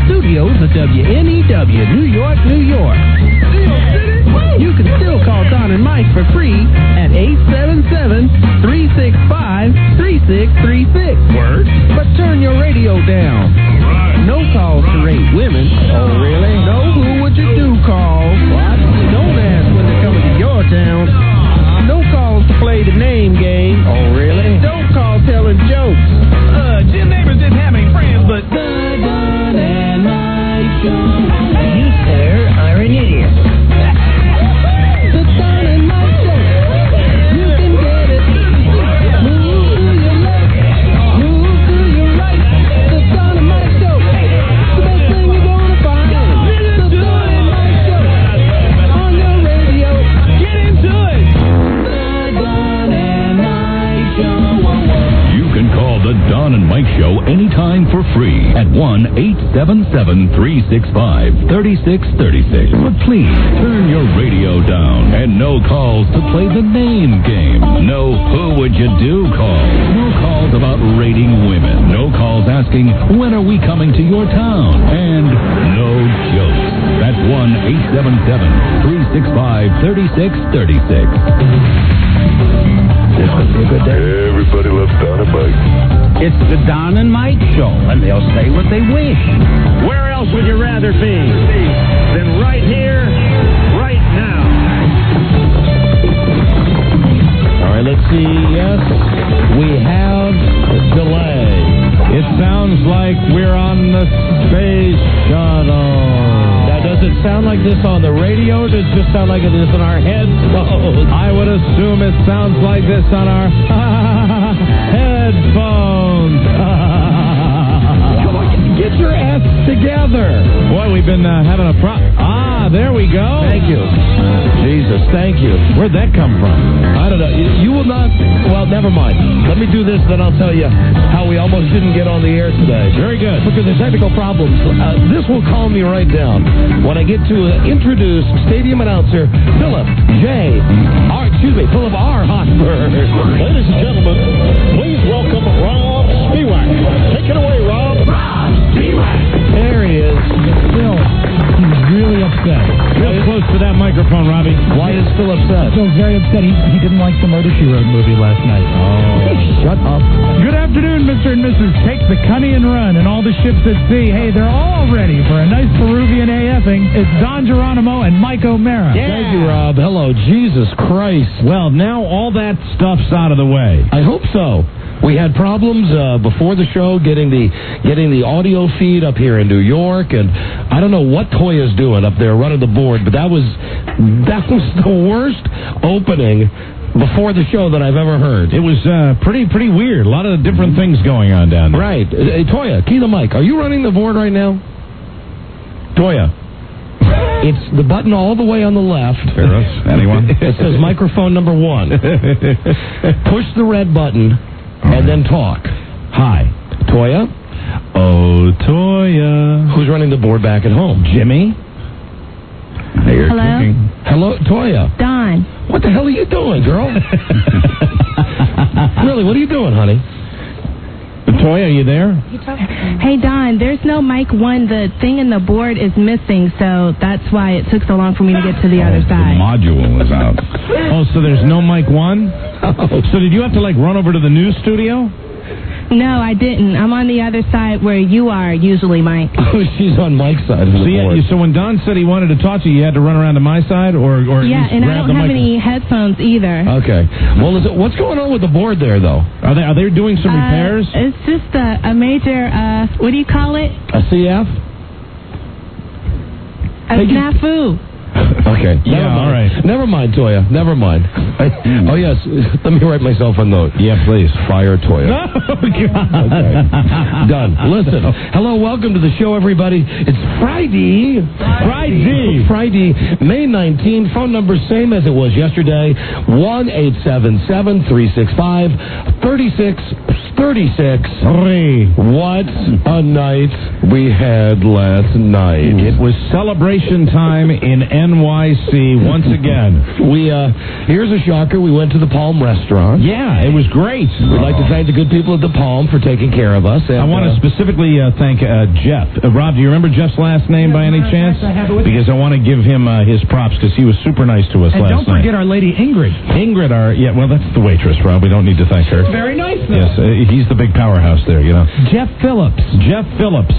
studios of WNEW, New York, New York. You can still call Don and Mike for free at 877-365-3636. Word. But turn your radio down. No calls to rate women. Oh, really? No, who would you do call? What? Don't ask when they're coming to your town. No calls to play the name game. Oh, really? Don't call telling jokes. Jim Neighbors didn't have any friends, but the Don and Mike Show. You, sir, are an idiot. The Don and Mike Show. You can get it. Move to your left. Move to your right. The Don and Mike Show. The best thing you're gonna find. The Don and Mike Show. On your radio. Get into it. The Don and Mike Show. You can call the Don and Mike Show anytime for free at 1-877-365-3636. But please turn your radio down and no calls to play the name game. No who would you do calls. No calls about rating women. No calls asking when are we coming to your town. And no jokes. That's 1-877-365-3636. This would be a good day. Everybody loves Don and Mike. It's the Don and Mike Show, and they'll say what they wish. Where else would you rather be than right here, right now? All right, let's see. Yes, we have delay. It sounds like we're on the space shuttle. Now, does it sound like this on the radio? Does it just sound like it is in our headphones? I would assume it sounds like this on our headphones. Come on, get your ass together. Boy, we've been having a problem. There we go. Thank you. Jesus, thank you. Where'd that come from? I don't know. You will not... Well, never mind. Let me do this, then I'll tell you how we almost didn't get on the air today. Very good. Because of technical problems. This will calm me right down when I get to introduce stadium announcer Philip R. Hotberg. Ladies and gentlemen, please welcome Rob Spiewak. Take it away, Rob. Rob Spiewak. There he is. Phil, he's really upset. Real close to that microphone, Robbie. Why is Phil upset? Phil's very upset. He didn't like the Murder, She Wrote movie last night. Oh, shut up. Good afternoon, Mr. and Mrs. Take the Cunny and Run and all the ships at sea. Hey, they're all ready for a nice Peruvian AFing. It's Don Geronimo and Mike O'Mara. Yeah. Thank you, Rob. Hello. Jesus Christ. Well, now all that stuff's out of the way. I hope so. We had problems before the show getting the audio feed up here in New York, and I don't know what Toya's doing up there running the board, but that was the worst opening before the show that I've ever heard. It was pretty weird. A lot of different things going on down there. Right. Toya, key the mic. Are you running the board right now? Toya. It's the button all the way on the left. Anyone? It says microphone number 1. Push the red button and then talk. Hi. Toya? Oh, Toya. Who's running the board back at home? Jimmy? You're Hello? cooking. Hello, Toya. Don. What the hell are you doing, girl? Really, what are you doing, honey? Toya, are you there? Hey, Don, there's no mic 1. The thing in the board is missing, so that's why it took so long for me to get to the other The side. module is out. Oh, so there's no mic 1? So did you have to, run over to the news studio? No, I didn't. I'm on the other side where you are usually, Mike. Oh, she's on Mike's side of the board. So when Don said he wanted to talk to you, you had to run around to my side, or Yeah, and I grab don't the have mic? any headphones either. Okay. Well, listen, what's going on with the board there, though? Are they doing some repairs? It's just a major, what do you call it? A CF? A snafu. Okay. All right. Never mind, Toya. Never mind. Oh, yes. Let me write myself a note. Yeah, please. Fire Toya. Oh, God. Okay. Done. Listen. Hello, welcome to the show, everybody. It's Friday, May 19th. Phone number same as it was yesterday. 1-877-365-3636. 36-3. What a night we had last night. It was celebration time in NYC once again. Here's a shocker. We went to the Palm Restaurant. Yeah, it was great. We'd like to thank the good people at the Palm for taking care of us. And, I want to specifically thank Jeff. Rob, do you remember Jeff's last name by any chance? I have it with Because I want to give him his props because he was super nice to us And last don't night. forget our lady Ingrid. Ingrid, well, that's the waitress, Rob. We don't need to thank her. Very nice, though. Yes, he's the big powerhouse there, you know. Jeff Phillips. Jeff Phillips.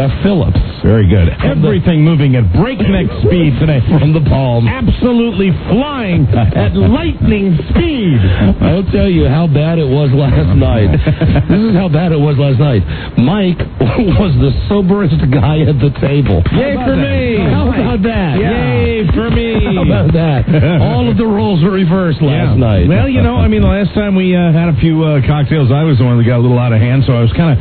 Very good. Everything moving at breakneck speed today. From the Palm. Absolutely flying at lightning speed. I'll tell you how bad it was last night. This is how bad it was last night. Mike was the soberest guy at the table. Yay for me. How about that? Yay for me. How about that? All of the roles were reversed last night. Well, you know, I mean, the last time we had a few cocktails, I was the one that got a little out of hand, so I was kind of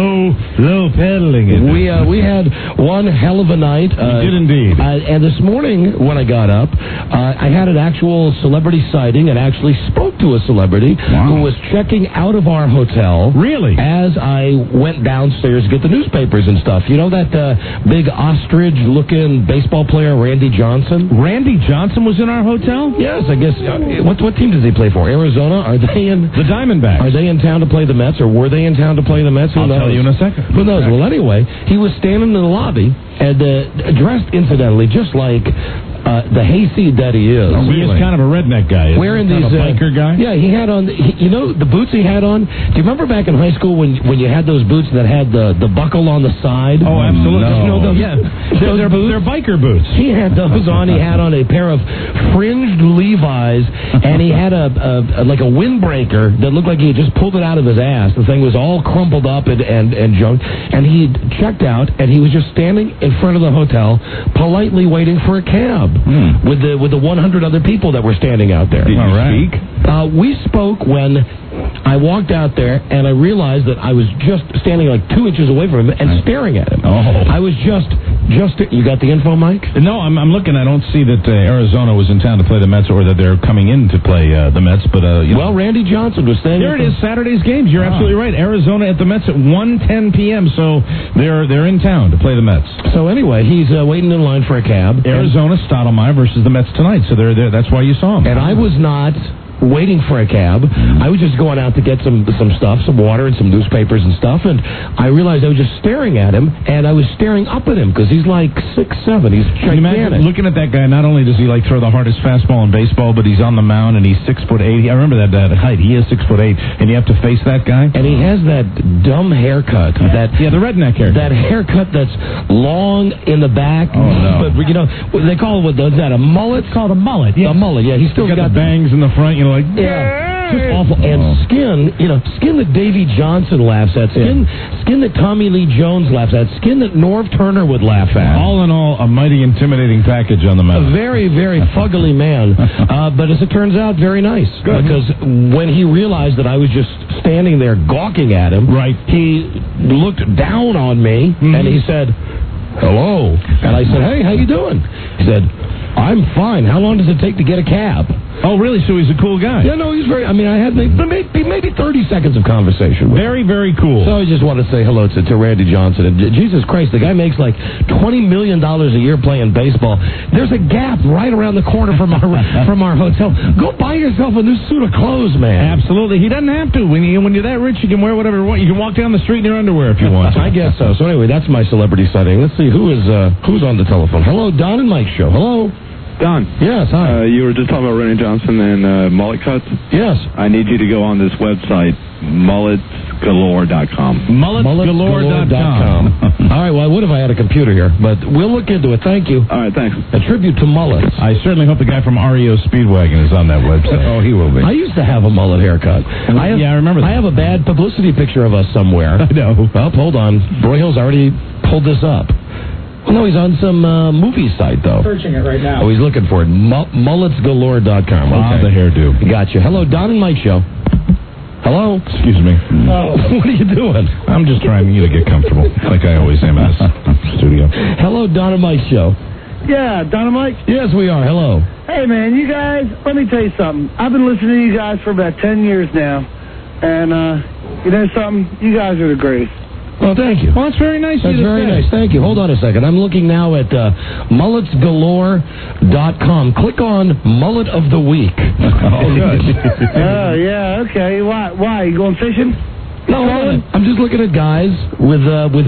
low pedaling it. We had one hell of a night. We did indeed. And this morning, when I got up, I had an actual celebrity sighting and actually spoke to a celebrity who was checking out of our hotel. Really? As I went downstairs to get the newspapers and stuff. You know that big ostrich-looking baseball player, Randy Johnson? Randy Johnson was in our hotel? Yes, I guess. What team does he play for? Arizona? Are they in the Diamondbacks? Are they in town to play the Mets, or were they in town to play the Mets? I'll tell you in a second. Who knows? Well, anyway, he was standing in the lobby and dressed incidentally just like the hayseed that he is. He is kind of a redneck guy. Wearing these these biker guy. Yeah, he had on. You know the boots he had on. Do you remember back in high school when you had those boots that had the buckle on the side? Oh, absolutely. You know those, They're biker boots. He had those on. He had on a pair of fringed Levi's, and he had a like a windbreaker that looked like he had just pulled it out of his ass. The thing was all crumpled up and junk. And he checked out, and he was just standing in front of the hotel, politely waiting for a cab with the 100 other people that were standing out there. Did you speak? We spoke when I walked out there, and I realized that I was just standing like 2 inches away from him and staring at him. Oh. I was just. You got the info, Mike? No, I'm looking. I don't see that Arizona was in town to play the Mets, or that they're coming in to play the Mets. But well, Randy Johnson was standing. There it is. Saturday's games. You're absolutely right. Arizona at the Mets at 1:10 p.m. So they're in town to play the Mets. So anyway, he's waiting in line for a cab. Arizona Stottlemyre versus the Mets tonight. So they're there. That's why you saw him. And I was not waiting for a cab. I was just going out to get some stuff, some water and some newspapers and stuff, and I realized I was just staring at him, and I was staring up at him because he's like 6'7". He's gigantic. Imagine looking at that guy. Not only does he like throw the hardest fastball in baseball, but he's on the mound and he's 6'8". I remember that height. He is 6'8", and you have to face that guy. And he has that dumb haircut. The redneck haircut. That haircut that's long in the back. Oh no! But you know they call it that a mullet. It's called a mullet. Yeah, a mullet. Yeah, he's still got the bangs in the front. You know, like just awful. And skin that Davy Johnson laughs at. Skin that Tommy Lee Jones laughs at. Skin that Norv Turner would laugh at. All in all, a mighty intimidating package on the mound. A very, very fuggly man. But as it turns out, very nice. Good. Because when he realized that I was just standing there gawking at him, he looked down on me and he said, "Hello." And I said, "Hey, how you doing?" He said, "I'm fine. How long does it take to get a cab?" Oh, really? So he's a cool guy. Yeah, no, he's very... I mean, I had maybe 30 seconds of conversation with him. Very, very cool. So I just want to say hello to Randy Johnson. And Jesus Christ, the guy makes like $20 million a year playing baseball. There's a gap right around the corner from our hotel. Go buy yourself a new suit of clothes, man. Absolutely. He doesn't have to. When you're that rich, you can wear whatever you want. You can walk down the street in your underwear if you want. I guess so. So anyway, that's my celebrity sighting. Let's see who's on the telephone. Hello, Don and Mike Show. Hello. Don. Yes, hi. You were just talking about Randy Johnson and mullet cuts. Yes. I need you to go on this website, mulletsgalore.com. Mulletsgalore.com. All right, well, I would if I had a computer here, but we'll look into it. Thank you. All right, thanks. A tribute to mullets. I certainly hope the guy from REO Speedwagon is on that website. Oh, he will be. I used to have a mullet haircut. I remember that. I have a bad publicity picture of us somewhere. I know. Well, hold on. Broyhill's already pulled this up. No, he's on some movie site, though. Searching it right now. Oh, he's looking for it. Mulletsgalore.com. Okay. The hairdo. Gotcha. Hello, Don and Mike Show. Hello? Excuse me. Oh, what are you doing? I'm just trying to get comfortable, like I always am in this studio. Hello, Don and Mike Show. Yeah, Don and Mike? Yes, we are. Hello. Hey, man, you guys, let me tell you something. I've been listening to you guys for about 10 years now, and You know something? You guys are the greatest. Well, thank you. Well, that's very nice of That's you to very say. nice. Thank you. Hold on a second. I'm looking now at mulletsgalore.com. Click on Mullet of the Week. Oh, yeah, okay. Why? You going fishing? No, I'm just looking at guys with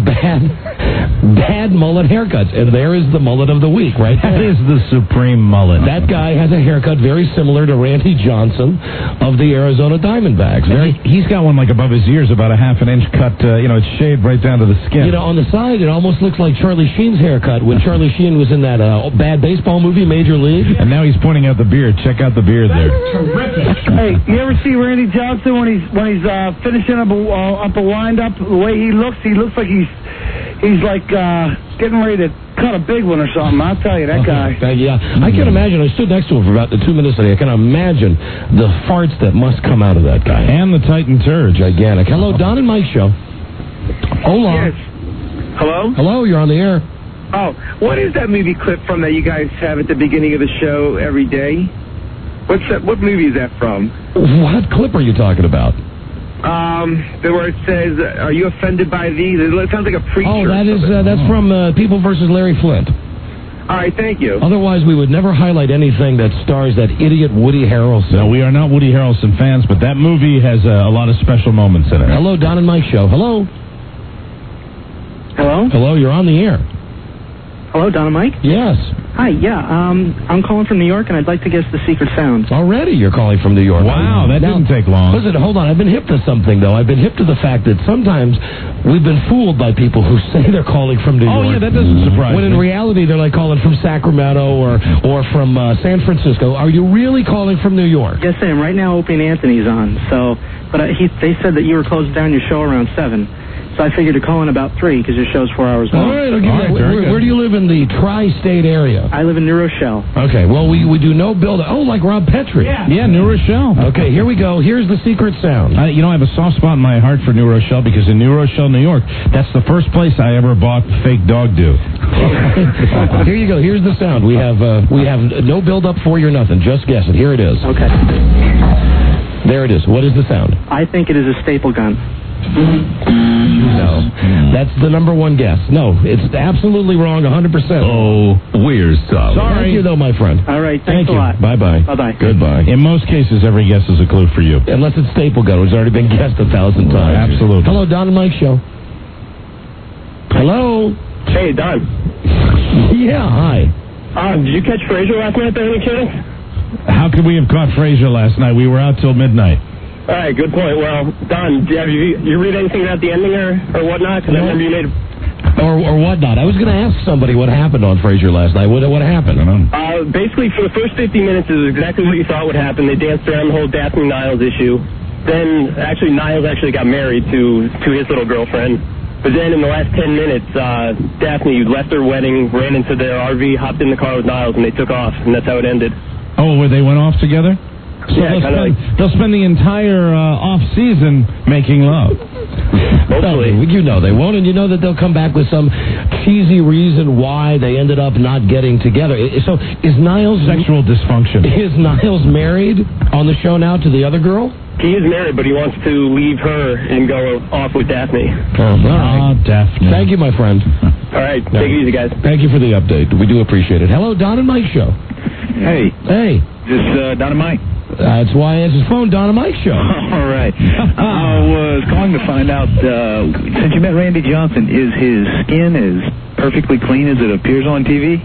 bad mullet haircuts, and there is the mullet of the week, right? That is the supreme mullet. That guy has a haircut very similar to Randy Johnson of the Arizona Diamondbacks. He's got one like above his ears, about a half an inch cut. It's shaved right down to the skin. You know, on the side, it almost looks like Charlie Sheen's haircut when Charlie Sheen was in that bad baseball movie, Major League. And now he's pointing out the beard. Check out the beard there. Terrific. Hey, you ever see Randy Johnson when he's finishing up a wind-up? The way he looks like he's like getting ready to cut a big one or something. I'll tell you, that guy. Yeah, I can imagine. I stood next to him for about the 2 minutes today. I can imagine the farts that must come out of that guy. And the Titan turd. Gigantic. Hello, Don and Mike show. Hola. Yes. Hello? Hello, you're on the air. Oh, what is that movie clip from that you guys have at the beginning of the show every day? What's that? What movie is that from? What clip are you talking about? Where it says, "Are you offended by these?" It sounds like a preacher. Oh, that's from People versus Larry Flint. All right, thank you. Otherwise, we would never highlight anything that stars that idiot Woody Harrelson. No, we are not Woody Harrelson fans, but that movie has a lot of special moments in it. Hello, Don and Mike show. Hello. Hello? Hello, you're on the air. Hello, Don and Mike? Yes. Hi, yeah, I'm calling from New York, and I'd like to guess the secret sound. Already you're calling from New York. Wow, that now, didn't take long. Listen, hold on. I've been hip to something, though. I've been hip to the fact that sometimes we've been fooled by people who say they're calling from New York. Oh, yeah, that doesn't surprise me. When in reality, they're like calling from Sacramento or from San Francisco. Are you really calling from New York? Yes, I am. Right now, Opie and Anthony's on, but they said that you were closing down your show around 7. So I figured to call in about 3 because your show's 4 hours long. All right, I'll give you that. Where do you live in the tri-state area? I live in New Rochelle. Okay, well, we do no build. Oh, like Rob Petrie. Yeah, New Rochelle. Okay, here we go. Here's the secret sound. I have a soft spot in my heart for New Rochelle because in New Rochelle, New York, that's the first place I ever bought fake dog do. Here you go. Here's the sound. We have no build-up for you or nothing. Just guess it. Here it is. Okay. There it is. What is the sound? I think it is a staple gun. No. That's the number one guess. No, it's absolutely wrong, 100%. Oh, we're sorry. Thank you, though, my friend. All right, Thank thanks a you. lot. Bye-bye. Bye-bye. Goodbye. In most cases, every guess is a clue for you. Unless it's staple gun, which has already been guessed 1,000 times. Absolutely. Hello, Don and Mike show. Hello. Hey, Don. Yeah, hi. Did you catch Frasier last night by any chance? How could we have caught Frasier last night? We were out till midnight. All right, good point. Well, Don, have you read anything about the ending or whatnot? Because I remember you made or whatnot. I was going to ask somebody what happened on Frasier last night. What happened? Basically, for the first 50 minutes, it was exactly what you thought would happen. They danced around the whole Daphne Niles issue. Then, Niles got married to his little girlfriend. But then in the last 10 minutes, Daphne left her wedding, ran into their RV, hopped in the car with Niles, and they took off. And that's how it ended. Oh, where they went off together? So yeah, they'll spend the entire off-season making love. Hopefully. You know they won't, and you know that they'll come back with some cheesy reason why they ended up not getting together. So is Niles... Sexual dysfunction. Is Niles married on the show now to the other girl? He is married, but he wants to leave her and go off with Daphne. Oh, Daphne. Thank you, my friend. All right, take it easy, guys. Thank you for the update. We do appreciate it. Hello, Don and Mike show. Hey. Hey. This is Don and Mike. That's why I answered his phone, Don and Mike show. All right. I was calling to find out, since you met Randy Johnson, is his skin as perfectly clean as it appears on TV?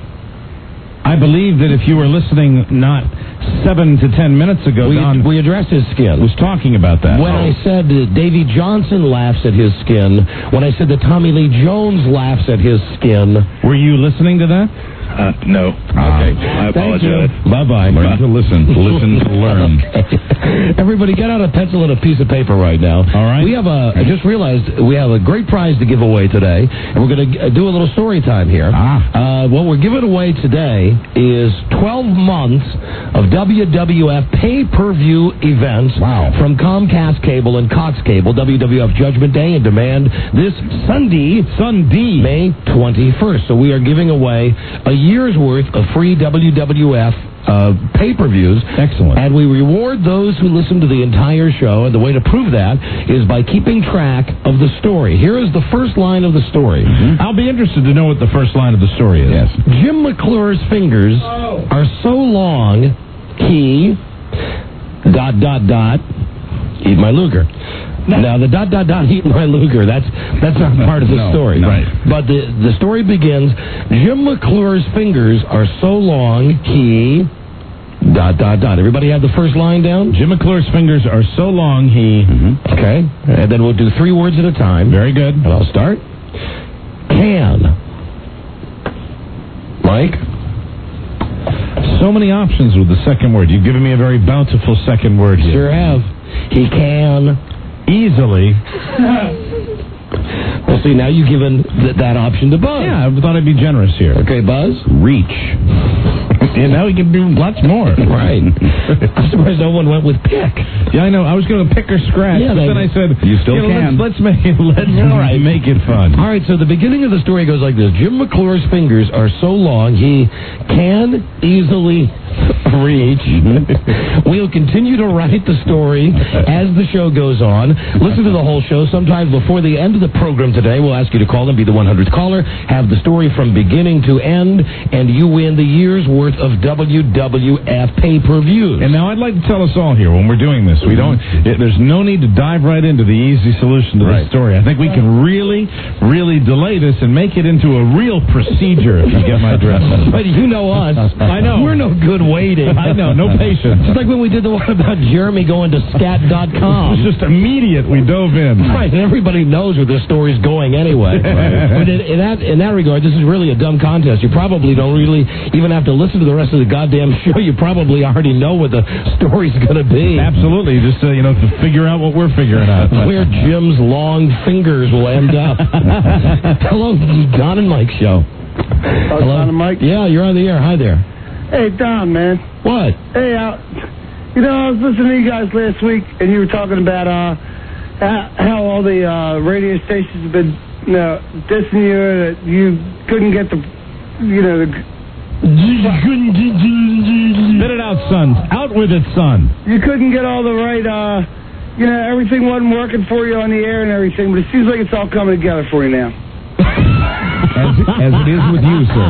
I believe that if you were listening not 7 to 10 minutes ago, Don we addressed his skin. Was talking about that. When I said Davy Johnson laughs at his skin, when I said that Tommy Lee Jones laughs at his skin. Were you listening to that? No. Okay. I apologize. Bye-bye. Learn to listen. Listen to learn. Okay. Everybody, get out a pencil and a piece of paper right now. All right. I just realized we have a great prize to give away today, and we're going to do a little story time here. What we're giving away today is 12 months of WWF pay-per-view events from Comcast Cable and Cox Cable. WWF Judgment Day and Demand this Sunday, May 21st. So we are giving away a year's worth of free WWF pay-per-views. Excellent. And we reward those who listen to the entire show, and the way to prove that is by keeping track of the story. Here is the first line of the story. I'll be interested to know what the first line of the story is. Yes. Jim McClure's fingers are so long, he... ... eat my Luger. Now, the ... eat my Luger, that's not part of the story. No. Right. But the story begins, Jim McClure's fingers are so long, he... ... Everybody have the first line down? Jim McClure's fingers are so long, he... Okay. And then we'll do 3 words at a time. Very good. And I'll start. Can. Mike? So many options with the second word. You've given me a very bountiful second word here. Sure have. He can. Easily. Well, see, now you've given that option to Buzz. Yeah, I thought I'd be generous here. Okay, Buzz? Reach. And now we can do lots more. Right. I'm surprised no one went with pick. Yeah, I know. I was going to pick or scratch, but then I said, you still can. Let's make it fun. All right, so the beginning of the story goes like this. Jim McClure's fingers are so long, he can easily reach. We'll continue to write the story as the show goes on. Listen to the whole show. Sometimes before the end of the program today, we'll ask you to call and be the 100th caller, have the story from beginning to end, and you win the year's worth of WWF pay-per-views. And now I'd like to tell us all here, when we're doing this, there's no need to dive right into the easy solution to this story. I think we can really, really delay this and make it into a real procedure, if you get my drift. But you know us. I know. We're no good waiting. I know, no patience. It's like when we did the one about Jeremy going to scat.com. It was just immediate. We dove in. Right, and everybody knows where this story's going anyway. But in that regard, this is really a dumb contest. You probably don't really even have to listen to the rest of the goddamn show. You probably already know what the story's going to be. Absolutely. Just, to figure out what we're figuring out. Where Jim's long fingers will end up. Hello, Don and Mike show. Hello, Don and Mike? Yeah, you're on the air. Hi there. Hey, Don, man. What? Hey, I was listening to you guys last week, and you were talking about how all the radio stations have been, dissing you, that you couldn't get the, Spit it out, son. Out with it, son. You couldn't get all the right, everything wasn't working for you on the air and everything, but it seems like it's all coming together for you now. As it is with you, sir.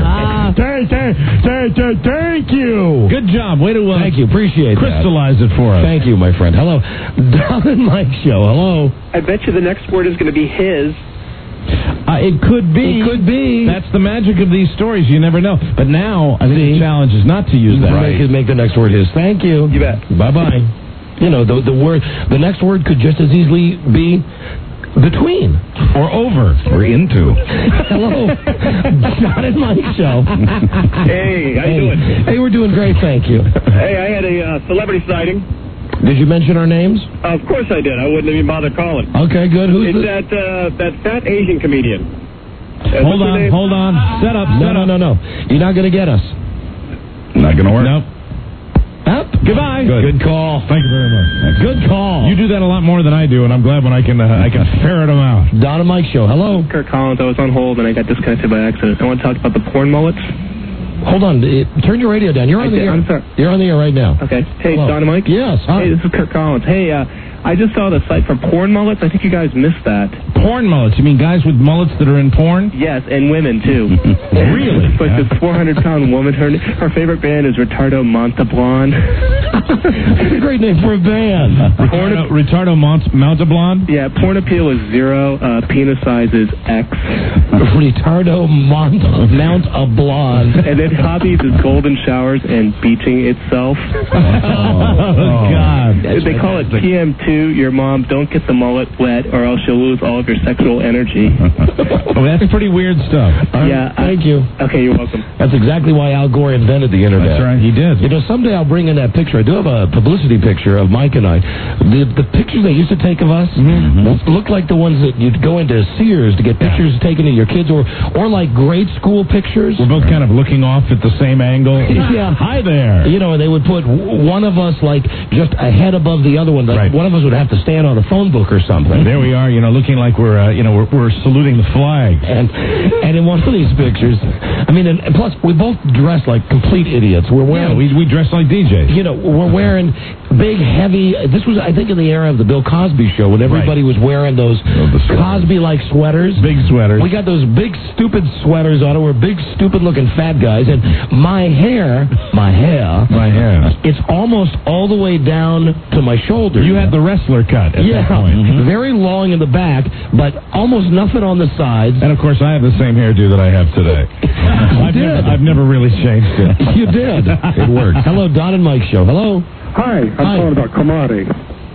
Thank you. Good job. Way to thank you. Appreciate crystallize that. It for us. Thank you, my friend. Hello. Don and Mike show. Hello. I bet you the next word is going to be his. It could be. It could be. That's the magic of these stories. You never know. But now, I think the challenge is not to use that. Right. Make the next word his. Thank you. You bet. Bye-bye. The next word could just as easily be between. Or over. Or into. Hello. Don and Mike show. Hey, how you doing? Hey, we're doing great, thank you. Hey, I had a celebrity sighting. Did you mention our names? Of course I did. I wouldn't even bother calling. Okay, good. Who's it's that fat Asian comedian. Hold on. Set up. No. You're not going to get us. Not going to work? Nope. Up. Goodbye. Good call. Thank you very much. Good call. You do that a lot more than I do, and I'm glad when I can ferret them out. Don and Mike show. Hello. Kirk Collins. I was on hold, and I got disconnected by accident. I want to talk about the porn mullets. Hold on. Turn your radio down. You're on the air. I'm sorry. You're on the air right now. Okay. Hey, Hello. Don and Mike? Yes. Hi. Hey, this is Kirk Collins. Hey, I just saw the site for porn mullets. I think you guys missed that. Porn mullets? You mean guys with mullets that are in porn? Yes, and women, too. Really? It's like this 400-pound woman. Her favorite band is Retardo Montalban. That's a great name for a band. Retardo Montalban? Yeah, porn appeal is 0. Penis size is X. Retardo Montalban. And then hobbies is golden showers and beaching itself. Oh, God. They call it PM2. Your mom, don't get the mullet wet or else you'll lose all of your sexual energy. Oh, that's pretty weird stuff. Yeah. Thank you. Okay, you're welcome. That's exactly why Al Gore invented the internet. That's right, he did. Someday I'll bring in that picture. I do have a publicity picture of Mike and I. The pictures they used to take of us look like the ones that you'd go into Sears to get pictures taken of your kids, or like grade school pictures. We're both kind of looking off at the same angle. Yeah. Hi there. And they would put one of us like just a head above the other one. Like one of us would have to stand on a phone book or something. There we are, looking like we're saluting the flag. And in one of these pictures, I mean, and plus, we both dress like complete idiots. We're wearing... Yeah, we dress like DJs. You know, we're wearing big, heavy... This was, I think, in the era of the Bill Cosby show when everybody was wearing those Cosby-like sweaters. Big sweaters. We got those big, stupid sweaters on. We're big, stupid-looking fat guys. And my hair, it's almost all the way down to my shoulders. You had the wrestler cut at that point. Mm-hmm. Very long in the back, but almost nothing on the sides. And, of course, I have the same hairdo that I have today. I've never really changed it. You did. It worked. Hello, Don and Mike Show. Hello. Hi, I'm calling about Comare.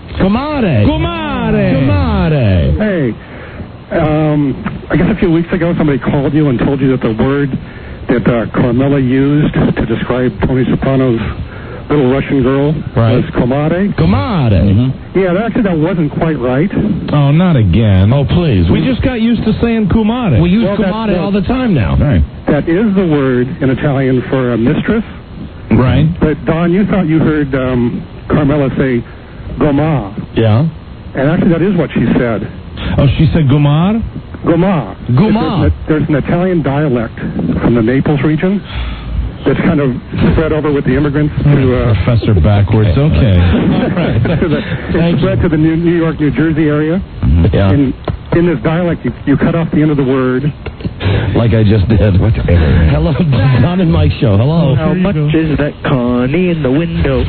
Hey, I guess a few weeks ago somebody called you and told you that the word that Carmela used to describe Tony Soprano's little Russian girl was Comare. Mm-hmm. Yeah, actually that wasn't quite right. Oh, not again. Oh, please. We just got used to saying Kumare. We use Kumare all the time now. Right. That is the word in Italian for a mistress. Right. But, Don, you thought you heard Carmela say Goma. Yeah. And actually that is what she said. Oh, she said Gumar? Goma. There's an Italian dialect from the Naples region that's kind of spread over with the immigrants to... Professor backwards, okay. All right. It's spread to the New York, New Jersey area. Yeah. And in this dialect, you cut off the end of the word. Like I just did. Hello, Don and Mike Show. Hello. How much is that Connie in the window?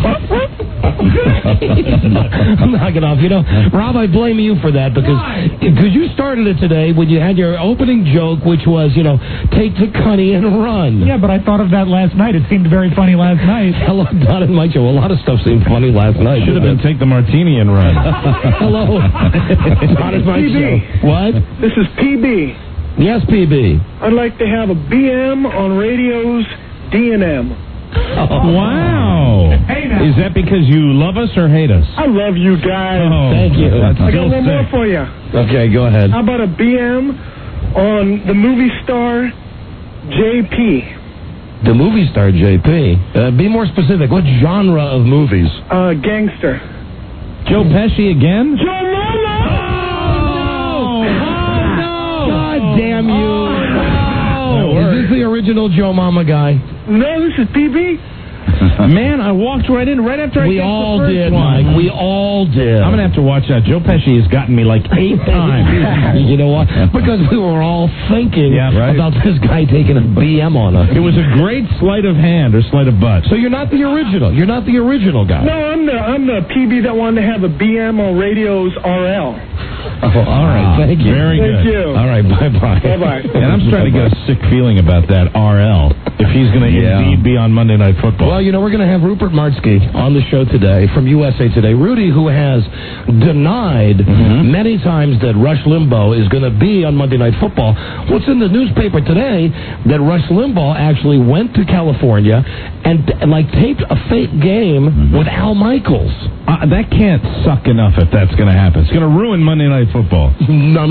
I'm knocking off. You know, Rob, I blame you for that because you started it today when you had your opening joke, which was, you know, take the Connie and run. Yeah, but I thought of that last night. It seemed very funny last night. Hello, Don and Mike Show. A lot of stuff seemed funny last night. Should have been take the martini and run. Hello. Don and Mike Show. What? This is PB. Yes, PB. I'd like to have a BM on radio's D&M. Oh. Wow. Hey, now. Is that because you love us or hate us? I love you guys. Oh, thank you. I got one more for you. Okay, go ahead. How about a BM on the movie star JP? The movie star JP. Be more specific. What genre of movies? Gangster. Joe Pesci again? Joe Mama! God damn you. No. Is this the original Joe Mama guy? No, this is PB. Man, I walked right in right after I We all did, one. Mike. We all did. I'm going to have to watch that. Joe Pesci has gotten me like 8 times. You know what? Because we were all thinking about this guy taking a BM on us. It was a great sleight of hand or sleight of butt. So you're not the original. You're not the original guy. No, I'm the PB that wanted to have a BM on radio's RL. Oh, all right. Thank you. Very good. Thank you. All right. Bye-bye. Bye-bye. And I'm starting to get a sick feeling about that RL, if he's going to indeed be on Monday Night Football. Well, you know, we're going to have Rupert Martzke on the show today from USA Today. Rudy, who has denied many times that Rush Limbaugh is going to be on Monday Night Football. What's in the newspaper today that Rush Limbaugh actually went to California and taped a fake game with Al Michaels. That can't suck enough if that's going to happen. It's going to ruin Monday Night Football. No.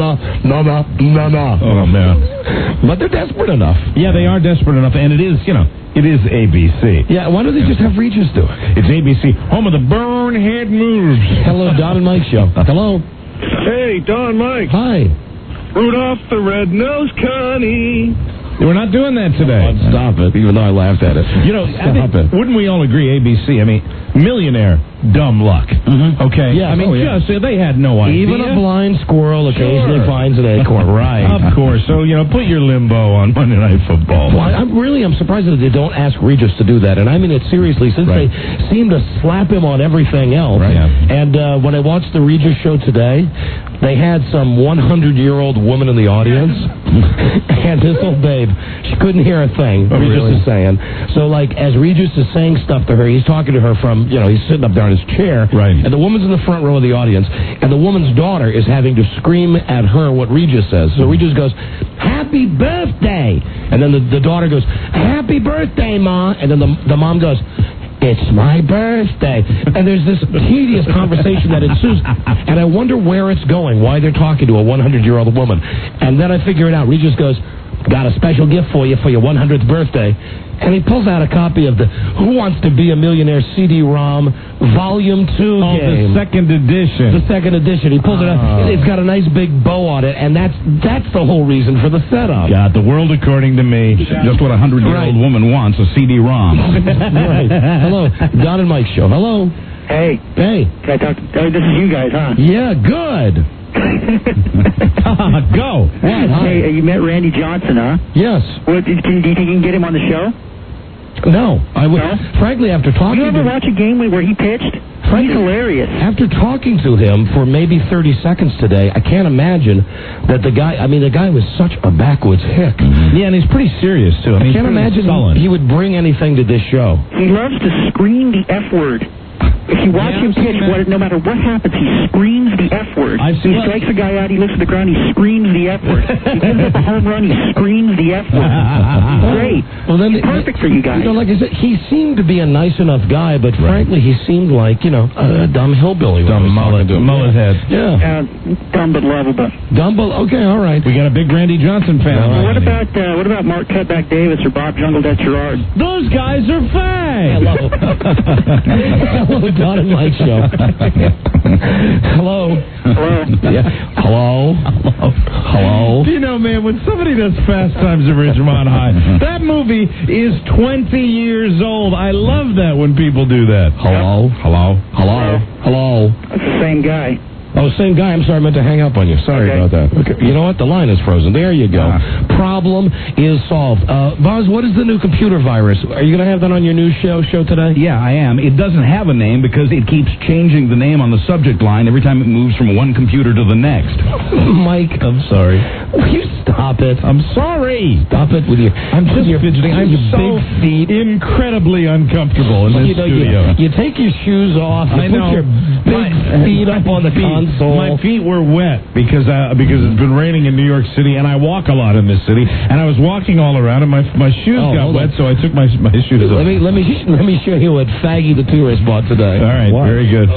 Oh, man. But they're desperate enough. Yeah, they are desperate enough, and it is, it is ABC. Yeah, why don't they just have Regis do it? It's ABC, home of the Bonehead Moves. Hello, Don and Mike Show. Hello. Hey, Don, Mike. Hi. Rudolph the Red-Nosed Connie. We're not doing that today. Oh, stop it, even though I laughed at it. You know, wouldn't we all agree, ABC, millionaire, dumb luck. Okay? Yeah, just they had no idea. Even a blind squirrel occasionally finds an acorn, right? Of course. So, put your limbo on Monday Night Football. Well, I'm surprised that they don't ask Regis to do that. And I mean it seriously, since they seem to slap him on everything else. Right. And when I watched the Regis show today, they had some 100-year-old woman in the audience. And this old babe, she couldn't hear a thing. Regis is saying. So, as Regis is saying stuff to her, he's talking to her from, he's sitting up there in his chair. Right. And the woman's in the front row of the audience. And the woman's daughter is having to scream at her what Regis says. So Regis goes, "Happy birthday!" And then the daughter goes, "Happy birthday, Ma!" And then the mom goes, "It's my birthday." And there's this tedious conversation that ensues. And I wonder where it's going, why they're talking to a 100-year-old woman. And then I figure it out. Regis goes, got a special gift for you for your 100th birthday. And he pulls out a copy of the Who Wants to Be a Millionaire CD-ROM Volume 2 game. The second edition. The second edition. He pulls it out. It's got a nice big bow on it, and that's the whole reason for the setup. God, the world according to me. Just what a 100-year-old woman wants, a CD-ROM. Right. Hello. Don and Mike Show. Hello. Hey. Hey. Can I talk? Oh, this is you guys, huh? Yeah, good. Go. Hey, you met Randy Johnson, huh? Yes. What, do you think you can get him on the show? No. I would. No? Frankly, after talking You ever watch a game where he pitched? He's hilarious. After talking to him for maybe 30 seconds today, I can't imagine that the guy was such a backwoods hick. Yeah, and he's pretty serious, too. I can't imagine he would bring anything to this show. He loves to scream the F word. If you watch him pitch, no matter what happens, he screams the F word. He strikes a guy out, he looks at the ground, he screams the F word. He gives up a home run, he screams the F word. Great. Well, then, it's perfect for you guys. Like I said, he seemed to be a nice enough guy, but frankly, he seemed like, a dumb hillbilly. Dumb mullet head. Yeah. Dumb but lovable. Dumb but, okay, all right. We got a big Randy Johnson fan. What about Mark Cutback Davis or Bob Jungle Death Gerard? Those guys are fake. Hello, Don and Mike Show. Hello. Yeah. Hello. Hello. You know, man, when somebody does Fast Times at Ridgemont High, that movie is 20 years old. I love that when people do that. Hello. That's the same guy. Oh, same guy. I'm sorry, I meant to hang up on you. Sorry about that. Okay. You know what? The line is frozen. There you go. Problem is solved. Buzz, what is the new computer virus? Are you going to have that on your new show today? Yeah, I am. It doesn't have a name because it keeps changing the name on the subject line every time it moves from one computer to the next. Mike, I'm sorry. Will you stop it? I'm sorry. Stop it with your... I'm just fidgeting. I'm so big feet. Incredibly uncomfortable in this studio. You take your shoes off. You put your big feet up on the console. My feet were wet because it's been raining in New York City, and I walk a lot in this city. And I was walking all around, and my shoes got wet, so I took my shoes off. Let me show you what Faggy the tourist bought today. All right, very good.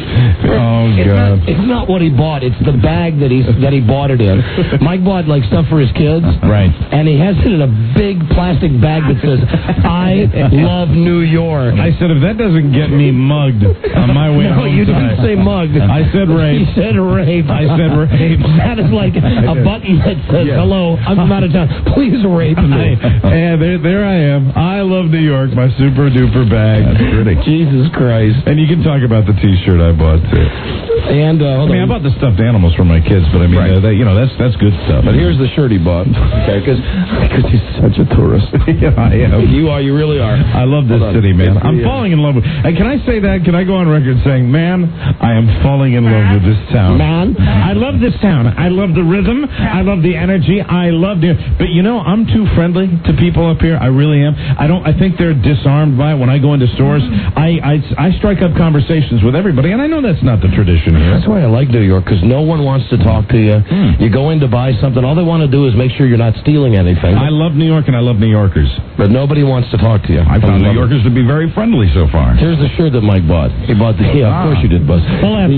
God! It's not what he bought; it's the bag that he bought it in. Mike bought like stuff for his kids, right? And he has it in a big plastic bag that says "I love New York." I said, if that doesn't get me mugged on my way home, no, you didn't say mugged. I said rape. He said rape. I said rape. That is like a button that says, hello, I'm from out of town. Please rape me. And there I am. I love New York, my super duper bag. That's pretty. Jesus Christ. And you can talk about the T-shirt I bought, too. And, I bought the stuffed animals for my kids, but that's good stuff. But here's the shirt he bought. Okay, because he's such a tourist. Yeah, I am. You are. You really are. I love this city, man. I'm falling in love with. And can I say that? Can I go on record saying, man, I am falling in love with this town. Man, I love this town. I love the rhythm. I love the energy. I love the. But I'm too friendly to people up here. I really am. I think they're disarmed by it. When I go into stores, I strike up conversations with everybody, and I know that's not the tradition here. That's why I like New York, because no one wants to talk to you. You go in to buy something. All they want to do is make sure you're not stealing anything. I love New York, and I love New Yorkers. But nobody wants to talk to you. I found New Yorkers to be very friendly so far. Here's the shirt that Mike bought. He bought the... Yeah, of course you did, Buzz.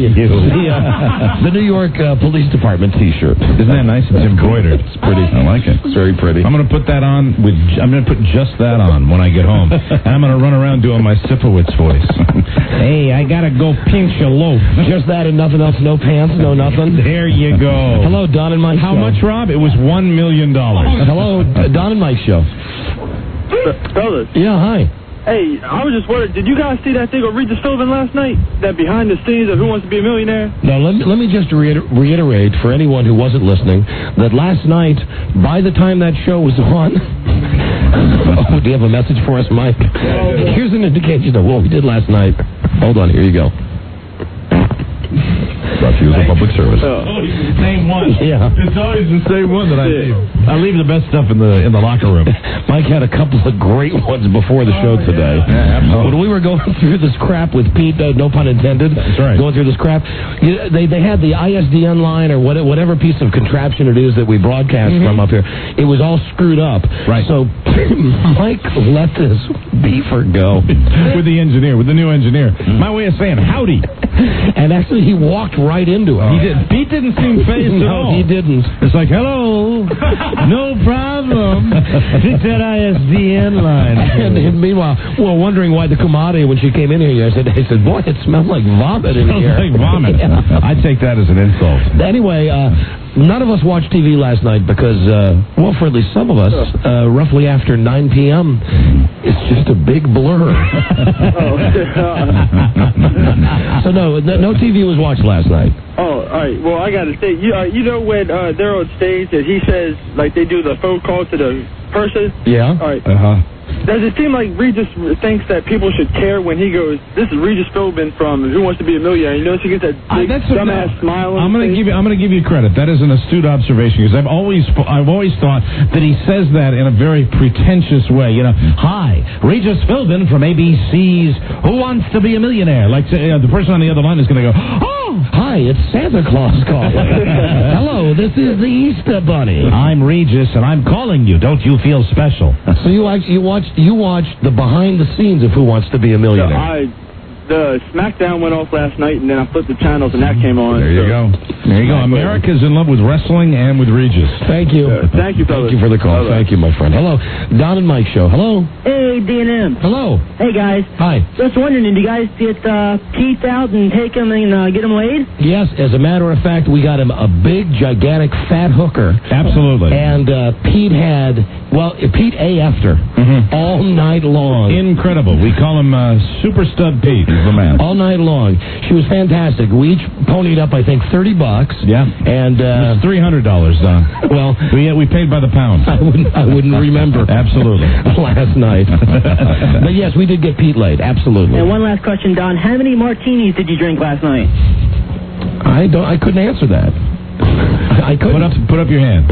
The New York Police Department T-shirt. Isn't that nice? It's embroidered. It's pretty. I like it. It's very pretty. I'm going to put that on I'm going to put just that on when I get home. And I'm going to run around doing my Sipowicz voice. Hey, I got to go pinch a loaf. Just that and nothing else? No pants? No nothing? There you go. Hello, Don and Mike How Show. much, Rob? It was $1 million. Hello, Don and Mike Show. Fellas. Yeah, hi. Hey, I was just wondering, did you guys see that thing on Regis Philbin last night? That behind the scenes of Who Wants to Be a Millionaire? Now, let me just reiterate for anyone who wasn't listening that last night, by the time that show was on... do you have a message for us, Mike? Here's an indication of what we did last night. Hold on, here you go. Brought to you as a public service. Same one. Yeah. It's always the same one that I leave. I leave the best stuff in the locker room. Mike had a couple of great ones before the show today. Yeah, absolutely. When we were going through this crap with Pete, no pun intended. That's right. Going through this crap, they had the ISDN line or whatever piece of contraption it is that we broadcast from up here. It was all screwed up. Right. So Mike let this beefer go with the new engineer. My way of saying howdy. And actually, he walked right into it. He did. Pete didn't seem phased at all. No, he didn't. It's like, hello, no problem. It's that ISDN line. And meanwhile, we're wondering why the Kumade, when she came in here, I said, boy, it smells like vomit in here. Like vomit. Yeah. I take that as an insult. Anyway, none of us watched TV last night because, well, for at least some of us, roughly after 9 p.m., it's just a big blur. So no TV was watched last night. Oh, all right. Well, I got to say, you know when they're on stage and he says, like, they do the phone call to the person? Yeah. All right. Does it seem like Regis thinks that people should care when he goes, this is Regis Philbin from Who Wants to Be a Millionaire? You notice he gets that big dumbass smile on I'm his going face? to give you credit. That is an astute observation because I've always thought that he says that in a very pretentious way. You know, hi, Regis Philbin from ABC's Who Wants to Be a Millionaire? Like the person on the other line is going to go, oh, hi, it's Santa Claus calling. Hello, this is the Easter Bunny. I'm Regis and I'm calling you. Don't you feel special? So you watched the behind the scenes of Who Wants to Be a Millionaire. The SmackDown went off last night, and then I flipped the channels, and that came on. There you go. There you go. America's in love with wrestling and with Regis. Thank you. Thank you, fellas. Thank you for the call. Bye-bye. Thank you, my friend. Hello, Don and Mike show. Hello. Hey, D&M. Hello. Hey, guys. Hi. Just wondering, did you guys get Keith out and take him and get him laid? Yes, as a matter of fact, we got him a big, gigantic, fat hooker. Absolutely. And Pete AF'd her all night long. Incredible. We call him Super Stud Pete. He's the man. All night long. She was fantastic. We each ponied up, I think, $30. Yeah. And it was $300, Don. Well, we paid by the pound. I wouldn't remember. Absolutely. Last night. But yes, we did get Pete laid. Absolutely. And one last question, Don. How many martinis did you drink last night? I couldn't answer that. I couldn't. Put up your hand.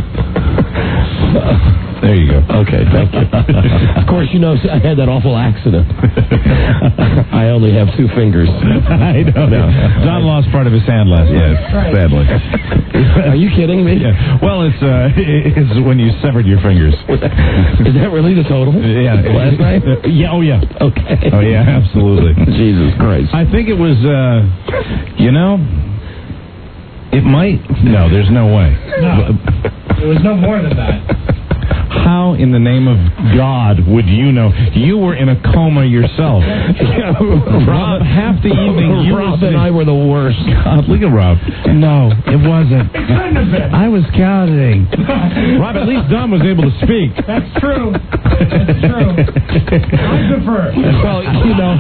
There you go. Okay, thank you. Of course, you know, I had that awful accident. I only have 2 fingers. I don't know. Don lost part of his hand last night, sadly. Are you kidding me? Yeah. Well, it's when you severed your fingers. Is that really the total? Yeah. Last night? Yeah, oh yeah. Okay. Oh yeah, absolutely. Jesus Christ. I think it was, it might. No, there's no way. No. It was no more than that. How in the name of God would you know? You were in a coma yourself. Rob, half the evening, Rob and I were the worst. God, look at Rob. No, it wasn't. It couldn't have been. I was counting. Rob, at least Don was able to speak. That's true. That's true. I defer. Well, you know,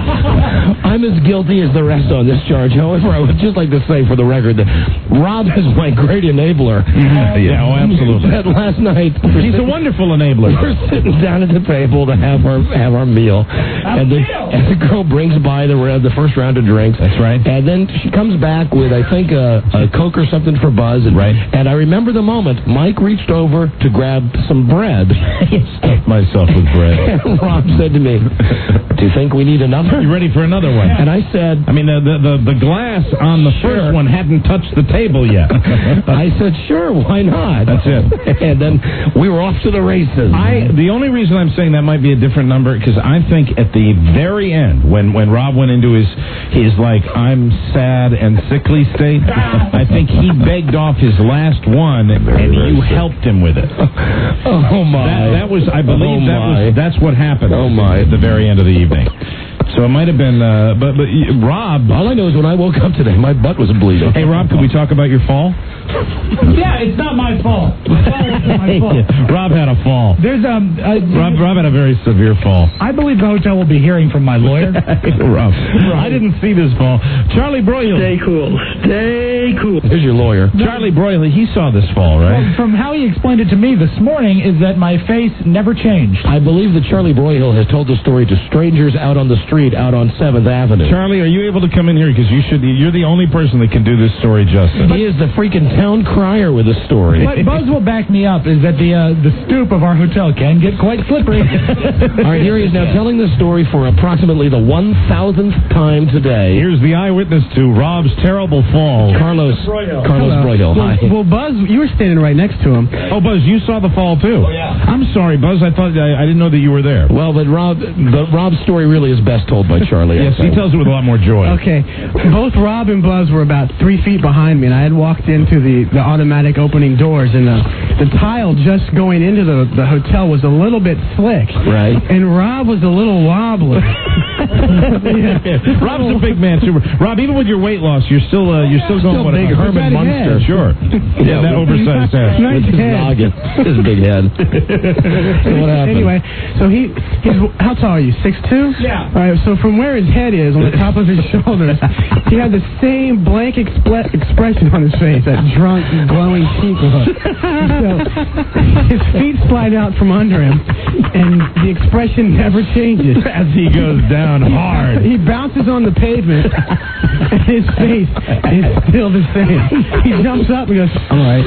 I'm as guilty as the rest on this charge. However, I would just like to say for the record that Rob is my great enabler. Yeah, oh, absolutely. That last night, he's a wonderful enabler. We're sitting down at the table to have our meal, and the girl brings by the first round of drinks. That's right. And then she comes back with, I think, a Coke or something for Buzz. And, right. And I remember the moment Mike reached over to grab some bread. Stuffed myself with bread. And Rob said to me, "Do you think we need another? You ready for another one?" And I said, "I mean, the glass on the first one hadn't touched the table yet." I said, "Sure, why not?" That's it. And then we were off to the races. The only reason I'm saying that might be a different number because I think at the very end, when Rob went into his like I'm sad and sickly state, I think he begged off his last one and you helped him with it. Oh my! That was, I believe, that's what happened. Oh my! At the very end of the evening. So it might have been, but Rob. All I know is when I woke up today, my butt was bleeding. Hey, Rob, could we talk about your fall? Yeah, it's not my fault. The fall wasn't my fault. Rob had a fall. There's Rob had a very severe fall. I believe the hotel will be hearing from my lawyer. Rob, I didn't see this fall. Charlie Broyle. Stay cool. Stay cool. Here's your lawyer. Charlie Broyle, he saw this fall, right? Well, from how he explained it to me this morning is that my face never changed. I believe that Charlie Broyhill has told the story to strangers out on the street out on 7th Avenue. Charlie, are you able to come in here? Because you're the only person that can do this story justice. He is the freaking town crier with a story. What Buzz will back me up is that the stoop of our hotel can get quite slippery. All right, here he is now telling the story for approximately the 1,000th time today. Here's the eyewitness to Rob's terrible fall. Carlos Broyhill. Hi. Well, Buzz, you were standing right next to him. Oh, Buzz, you saw the fall too. Oh, yeah. I'm sorry, Buzz. I thought I didn't know that you were there. Well, but Rob's story really is best told by Charlie. Yes, he tells it with a lot more joy. Okay, both Rob and Buzz were about 3 feet behind me, and I had walked into the automatic opening doors, and the tile just going into the hotel was a little bit slick. Right. And Rob was a little wobbly. Rob's a big man too. Rob, even with your weight loss, you're still going big Herman Munster. Sure. Yeah, that oversized head. Nice head. His big head. So what happened? Anyway, so he's how tall are you? 6'2"? Yeah. All right. So from where his head is on the top of his shoulders, he had the same blank expression on his face, that drunk, glowing cheek look. So his feet slide out from under him, and the expression never changes as he goes down hard. He bounces on the pavement, and his face is still the same. He jumps up and goes, "All right."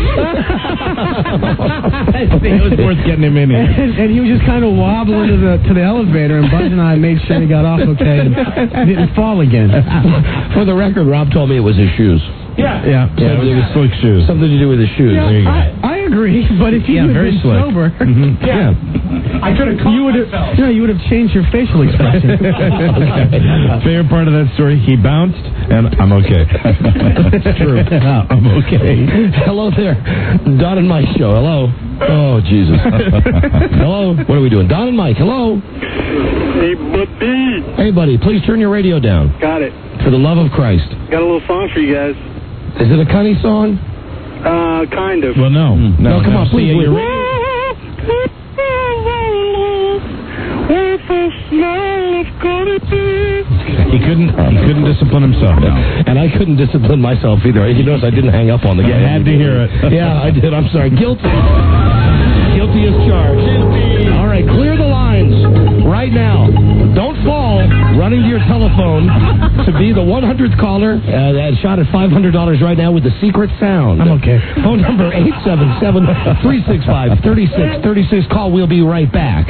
It was worth getting him in here. And he was just kind of wobbling to the elevator, and Buzz and I made sure he got off okay and didn't fall again. For the record, Rob told me it was his shoes. Yeah. It was slick shoes. Something to do with his shoes. Yeah, there you go. I agree, but if you had very been slick. sober, Yeah. I could have caught myself. you would have changed your facial expression. Favorite part of that story, he bounced, and I'm okay. That's true. I'm okay. Hello there. Don and Mike show. Hello. Oh, Jesus. Hello. What are we doing? Don and Mike. Hello. Hey, buddy. Hey, buddy. Please turn your radio down. Got it. For the love of Christ. Got a little song for you guys. Is it a Cunny song? Kind of. Well, no. No, come on, See, please. you're He couldn't discipline himself. No. And I couldn't discipline myself either. You notice I didn't hang up on the guy. I had to hear it. Yeah, I did. I'm sorry. Guilty. Guilty as charged. All right, clear the lines right now. Don't fall. Running to your telephone to be the 100th caller. Shot at $500 right now with the secret sound. I'm okay. Phone number 877-365-3636. Call. We'll be right back.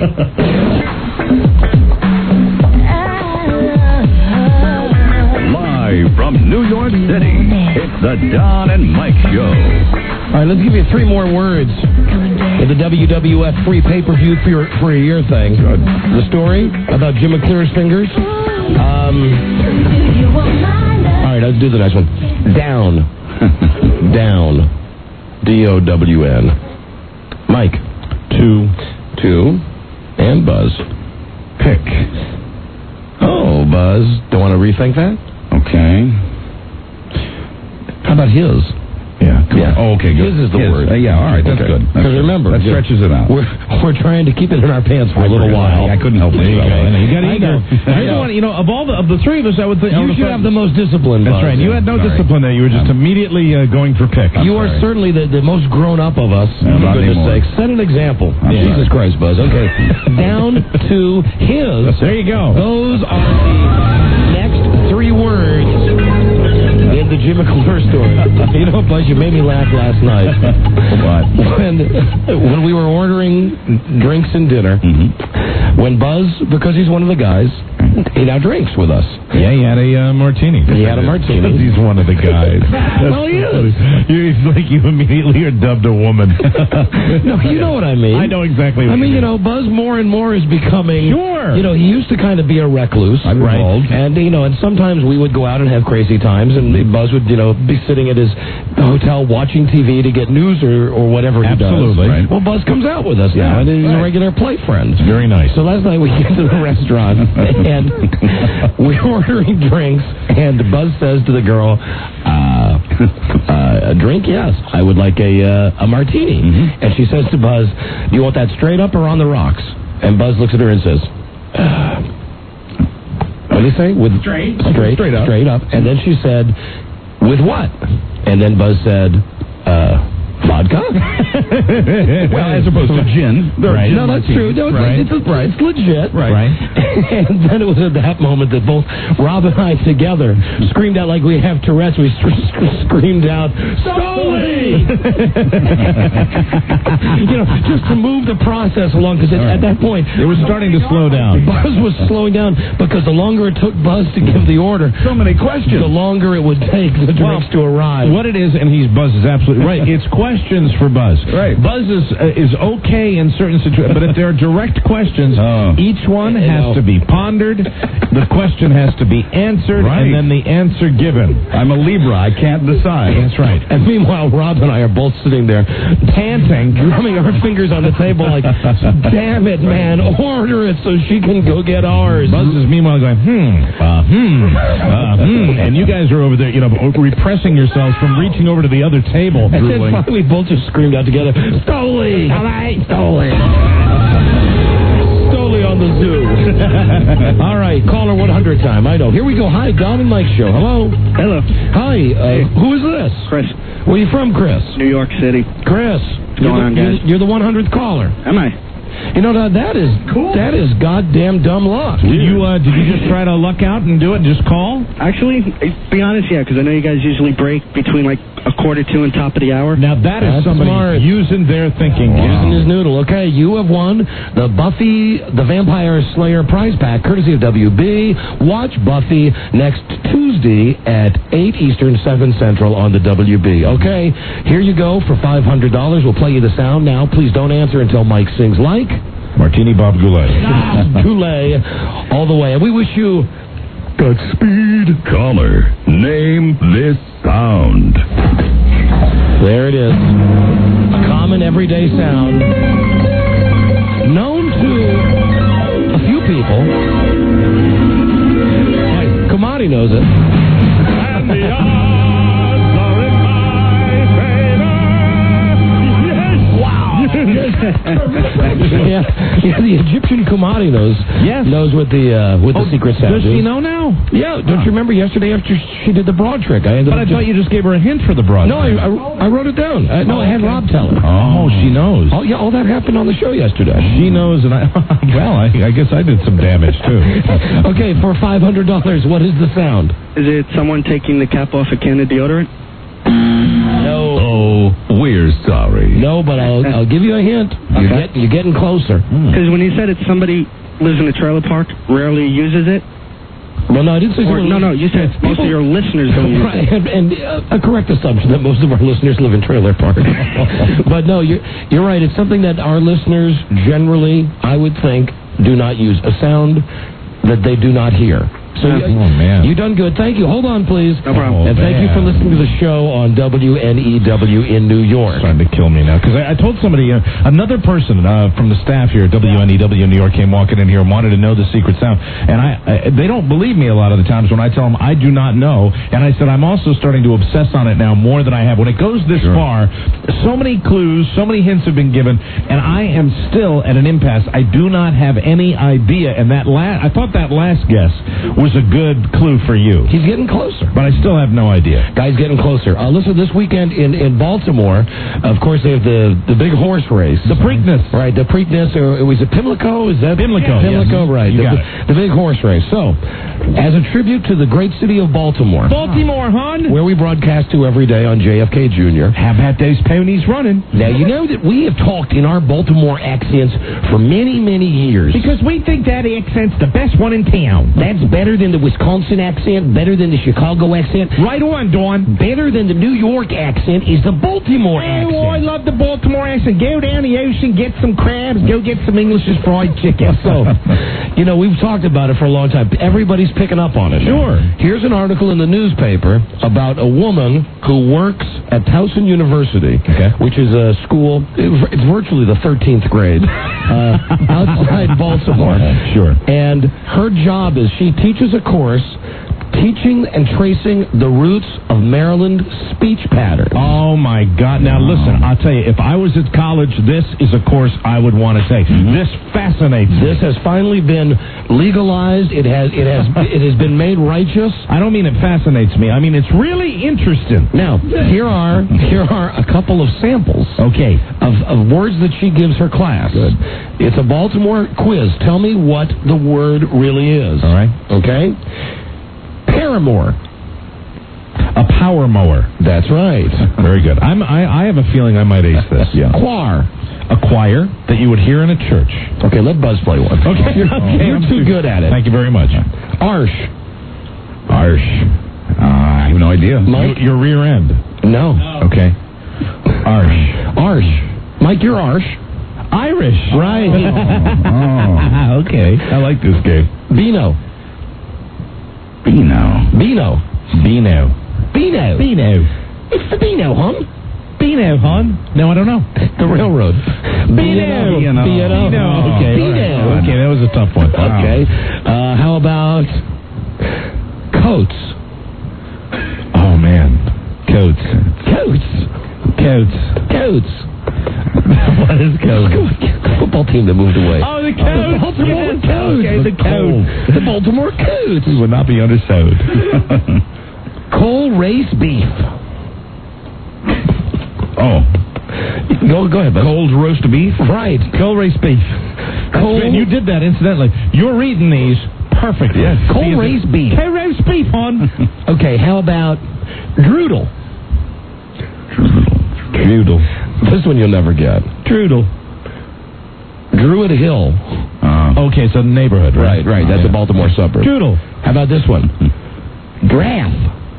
Live from New York City, it's the Don and Mike Show. All right, let's give you 3 more words in the WWF free pay-per-view for a year thing. The story about Jim McClure's fingers. All right, let's do the next one. Down. Down. D-O-W-N. Mike. 2. And Buzz. Pick. Oh, Buzz. Don't want to rethink that? Okay. How about his? Yeah. Yeah. Oh, okay, good. His is the word. Yeah, all right, that's Okay. good. Because remember, that stretches it out. We're trying to keep it in our pants for a little while. I couldn't help it. You got I know. of the 3 of us, I would think You should have the most discipline. That's Buzz. right. You had no discipline there. You were just immediately going for pick. You are certainly the most grown up of us. For not goodness anymore. sake, set an example. Yeah. Jesus Christ, Buzz. Okay, down to his. There you go. Those are the next 3 words in the Jim McClure story. You know, Buzz, you made me laugh last night. What? When we were ordering drinks and dinner, when Buzz, because he's one of the guys, he now drinks with us. Yeah, he had a martini. He had a martini. He's one of the guys. Well, he is. It's like you immediately are dubbed a woman. No, you know what I mean. I know exactly what I mean, you you know, Buzz more and more is becoming... Sure. You know, he used to kind of be a recluse. Right. And, you know, and sometimes we would go out and have crazy times, and Buzz would, you know, be sitting at his hotel watching TV to get news or whatever he does. Absolutely. Right. Well, Buzz comes out with us now, and he's a regular play friend. It's very nice. So last night we get to the restaurant, and we're ordering drinks, and Buzz says to the girl, a drink? Yes. I would like a martini. And she says to Buzz, do you want that straight up or on the rocks? And Buzz looks at her and says, what did he say? With straight up. And then she said, with what? And then Buzz said, vodka. vodka. Well, as opposed to gin. Right. No, that's true. No, it's legit. Right. And then it was at that moment that both Rob and I together screamed out like we have Tourette's. We screamed out, Stoli! Just to move the process along, because at that point it was starting to slow down. Buzz was slowing down because the longer it took Buzz to give the order, so many questions, the longer it would take the drinks to arrive. What it is, and Buzz is absolutely right. It's questions for Buzz. Right. Buzz is okay in certain situations, but if there are direct questions, each one has to be pondered. The question has to be answered, and then the answer given. I'm a Libra. I can't decide. That's right. And meanwhile, Rob and I are both sitting there, panting, drumming our fingers on the table like, damn it, man, order it so she can go get ours. Buzz is meanwhile going, and you guys are over there, repressing yourselves from reaching over to the other table. And then finally, we both just screamed out together, Stoli! Stoli! Stoli on the zoo. All right, caller 100 time. I know. Here we go. Hi, Don and Mike Show. Hello. Hello. Hi. Who is this? Chris. Where are you from, Chris? New York City. Chris. What's going on, guys? You're the 100th caller. Am I? That is cool. That is goddamn dumb luck. Did you just try to luck out and do it and just call? Actually, be honest, yeah, because I know you guys usually break between like 1:45 and top of the hour. Now that is somebody smart. Using their thinking. Using his noodle. Okay, you have won the Buffy the Vampire Slayer prize pack, courtesy of WB. Watch Buffy next Tuesday at 8 Eastern, 7 Central on the WB. Okay, here you go for $500. We'll play you the sound now. Please don't answer until Mike sings like Martini Bob Goulet. Goulet all the way. And we wish you Godspeed. Caller, name this sound. There it is. A common everyday sound known to a few people. Like Kamadi knows it. And the odds are in my favor. Yes. Wow. Yeah, the Egyptian Kamadi knows what the secret sound is. Does she know now? Yeah, don't you remember yesterday after she did the broad trick? I thought you just gave her a hint for the broad trick. No, I wrote it down. I had Rob tell her. Oh, she knows. Oh, yeah, all that happened on the show yesterday. She knows, and I guess I did some damage, too. Okay, for $500, what is the sound? Is it someone taking the cap off a can of deodorant? No. Oh, we're sorry. No, but I'll give you a hint. You're getting closer. Because when you said it's somebody lives in a trailer park, rarely uses it. Well, no, I didn't say so. No, you said most of your listeners don't use it. And a correct assumption that most of our listeners live in trailer parks. But no, you're right. It's something that our listeners generally, I would think, do not use. A sound that they do not hear. So you done good. Thank you. Hold on, please. No problem. And thank you for listening to the show on WNEW in New York. Trying to kill me now because I told somebody, another person from the staff here at WNEW in New York came walking in here and wanted to know the secret sound, and they don't believe me a lot of the times when I tell them I do not know. And I said I'm also starting to obsess on it now more than I have. When it goes this far, so many clues, so many hints have been given, and I am still at an impasse. I do not have any idea. And I thought that last guess was a good clue for you. He's getting closer. But I still have no idea. Guy's getting closer. Listen, this weekend in Baltimore, of course, they have the big horse race. The Preakness. Right, the Preakness. Or was it Pimlico? Is that Pimlico? Pimlico, yes. right. The big horse race. So, as a tribute to the great city of Baltimore. Baltimore, hon. Where we broadcast to every day on JFK Jr. How about those ponies running? Now, you know that we have talked in our Baltimore accents for many, many years. Because we think that accent's the best one in town. That's better than the Wisconsin accent, better than the Chicago accent. Right on, Dawn. Better than the New York accent is the Baltimore accent. Oh, I love the Baltimore accent. Go down the ocean, get some crabs, go get some English's fried chicken. So, we've talked about it for a long time. Everybody's picking up on it. Sure. Here's an article in the newspaper about a woman who works at Towson University, which is a school, it's virtually the 13th grade, outside Baltimore. Sure. And her job is she teaches a course Teaching and tracing the roots of Maryland speech patterns. Oh, my God. Now, listen, I'll tell you, if I was at college, this is a course I would want to take. This fascinates me. This has finally been legalized. It has been made righteous. I don't mean it fascinates me. I mean, it's really interesting. Now, here are a couple of samples. Okay. Of words that she gives her class. Good. It's a Baltimore quiz. Tell me what the word really is. All right. Okay? Paramore. A power mower. That's right. Very good. I have a feeling I might ace this. Yeah. Choir. A choir that you would hear in a church. Okay, let Buzz play one. Okay. You're too good at it. Thank you very much. Arsh. I have no idea. Mike? Your rear end. No. Okay. Arsh. Mike, you're Arsh. Irish. Right. Okay. I like this game. Beano. It's the Beano, hon. Beano, hon? No, I don't know. The railroad. Beano. Okay. Beano. Okay, that was a tough one. Wow. Okay. How about coats? Oh, man. Coats. What is coats? Football team that moved away. Oh, the Coats. Baltimore Coats. Okay, the Coats. The Baltimore Coats. We would not be undersewed. Coal race beef. Oh. Go ahead, bud. Cold roast beef? Right. Coal race beef. And you did that, incidentally. You're reading these perfect. Yes. Coal race beef. Coal race beef, hon. Okay, how about droodle? This one you'll never get. Droodle. Druid Hill. Okay, so neighborhood, right? Right. That's a Baltimore suburb. Droodle. How about this one? Graph.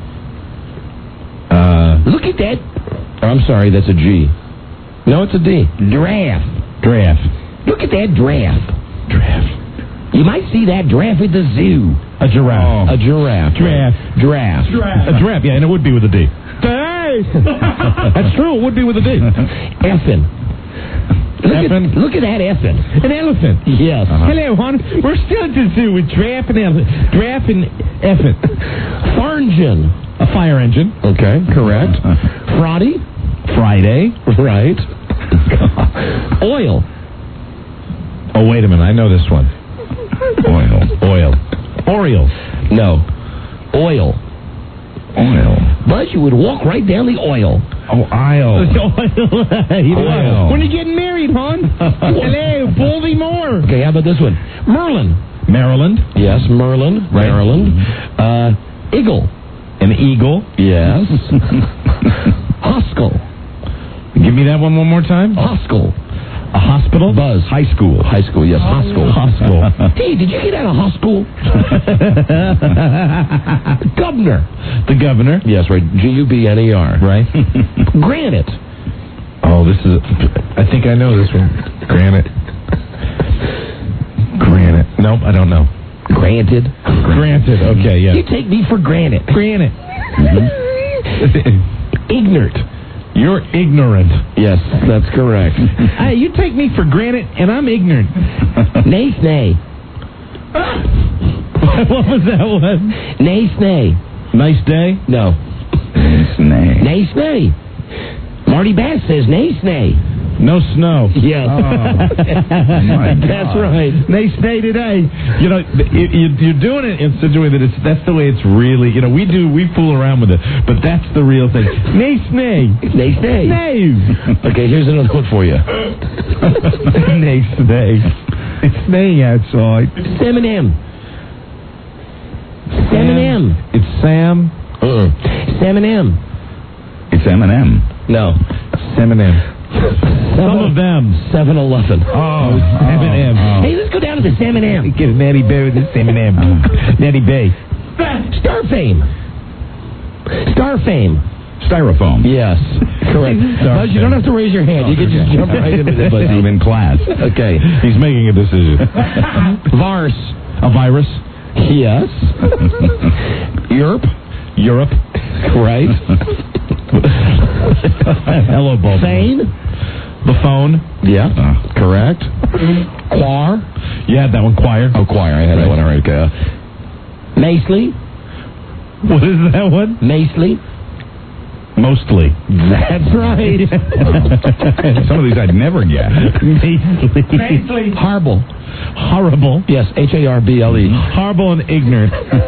Look at that. Oh, I'm sorry, that's a G. No, it's a D. Giraffe. Look at that giraffe. You might see that giraffe at the zoo. A giraffe. A giraffe. Giraffe. A giraffe, yeah, and it would be with a D. That's true, it would be with a D. Effin. Look at that effin. An elephant. Yes. Hello, hon. We're still at the zoo with giraffe and elephant. Giraffe and effin. Farngin. A fire engine. Okay, correct. Friday. Right. Oil. Oh, wait a minute. I know this one. Oil. Oriole. No. Oil. But you would walk right down the oil. Oh, aisle. Oil. When are you getting married, hon? Hello, Baltimore. Okay, how about this one? Merlin. Maryland. Yes, Merlin. Right. Maryland. Eagle. An eagle. Yes. Hoskell. Give me that one more time. Hoskell. A hospital? Buzz. High school, yes. Hoskell. Hey, did you get out of hospital? Governor. The governor. Yes, right. Gubner. Right. Granite. Oh, this is... I think I know this one. Granite. Nope, I don't know. Granted. Okay, yeah. You take me for granted. Ignorant. You're ignorant. Yes, that's correct. Hey, you take me for granted, and I'm ignorant. Nay. What was that one? Nay. Nice day? No. Nay. Marty Bass says nay. No snow. Yes. That's right. Nice day today. You know, you're doing it in such a way that that's the way it's really. You know, we fool around with it, but that's the real thing. Nice day. Okay, here's another one for you. Nice day. It's snowing outside. Sam and M. It's Sam. Sam and M. It's M&M. No. Sam and M. Some of them. 7-Eleven. Oh, M&M. Hey, let's go down to the Sam and M. Get a Natty Bay with this M&M. Natty Bay. Starfame. Styrofoam. Yes, correct. Buzz, you don't have to raise your hand. You can just jump right into it, Buzz. I'm in class. Okay. He's making a decision. Vars. A virus. Yes. Europe. Right. Hello, Bob. Fane. The phone. Yeah. Correct. Choir. You had that one, choir. Oh, choir. I had that one. All right. Masley. What is that one? Mostly. Mostly. That's right. Some of these I'd never get. Mostly. Horrible. Horrible. Yes, Harble. Horrible and ignorant.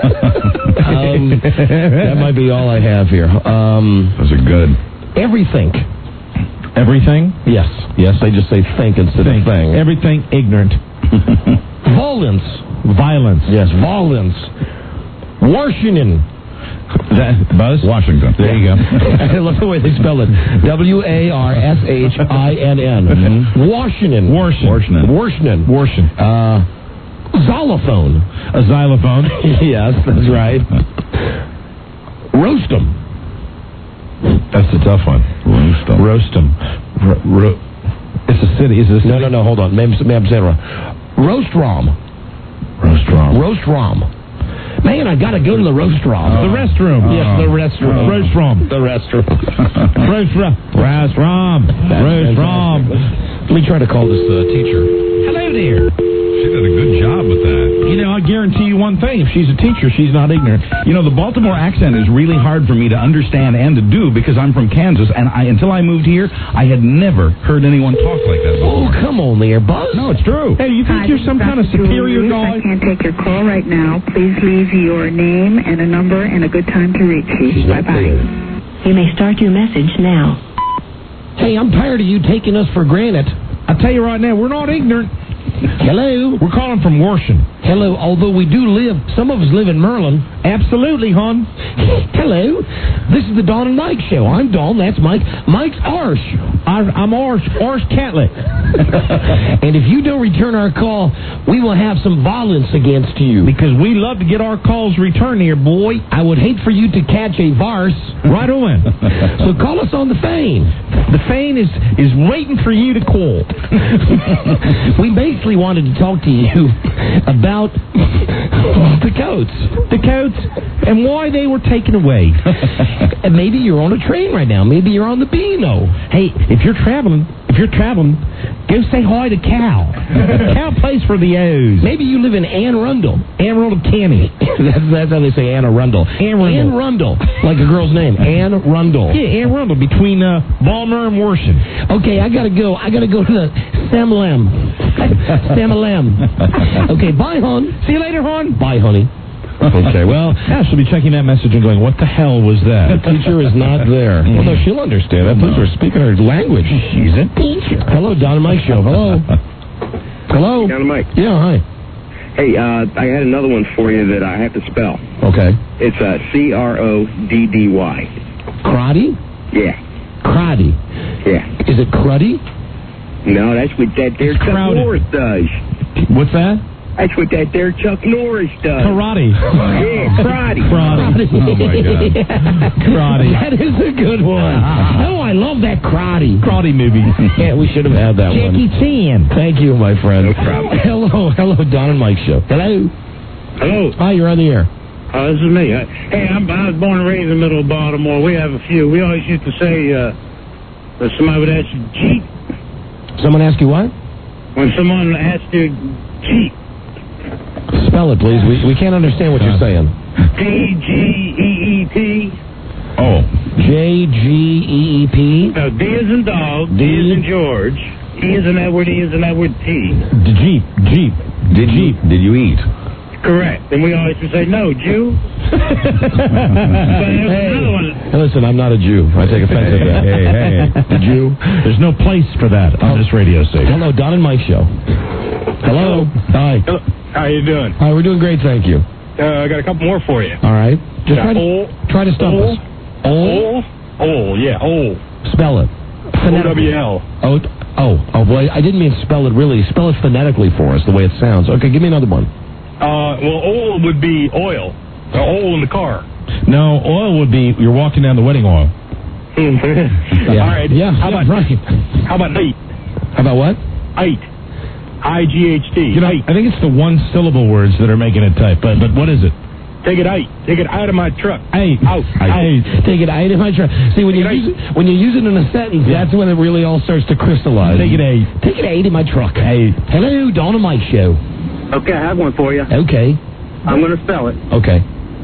That might be all I have here. Those are good. Everything. Everything? Yes. Yes, they just say think instead of thing. Everything ignorant. Violence. Violence. Yes, violence. Washington. Buzz? Washington. There you go. I love the way they spell it. Warshinin. Washington. Washington. Xylophone. A xylophone. Yes, that's right. Roast 'em. That's a tough one. Roast 'em. It's a city. Is this? No. Hold on. Ma'am Sarah. Roast rom. Man, I gotta go to the roast rom. The restroom. Yes, the restroom. Roast rom. The restroom. Roast rom. Let me try to call this teacher. Hello there. She did a good job with that. You know, I guarantee you one thing. If she's a teacher, she's not ignorant. You know, the Baltimore accent is really hard for me to understand and to do because I'm from Kansas, and until I moved here, I had never heard anyone talk like that before. Oh, come on there, Buzz. No, it's true. Hey, you think you're some kind of superior guy? I can't take your call right now. Please leave your name and a number and a good time to reach you. Bye-bye. You may start your message now. Hey, I'm tired of you taking us for granted. I tell you right now, we're not ignorant. Hello. We're calling from Washington. Hello, although we do live, some of us live in Merlin. Absolutely, hon. Hello. This is the Don and Mike show. I'm Don, that's Mike. Mike's Arsh. I'm Arsh Catlett. And if you don't return our call, we will have some violence against you. Because we love to get our calls returned here, boy. I would hate for you to catch a virus. Right on. So call us on the phone. The phone is waiting for you to call. We basically wanted to talk to you about the coats. The coats and why they were taken away. And maybe you're on a train right now. Maybe you're on the Beano. Hey, if you're traveling, go say hi to Cal. Cal plays for the O's. Maybe you live in Anne Arundel. Anne Arundel County. That's how they say Anne Arundel. Anne Arundel. Like a girl's name. Anne Arundel. Yeah, Anne Arundel, between Balmer and Washington. Okay, I gotta go. I gotta go to the Samalem. Okay, bye, hon. See you later, hon. Bye, honey. Okay, well, she'll be checking that message and going, what the hell was that? The teacher is not there. Well, no, she'll understand. I believe we're speaking her language. She's a teacher. Hello, Don and Mike show. Hello. Hello. Don and Mike. Yeah, hi. Hey, I had another one for you that I have to spell. Okay. It's Croddy. Crotty? Yeah. Crotty. Yeah. Is it cruddy? No, that's what that there Chuck Norris does. What's that? That's what that there Chuck Norris does. Karate. Yeah, karate. Karate. Oh, my God. Karate. That is a good one. Oh, I love that karate. Karate movie. Yeah, we should have had that one. Jackie Chan. Thank you, my friend. No problem. Hello, Don and Mike show. Hello. Hello. Hi, you're on the air. This is me. Hey, I was born and raised in the middle of Baltimore. We have a few. We always used to say that somebody would ask you to cheat. Someone ask you what? When someone asks you to cheat. Spell it, please. We can't understand what you're saying. P-G-E-E-T. Oh. J-G-E-E-P? No, D is in dog, D is in George, E is in Edward, E is in Edward, T. Jeep. Did you eat? Correct. And we always would say, no, Jew. Hey, listen, I'm not a Jew. I take offense at that. Hey. The Jew. There's no place for that on this radio station. Hello, Don and Mike show. Hello. Hi. Hello. How you doing? Hi, we're doing great, thank you. I got a couple more for you. All right. Just try to stump us. Spell it. O-W-L. Oh, boy, I didn't mean spell it really. Spell it phonetically for us, the way it sounds. Okay, give me another one. Well, oil would be oil. Oil in the car. No, oil would be you're walking down the wedding oil. Yeah. All right. Yeah. How about right? How about eight? How about what? Eight. I-G-H-T. You know, I think it's the one-syllable words that are making it tight. But what is it? Take it eight. Take it out of my truck. Eight. Out. Take it out of my truck. See, when you use it in a sentence, that's when it really all starts to crystallize. Take it eight. Take it eight in my truck. Eight. Hello, Don and Mike show. Okay, I have one for you. Okay. I'm going to spell it. Okay.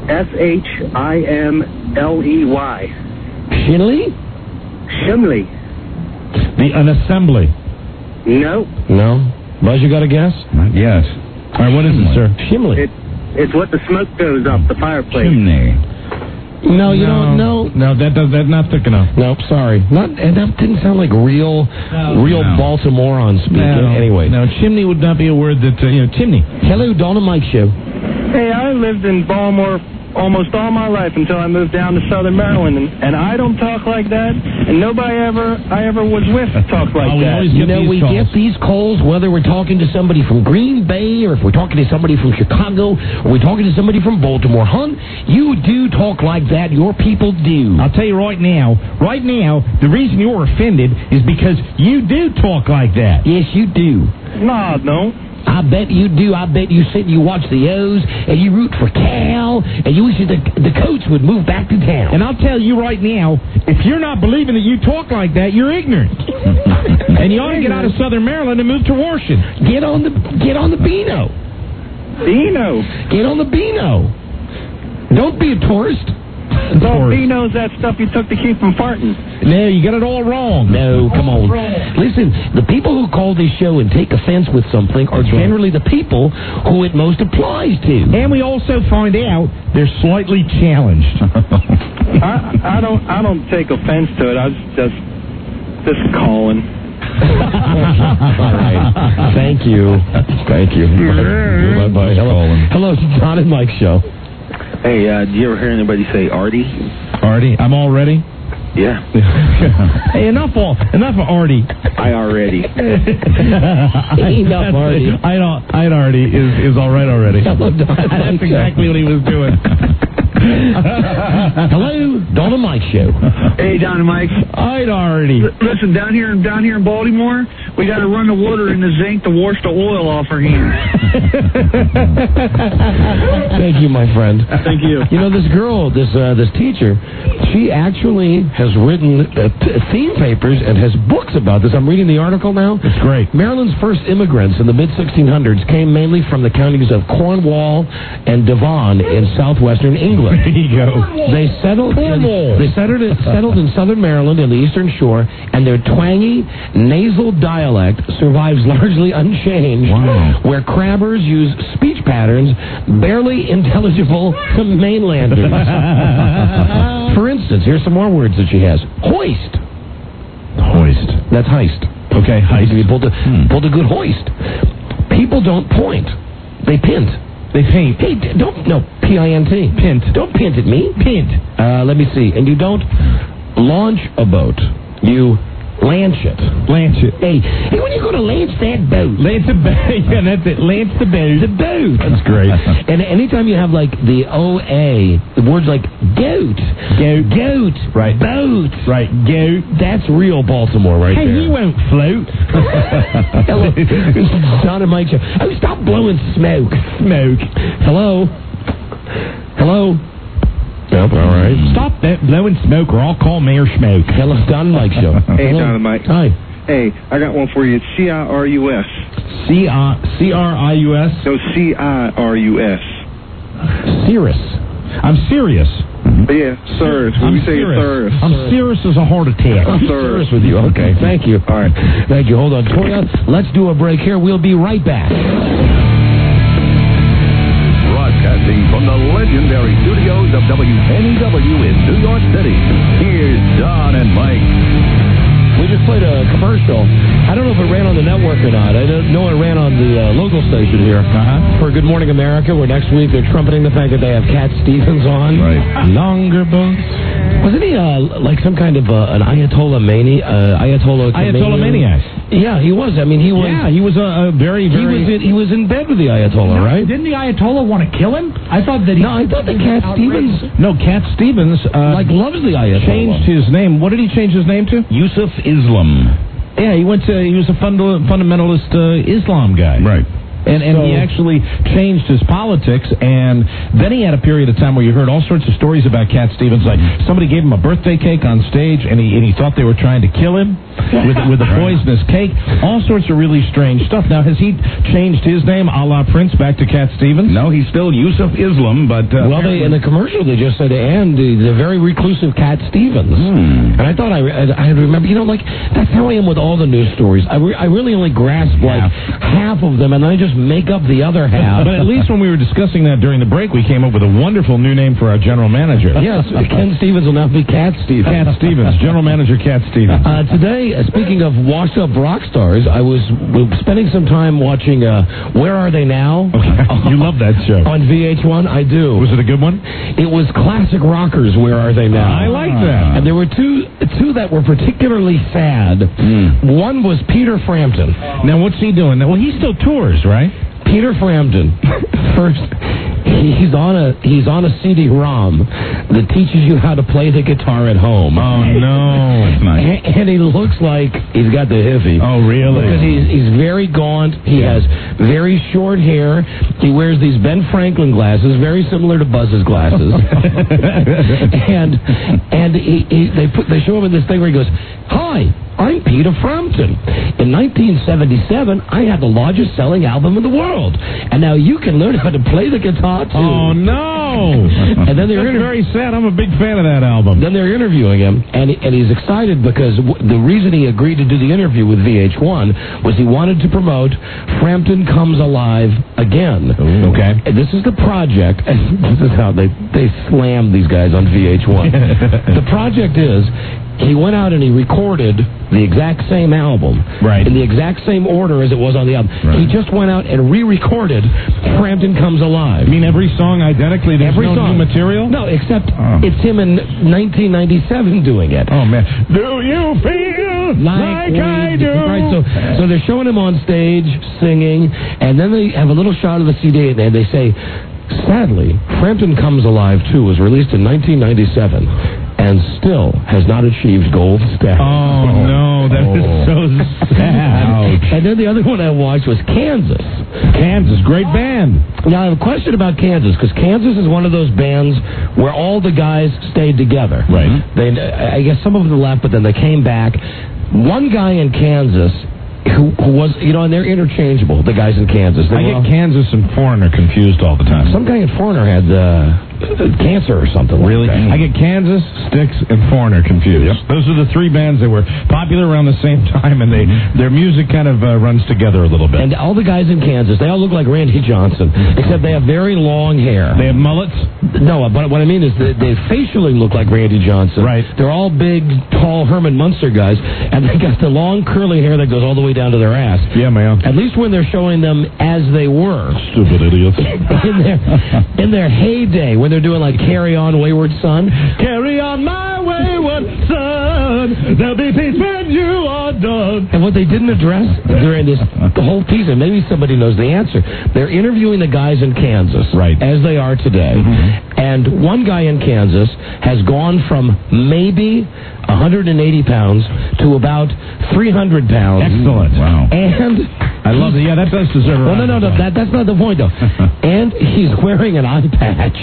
Shimley. Shinley? Shimley. An assembly. No. No. Buzz, you got a guess? Yes. All right, what is it, sir? Shimley. It's what the smoke goes up the fireplace. Chimney. No, you don't know. No, that's not thick enough. No, sorry. That didn't sound like real Baltimorean speak. Anyway. No, chimney would not be a word that, chimney. Hello, Dawn and Mike Show. Hey, I lived in Baltimore almost all my life until I moved down to Southern Maryland, and I don't talk like that, and nobody I ever was with talks like that. We get these calls whether we're talking to somebody from Green Bay or if we're talking to somebody from Chicago or we're talking to somebody from Baltimore. Hon, you do talk like that. Your people do. I'll tell you right now, the reason you're offended is because you do talk like that. Yes, you do. No, I don't. I bet you do. I bet you sit and you watch the O's and you root for Cal and you wish that the coach would move back to town. And I'll tell you right now, if you're not believing that you talk like that, you're ignorant. And you ought to get out of Southern Maryland and move to Washington. Get on the Beano. Beano. Get on the Beano. Don't be a tourist. Well, Beano's that stuff you took to keep from farting. No, you got it all wrong. No, come on. Listen, the people who call this show and take offense with something are generally the people who it most applies to. And we also find out they're slightly challenged. I don't take offense to it. I was just calling. All right. Thank you. Bye-bye. Hello, Don and Mike Show. Hey, did you ever hear anybody say Artie? Artie? I'm all ready? Yeah. Hey, enough of Artie. I already. Enough Artie. I Artie is all right already. That's exactly what he was doing. Hello, Don and Mike Show. Hey, Don and Mike. I'd already. Listen, down here in Baltimore, we got to run the water in the zinc to wash the oil off our hands. Thank you, my friend. Thank you. You know, this girl, this teacher, she actually has written theme papers and has books about this. I'm reading the article now. It's great. Maryland's first immigrants in the mid-1600s came mainly from the counties of Cornwall and Devon in southwestern England. There you go. They settled in southern Maryland and the Eastern Shore, and their twangy, nasal dialect survives largely unchanged, where crabbers use speech patterns barely intelligible to mainlanders. For instance, here's some more words that she has. Hoist. That's heist. Okay, heist. You pulled a good hoist. People don't point. They pint. They paint. Hey, don't, no, P-I-N-T. Pint. Don't pint at me. Pint. Let me see. And you don't launch a boat. You Lance it. Hey, when you go to lance that boat. Lance the boat. Yeah, that's it. Lance the boat. The boat. That's great. And anytime you have, like, the O-A, the words like goat. Goat. Right. Boat. Right. Goat. That's real Baltimore right there. Hey, he won't float. Hello. Don and Mike Show. Oh, stop blowing smoke. Hello. Yep, all right. Stop that blowing smoke or I'll call Mayor Smoke. Hello, Don and Mike Show. Hey, Don and Mike. Hi. Hey, I got one for you. It's C-I-R-U-S. C-R-I-U-S? No, C-I-R-U-S. Cirrus. I'm serious. Yeah, Cirrus. When we say Cirrus. I'm serious as a heart attack. I'm serious with you. Okay, thank you. All right. Thank you. Hold on. Toya, let's do a break here. We'll be right back. Broadcasting from the legendary studios of WNEW in New York City, here's Don and Mike. We just played a commercial. I don't know if it ran on the network or not. I don't know it ran on the local station here for Good Morning America, where next week they're trumpeting the fact that they have Cat Stevens on. Right. Longer boats. Wasn't he like some kind of an Ayatollah maniac? Yeah, he was. I mean, he was. Yeah, he was a very. He was in bed with the Ayatollah, right? Didn't the Ayatollah want to kill him? I thought that Cat Stevens. No, Cat Stevens loves the Ayatollah. Changed his name. What did he change his name to? Yusuf Islam. Yeah, he was a fundamentalist Islam guy. Right. And he actually changed his politics, and then he had a period of time where you heard all sorts of stories about Cat Stevens, like somebody gave him a birthday cake on stage, and he thought they were trying to kill him with a poisonous cake. All sorts of really strange stuff. Now, has he changed his name, a la Prince, back to Cat Stevens? No, he's still Yusuf Islam, but... well, in the commercial, they just said, and the very reclusive Cat Stevens. And I thought I remember, that's how I am with all the news stories. I really only grasp, half of them, and then I just make up the other half. But at least when we were discussing that during the break, we came up with a wonderful new name for our general manager. Yes, Ken Stevens will now be Cat Stevens. Cat Stevens, general manager Cat Stevens. Today, speaking of washed-up rock stars, I was spending some time watching Where Are They Now? You love that show. On VH1, I do. Was it a good one? It was classic rockers, Where Are They Now? I like that. And there were two that were particularly sad. One was Peter Frampton. Now, what's he doing? Well, he still tours, right? Peter Frampton. First, he's on a CD-ROM that teaches you how to play the guitar at home. Oh no! That's nice. And he looks like he's got the hippie. Oh really? Because he's very gaunt. He has very short hair. He wears these Ben Franklin glasses, very similar to Buzz's glasses. and they show him in this thing where he goes, "Hi, I'm Peter Frampton. In 1977, I had the largest selling album in the world. And now you can learn how to play the guitar, too." Oh, no. And then That's very sad. I'm a big fan of that album. Then they're interviewing him, and he's excited because the reason he agreed to do the interview with VH1 was he wanted to promote Frampton Comes Alive Again. Ooh. Okay. And this is the project, and this is how they slam these guys on VH1. The project is... he went out and he recorded the exact same album. Right. In the exact same order as it was on the album. Right. He just went out and re-recorded Frampton Comes Alive. You mean every song identically? There's no new material? No, except it's him in 1997 doing it. Oh, man. Do you feel like I do? Right, so they're showing him on stage singing, and then they have a little shot of the CD, and they say, sadly, Frampton Comes Alive 2 was released in 1997. And still has not achieved gold status. Oh, no, that is so sad. And then the other one I watched was Kansas. Kansas, great band. Now, I have a question about Kansas, because Kansas is one of those bands where all the guys stayed together. Right. I guess some of them left, but then they came back. One guy in Kansas... who was, and they're interchangeable, the guys in Kansas. I get Kansas and Foreigner confused all the time. Some guy in Foreigner had cancer or something. Really? Like that. I get Kansas, Styx, and Foreigner confused. Yep. Those are the three bands that were popular around the same time, and their music kind of runs together a little bit. And all the guys in Kansas, they all look like Randy Johnson, except they have very long hair. They have mullets? No, but what I mean is they facially look like Randy Johnson. Right. They're all big, tall Herman Munster guys, and they got the long curly hair that goes all the way down to their ass. Yeah, man. At least when they're showing them as they were. Stupid idiots. in their heyday, when they're doing like Carry On Wayward Son. Carry on my wayward son, there'll be peace when you are done. And what they didn't address during the whole piece, and maybe somebody knows the answer, they're interviewing the guys in Kansas, right, as they are today. And one guy in Kansas has gone from maybe 180 pounds to about 300 pounds. Excellent. Wow. And I love it. Yeah, that does deserve a no, that's not the point, though. And he's wearing an eye patch.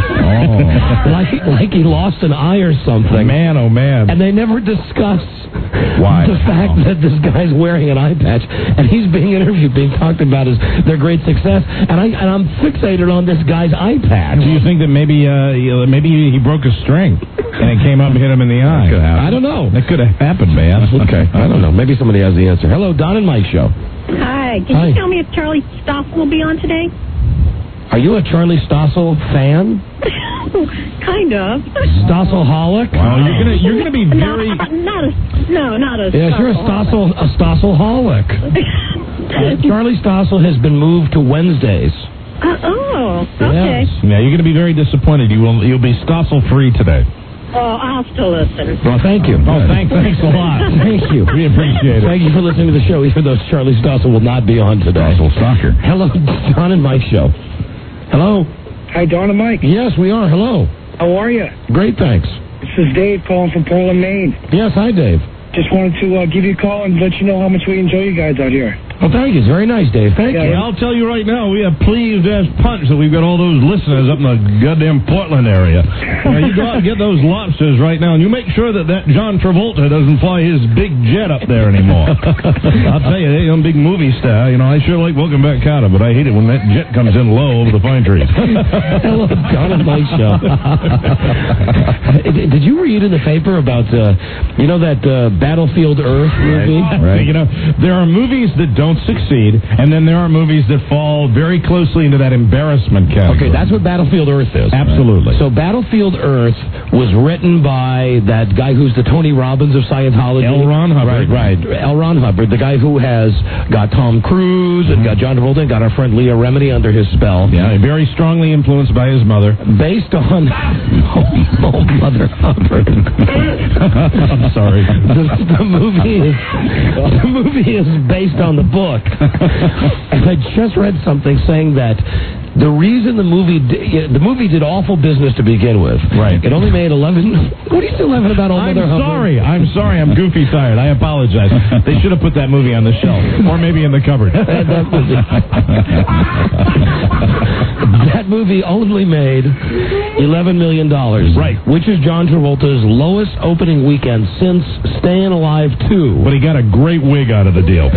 Like he lost an eye or something. Man, oh, man. And they never discuss why the fact that this guy's wearing an eye patch, and he's being interviewed, being talked about as their great success, and I'm fixated on this guy's eye patch. Do you think that maybe he broke a string and it came up and hit him in the eye? I don't know. That could have happened, man. Okay, I don't know. Maybe somebody has the answer. Hello, Don and Mike Show. Hi. Can you tell me if Charlie Stossel will be on today? Are you a Charlie Stossel fan? Kind of. Stossel-holic? Wow, you're gonna be very... Not a Yes, you're a Stossel-holic. Charlie Stossel has been moved to Wednesdays. Okay. Yes. Yeah, you're going to be very disappointed. You'll be Stossel-free today. Oh, I'll still listen. Well, thank you. Oh, thanks a lot. Thank you. We appreciate it. Thank you for listening to the show, even though Charlie Stossel will not be on today. Stossel Stalker. Hello, Don and Mike Show. Hello. Hi, Don and Mike. Yes, we are. Hello. How are you? Great, thanks. This is Dave calling from Portland, Maine. Yes, hi, Dave. Just wanted to give you a call and let you know how much we enjoy you guys out here. Well, thank you. It's very nice, Dave. Thank you. I'll tell you right now, we have pleased as punch that we've got all those listeners up in the goddamn Portland area. You go out and get those lobsters right now, and you make sure that John Travolta doesn't fly his big jet up there anymore. I'll tell you, you're a big movie star. You know, I sure like Welcome Back, Kotter, but I hate it when that jet comes in low over the pine trees. Hello, Don and Mike show. Did you read in the paper about, that Battlefield Earth movie? Right. You know, there are movies that don't succeed, and then there are movies that fall very closely into that embarrassment category. Okay, that's what Battlefield Earth is. Absolutely. So Battlefield Earth was written by that guy who's the Tony Robbins of Scientology. L. Ron Hubbard. Right. L. Ron Hubbard, the guy who has got Tom Cruise and got John Travolta and got our friend Leah Remini under his spell. Yeah, very strongly influenced by his mother. Based on Mother Hubbard. I'm sorry. The movie is based on the book. And I just read something saying that the reason the movie did awful business to begin with. Right. It only made 11. What are you still laughing about, old Mother Hubbard? I'm sorry. I'm goofy tired. I apologize. They should have put that movie on the shelf, or maybe in the cupboard. That movie only made $11 million. Right. Which is John Travolta's lowest opening weekend since Staying Alive 2. But he got a great wig out of the deal.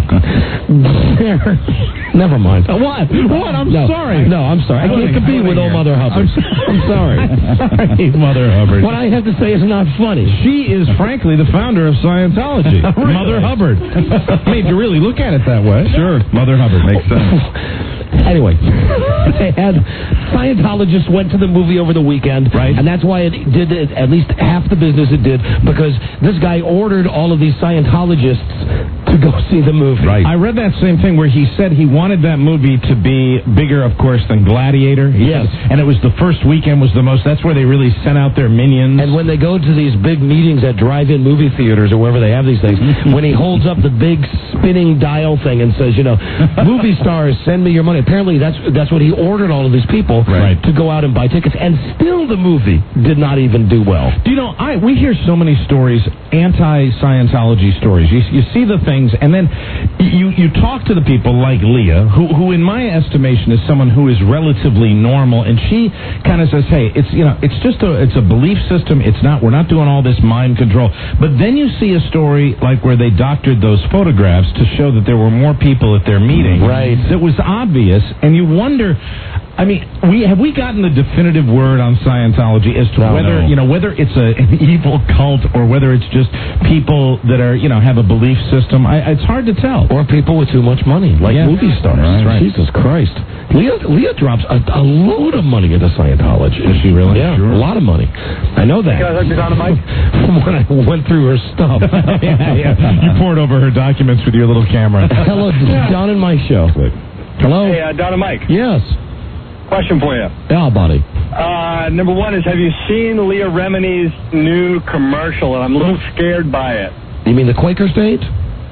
Never mind. What? I'm sorry. No, I'm sorry. I can't compete with old Mother Hubbard. I'm sorry. Sorry, Mother Hubbard. What I have to say is not funny. She is, frankly, the founder of Scientology. Really? Mother Hubbard. I mean, if you really look at it that way. Sure. Mother Hubbard makes sense. Anyway, they had Scientologists went to the movie over the weekend, right? And that's why it did at least half the business it did, because this guy ordered all of these Scientologists to go see the movie. Right. I read that same thing where he said he wanted that movie to be bigger, of course, than Gladiator. Yes. And it was the first weekend was the most. That's where they really sent out their minions. And when they go to these big meetings at drive-in movie theaters or wherever they have these things, when he holds up the big spinning dial thing and says, movie stars, send me your money. Apparently, that's what he ordered all of these people to go out and buy tickets, and still the movie did not even do well. Do you know, we hear so many stories, anti-Scientology stories. You see the things, and then you talk to the people like Leah, who in my estimation is someone who is relatively normal, and she kind of says, hey, it's a belief system. We're not doing all this mind control. But then you see a story like where they doctored those photographs to show that there were more people at their meeting. Right. That was obvious, and you wonder. I mean, have we gotten the definitive word on Scientology as to whether it's an evil cult or whether it's just people that are have a belief system? It's hard to tell. Or people with too much money, like movie stars. Right. Jesus Christ. Leah drops a load of money into Scientology. Is she really? Yeah, sure. A lot of money. I know that. Can I hook you down to Mike? From when I went through her stuff. yeah. You poured over her documents with your little camera. Hello, Don and Mike show. Hello. Hey, Don and Mike. Yes. Question for you. Yeah, buddy. Number one is, have you seen Leah Remini's new commercial? And I'm a little scared by it. You mean the Quaker State?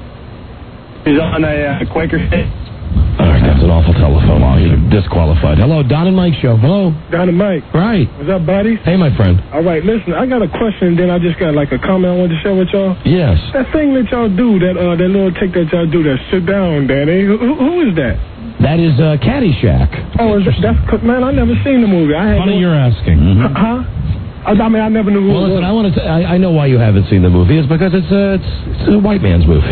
He's on a Quaker State. All right, that's an awful telephone line. You're disqualified. Hello, Don and Mike show. Hello. Don and Mike. Right. What's up, buddies? Hey, my friend. All right, listen, I got a question, then I just got like a comment I wanted to share with y'all. Yes. That thing that y'all do, that little trick that y'all do, that sit down, Danny. Who is that? That is Caddyshack. Oh, that's man, I never seen the movie. Funny you're asking. Mm-hmm. Huh? I mean, I never knew who Well, it was. listen, I know why you haven't seen the movie. It's because it's a white man's movie.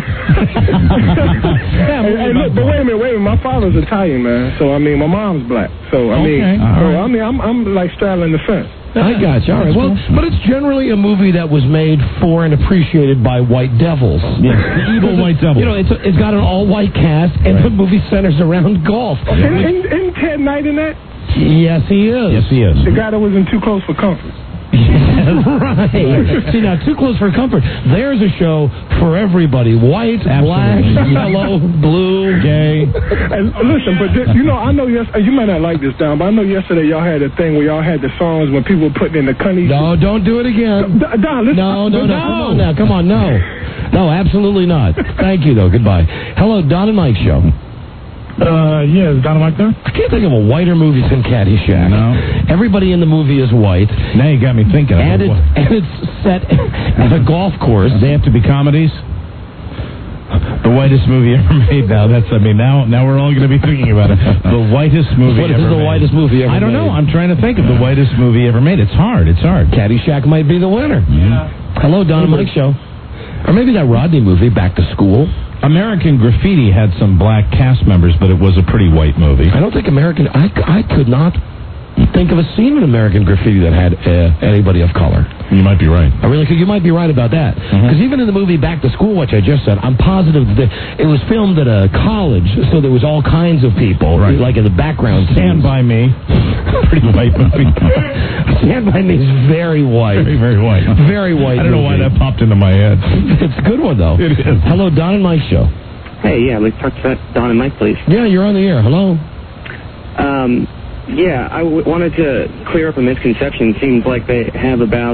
Hey, look, but wait a minute. My father's Italian, man. So, I mean, my mom's black. So, I mean, I'm like straddling the fence. I got you. All right. Well, but it's generally a movie that was made for and appreciated by white devils. Yeah, the evil white devils. It's got an all-white cast, and the movie centers around golf. Isn't Ted Knight in that? Yes, he is. Yes, he is. The guy that was in Too Close for Comfort. Right. See, now, Too Close for Comfort. There's a show for everybody. White, black, yellow, blue, gay. And listen, but I know you might not like this, Don, but I know yesterday y'all had a thing where y'all had the songs when people were putting in the cunny. No, don't do it again. Don, listen. No. Come on, no. No, absolutely not. Thank you, though. Goodbye. Hello, Don and Mike show. Yes, Don and Mike there? I can't think of a whiter movie than Caddyshack. No. Everybody in the movie is white. Now you got me thinking. And it's set at a golf course. They have to be comedies? The whitest movie ever made. Now now we're all going to be thinking about it. The whitest movie What ever is the made. whitest movie ever made? I don't know. I'm trying to think of the whitest movie ever made. It's hard. Caddyshack might be the winner. Yeah. Hello, Don and Mike Show. Or maybe that Rodney movie, Back to School. American Graffiti had some black cast members, but it was a pretty white movie. I don't think I could not think of a scene in American Graffiti that had anybody of color. You might be right. I really could. You might be right about that. Because even in the movie Back to School, which I just said, I'm positive that it was filmed at a college, so there was all kinds of people, like in the background. Stand By Me. Pretty white movie. Stand By Me is very white. Very, very white. Very white. I don't know why that popped into my head. It's a good one, though. It is. Hello, Don and Mike Show. Hey, yeah, let's talk to Don and Mike, please. Yeah, you're on the air. Hello. Yeah, I wanted to clear up a misconception. Seems like they have about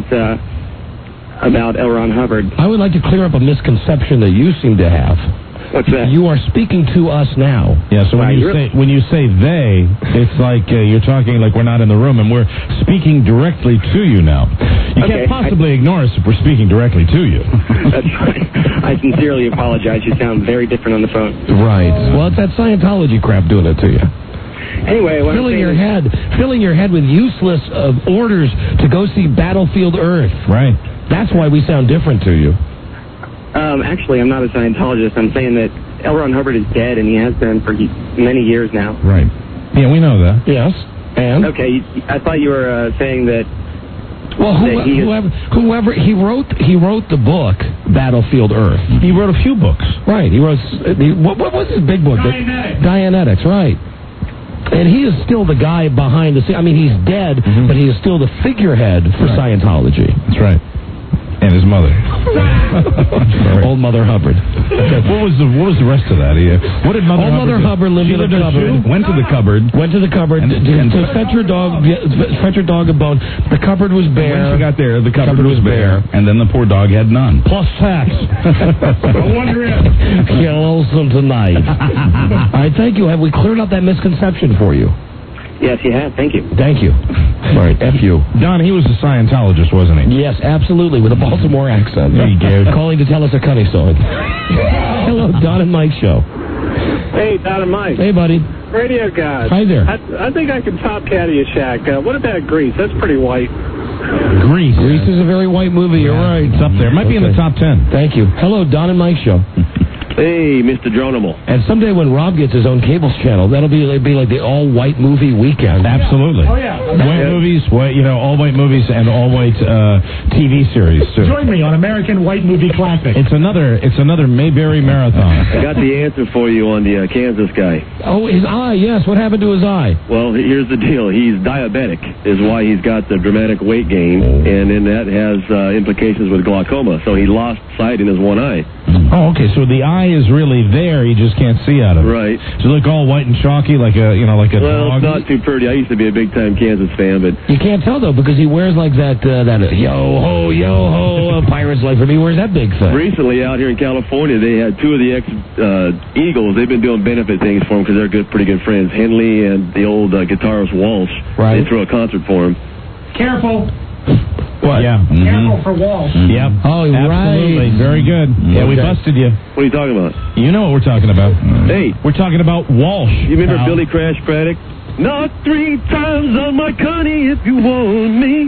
L. Ron Hubbard. I would like to clear up a misconception that you seem to have. What's that? You are speaking to us now. Yeah, so when you say they, it's like you're talking like we're not in the room, and we're speaking directly to you now. You can't possibly ignore us if we're speaking directly to you. That's fine. I sincerely apologize. You sound very different on the phone. Right. Well, it's that Scientology crap doing it to you. Anyway, what filling your head with useless orders to go see Battlefield Earth. Right. That's why we sound different to you. Actually, I'm not a Scientologist. I'm saying that L. Ron Hubbard is dead, and he has been for many years now. Right. Yeah, we know that. Yes. And? Okay, I thought you were saying that. Well, whoever he wrote the book Battlefield Earth. He wrote a few books. Right. He wrote. What was his big book? Dianetics. Right. And he is still the guy behind the scene. I mean, he's dead, but he is still the figurehead for Scientology. That's right. And his mother. Old Mother Hubbard. What was the rest of that? What did Mother Hubbard lived in a cupboard. Went to the cupboard. To fetch her dog a bone. The cupboard was bare. When she got there, the cupboard was bare. And then the poor dog had none. Plus tax. No wonder it. You're lonesome tonight. All right, thank you. Have we cleared up that misconception for you? Yes, you have. Thank you. Thank you. All right, F you. Don, he was a Scientologist, wasn't he? Yes, absolutely, with a Baltimore accent. There you go. Calling to tell us a cunny song. Hello, Don and Mike Show. Hey, Don and Mike. Hey, buddy. Radio guys. Hi there. I think I can top Caddyshack. What about Grease? That's pretty white. Grease. Grease is a very white movie. You're right. It's up there. Might be in the top 10. Thank you. Hello, Don and Mike Show. Hey, Mr. Geronimo. And someday when Rob gets his own cable channel, it'll be like the all-white movie weekend. Absolutely. Oh, yeah. White movies, all white movies and all white TV series, too. Join me on American White Movie Classic. It's another Mayberry marathon. I got the answer for you on the Kansas guy. Oh, his eye, yes. What happened to his eye? Well, here's the deal. He's diabetic, is why he's got the dramatic weight gain, and then that has implications with glaucoma. So he lost sight in his one eye. Oh, okay. So the eye is really there. You just can't see out of it. Right. So you look all white and chalky like a well, dog. It's not too pretty. I used to be a big-time Kansas fan, but you can't tell though because he wears like that yo ho Pirates life for me. He wears that big thing. Recently, out here in California, they had two of the ex-Eagles. They've been doing benefit things for him because they're pretty good friends. Henley and the old guitarist Walsh. Right. They threw a concert for him. Careful. What? Yeah. Careful for Walsh. Yep. Oh, absolutely. Right. Very good. Yeah, we busted you. What are you talking about? You know what we're talking about. Hey. We're talking about Walsh. You remember Billy Crash Craddock? Not 3 times on my coney if you want me.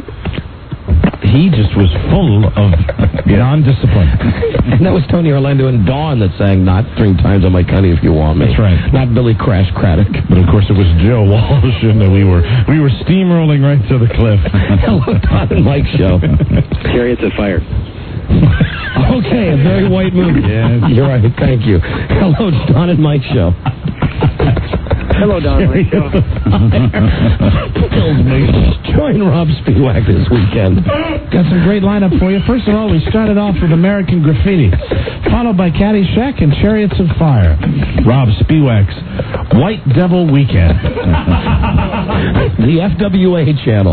He just was full of non-discipline. And that was Tony Orlando and Dawn that sang Not 3 times on my coney if you want me. That's right. Not Billy Crash Craddock. But of course it was Joe Walsh, and we were steamrolling right to the cliff. Hello, Don and Mike Show. Chariots of Fire. Okay, a very white movie. Yeah. You're right. Thank you. Hello, Don and Mike Show. Hello, Don and Mike Show. Kills me. Join Rob Spiewak this weekend. Got some great lineup for you. First of all, we started off with American Graffiti, followed by Caddyshack and Chariots of Fire. Rob Spiewak's White Devil Weekend. The FWA channel.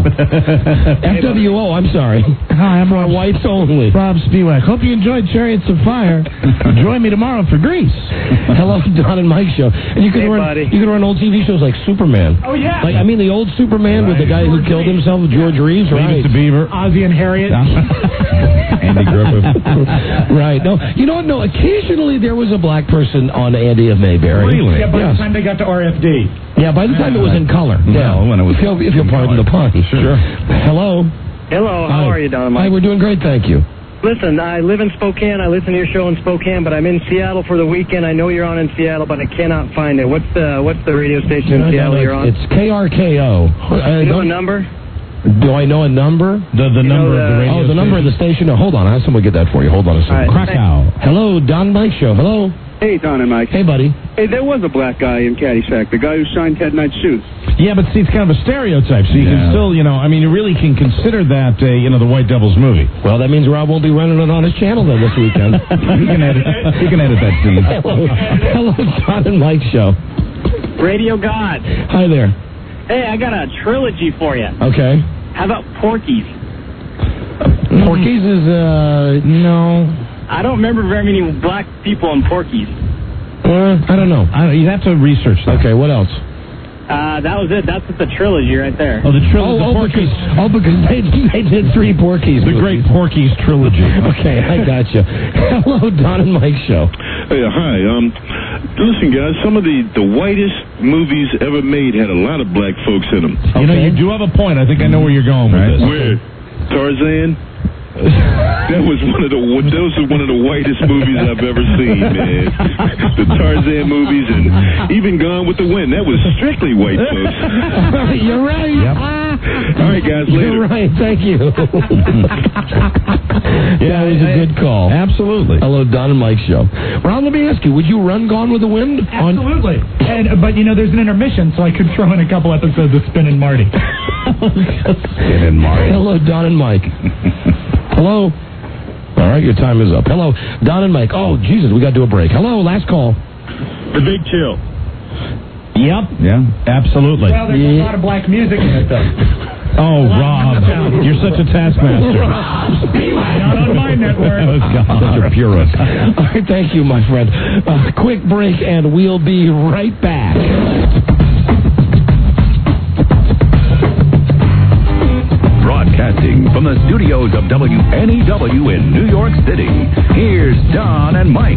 FWO, I'm sorry. Hi, I'm Rob. Whites only. Rob Spiewak. Hope you enjoyed Chariots of Fire. Join me tomorrow for Grease. Hello, Don and Mike show. And you can run old TV shows like Superman. Oh, yeah. Like, I mean, the old Superman with the guy who killed himself, George Reeves, right? Leave it to Beaver. Ozzy and Harriet. Andy Griffith. Right. No, you know what? No, occasionally there was a black person on Andy of Mayberry. Really? Yeah, by the time they got to RFD. Yeah, by the time it was in color. Well, when it was if you'll pardon the pun. Sure. Hello. Hello, how are you, Don? Hi, we're doing great, thank you. Listen, I live in Spokane. I listen to your show in Spokane, but I'm in Seattle for the weekend. I know you're on in Seattle, but I cannot find it. What's the radio station in Seattle you're on? It's KRKO. You know a number? Do I know a number? The number of the radio the number of the station? No, hold on. I'll have someone get that for you. Hold on a second. Right, Krakow. Hello, Don Mike Show. Hello. Hey, Don and Mike. Hey, buddy. Hey, there was a black guy in Caddyshack, the guy who shined Ted Knight's shoes. Yeah, but see, it's kind of a stereotype, so you can still, I mean, you really can consider that, the White Devils movie. Well, that means Rob won't be running it on his channel then this weekend. He can edit that scene. Hello, Don and Mike Show. Radio God. Hi there. Hey, I got a trilogy for you. Okay. How about Porky's? Porky's is, no. I don't remember very many black people in Porky's. I don't know. You'd have to research that. Okay, what else? That was it. That's the trilogy right there. Oh, the Porky's. Because they did 3 Porky's. The Great Porky's trilogy. Okay, I gotcha. Hello, Don and Mike Show. Hey, hi. Listen, guys, some of the whitest movies ever made had a lot of black folks in them. You do have a point. I think I know where you're going with this. Where? Tarzan? Those are one of the whitest movies I've ever seen, man. The Tarzan movies and even Gone with the Wind. That was strictly white folks. You're right. Yep. All right, guys, later. You're right. Thank you. That was a good call. Absolutely. Hello, Don and Mike Show. Ron, let me ask you, would you run Gone with the Wind? Absolutely. But, there's an intermission, so I could throw in a couple episodes of Spin and Marty. Spin and Marty. Hello, Don and Mike. Hello. All right, your time is up. Hello, Don and Mike. Oh, Jesus, we got to do a break. Hello, last call. The Big Chill. Yep. Yeah, absolutely. Well, there's a lot of black music in it, though. Oh, Rob, you're such a taskmaster. Not on my network. Oh, God. Such a purist. All right, thank you, my friend. Quick break, and we'll be right back. Broadcasting from the studios of WNEW in New York City, here's Don and Mike.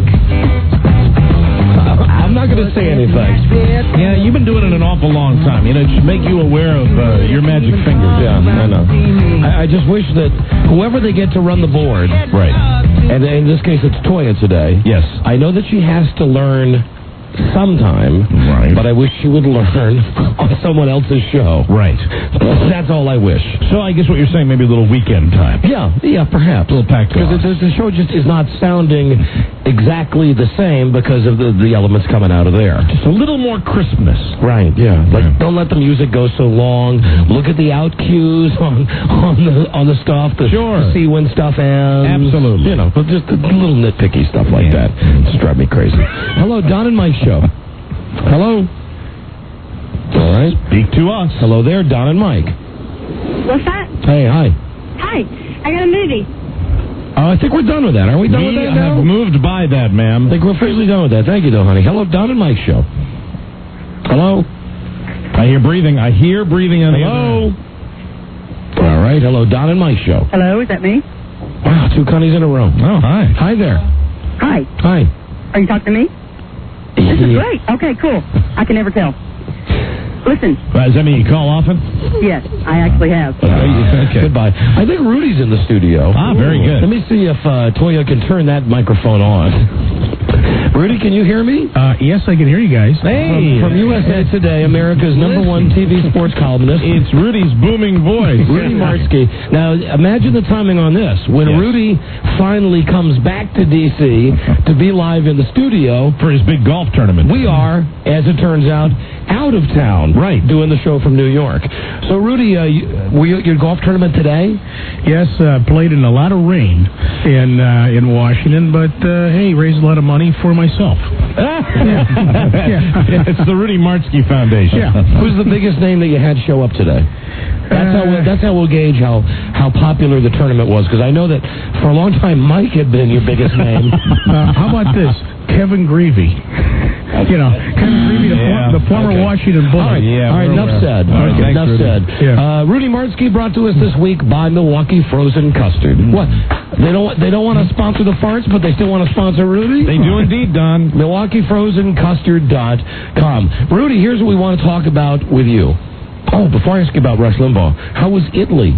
I'm not going to say anything. Yeah, you've been doing it an awful long time. It should make you aware of your magic fingers. Yeah, I know. I just wish that whoever they get to run the board, right, and in this case it's Toya today. Yes. I know that she has to learn sometime, right, but I wish she would learn on someone else's show. Right. That's all I wish. So I guess what you're saying, maybe a little weekend time. Yeah, perhaps. A little packed because the show just is not sounding exactly the same because of the elements coming out of there. Just a little more crispness. Right, yeah. Don't let the music go so long. Look at the out cues on the stuff to see when stuff ends. Absolutely. But just a little nitpicky stuff like that. Just drive me crazy. Hello, Don and Mike Show. Hello. All right. Speak to us. Hello there, Don and Mike. What's that? Hey, hi. Hi. I got a movie. I think we're done with that. Aren't we done with that now? We have moved by that, ma'am. I think we're officially done with that. Thank you, though, honey. Hello, Don and Mike Show. Hello. I hear breathing. On Hello. All right. Hello, Don and Mike Show. Hello, is that me? Wow, 2 Connies in a row. Oh, hi. Hi there. Hi. Hi. Are you talking to me? This is great. Okay, cool. I can never tell. Listen. Does that mean you call often? Yes, I actually have. Okay. Goodbye. I think Rudy's in the studio. Very good. Let me see if Toya can turn that microphone on. Rudy, can you hear me? Yes, I can hear you guys. Hey. From USA Today, America's #1 TV sports columnist. It's Rudy's booming voice. Rudy Martzke. Now, imagine the timing on this. When Rudy finally comes back to D.C. to be live in the studio. For his big golf tournament. We are, as it turns out, out of town. Right. Doing the show from New York. So, Rudy, were you at your golf tournament today? Yes, played in a lot of rain in Washington, but, hey, raised a lot of money for myself. It's the Rudy Martzke Foundation. Yeah. Who's the biggest name that you had show up today? That's how we'll gauge how popular the tournament was, because I know that for a long time Mike had been your biggest name. How about this? Kevin Greavy. Kevin Greavy, the former Washington Bull. All right, enough said. Enough said. Yeah. Rudy Martzke brought to us this week by Milwaukee Frozen Custard. What? They don't want to sponsor the farts, but they still want to sponsor Rudy? They do indeed, Don. MilwaukeeFrozenCustard.com. Rudy, here's what we want to talk about with you. Oh, before I ask you about Rush Limbaugh, how was Italy?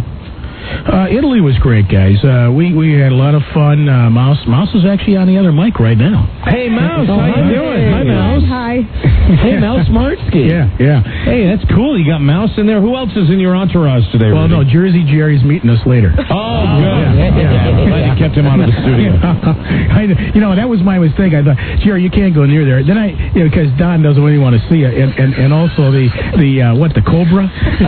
Italy was great, guys. We had a lot of fun. Mouse is actually on the other mic right now. Hey, Mouse, how you doing? Hi, Mouse. Hi. Hey, Mouse Martzke. Yeah. Hey, that's cool. You got Mouse in there. Who else is in your entourage today, Well, Rudy? no, Jersey Jerry's meeting us later. Oh, good. Yeah. Glad you kept him out of the studio. That was my mistake. I thought, Jerry, you can't go near there. Then because Don doesn't really want to see it, and also the Cobra.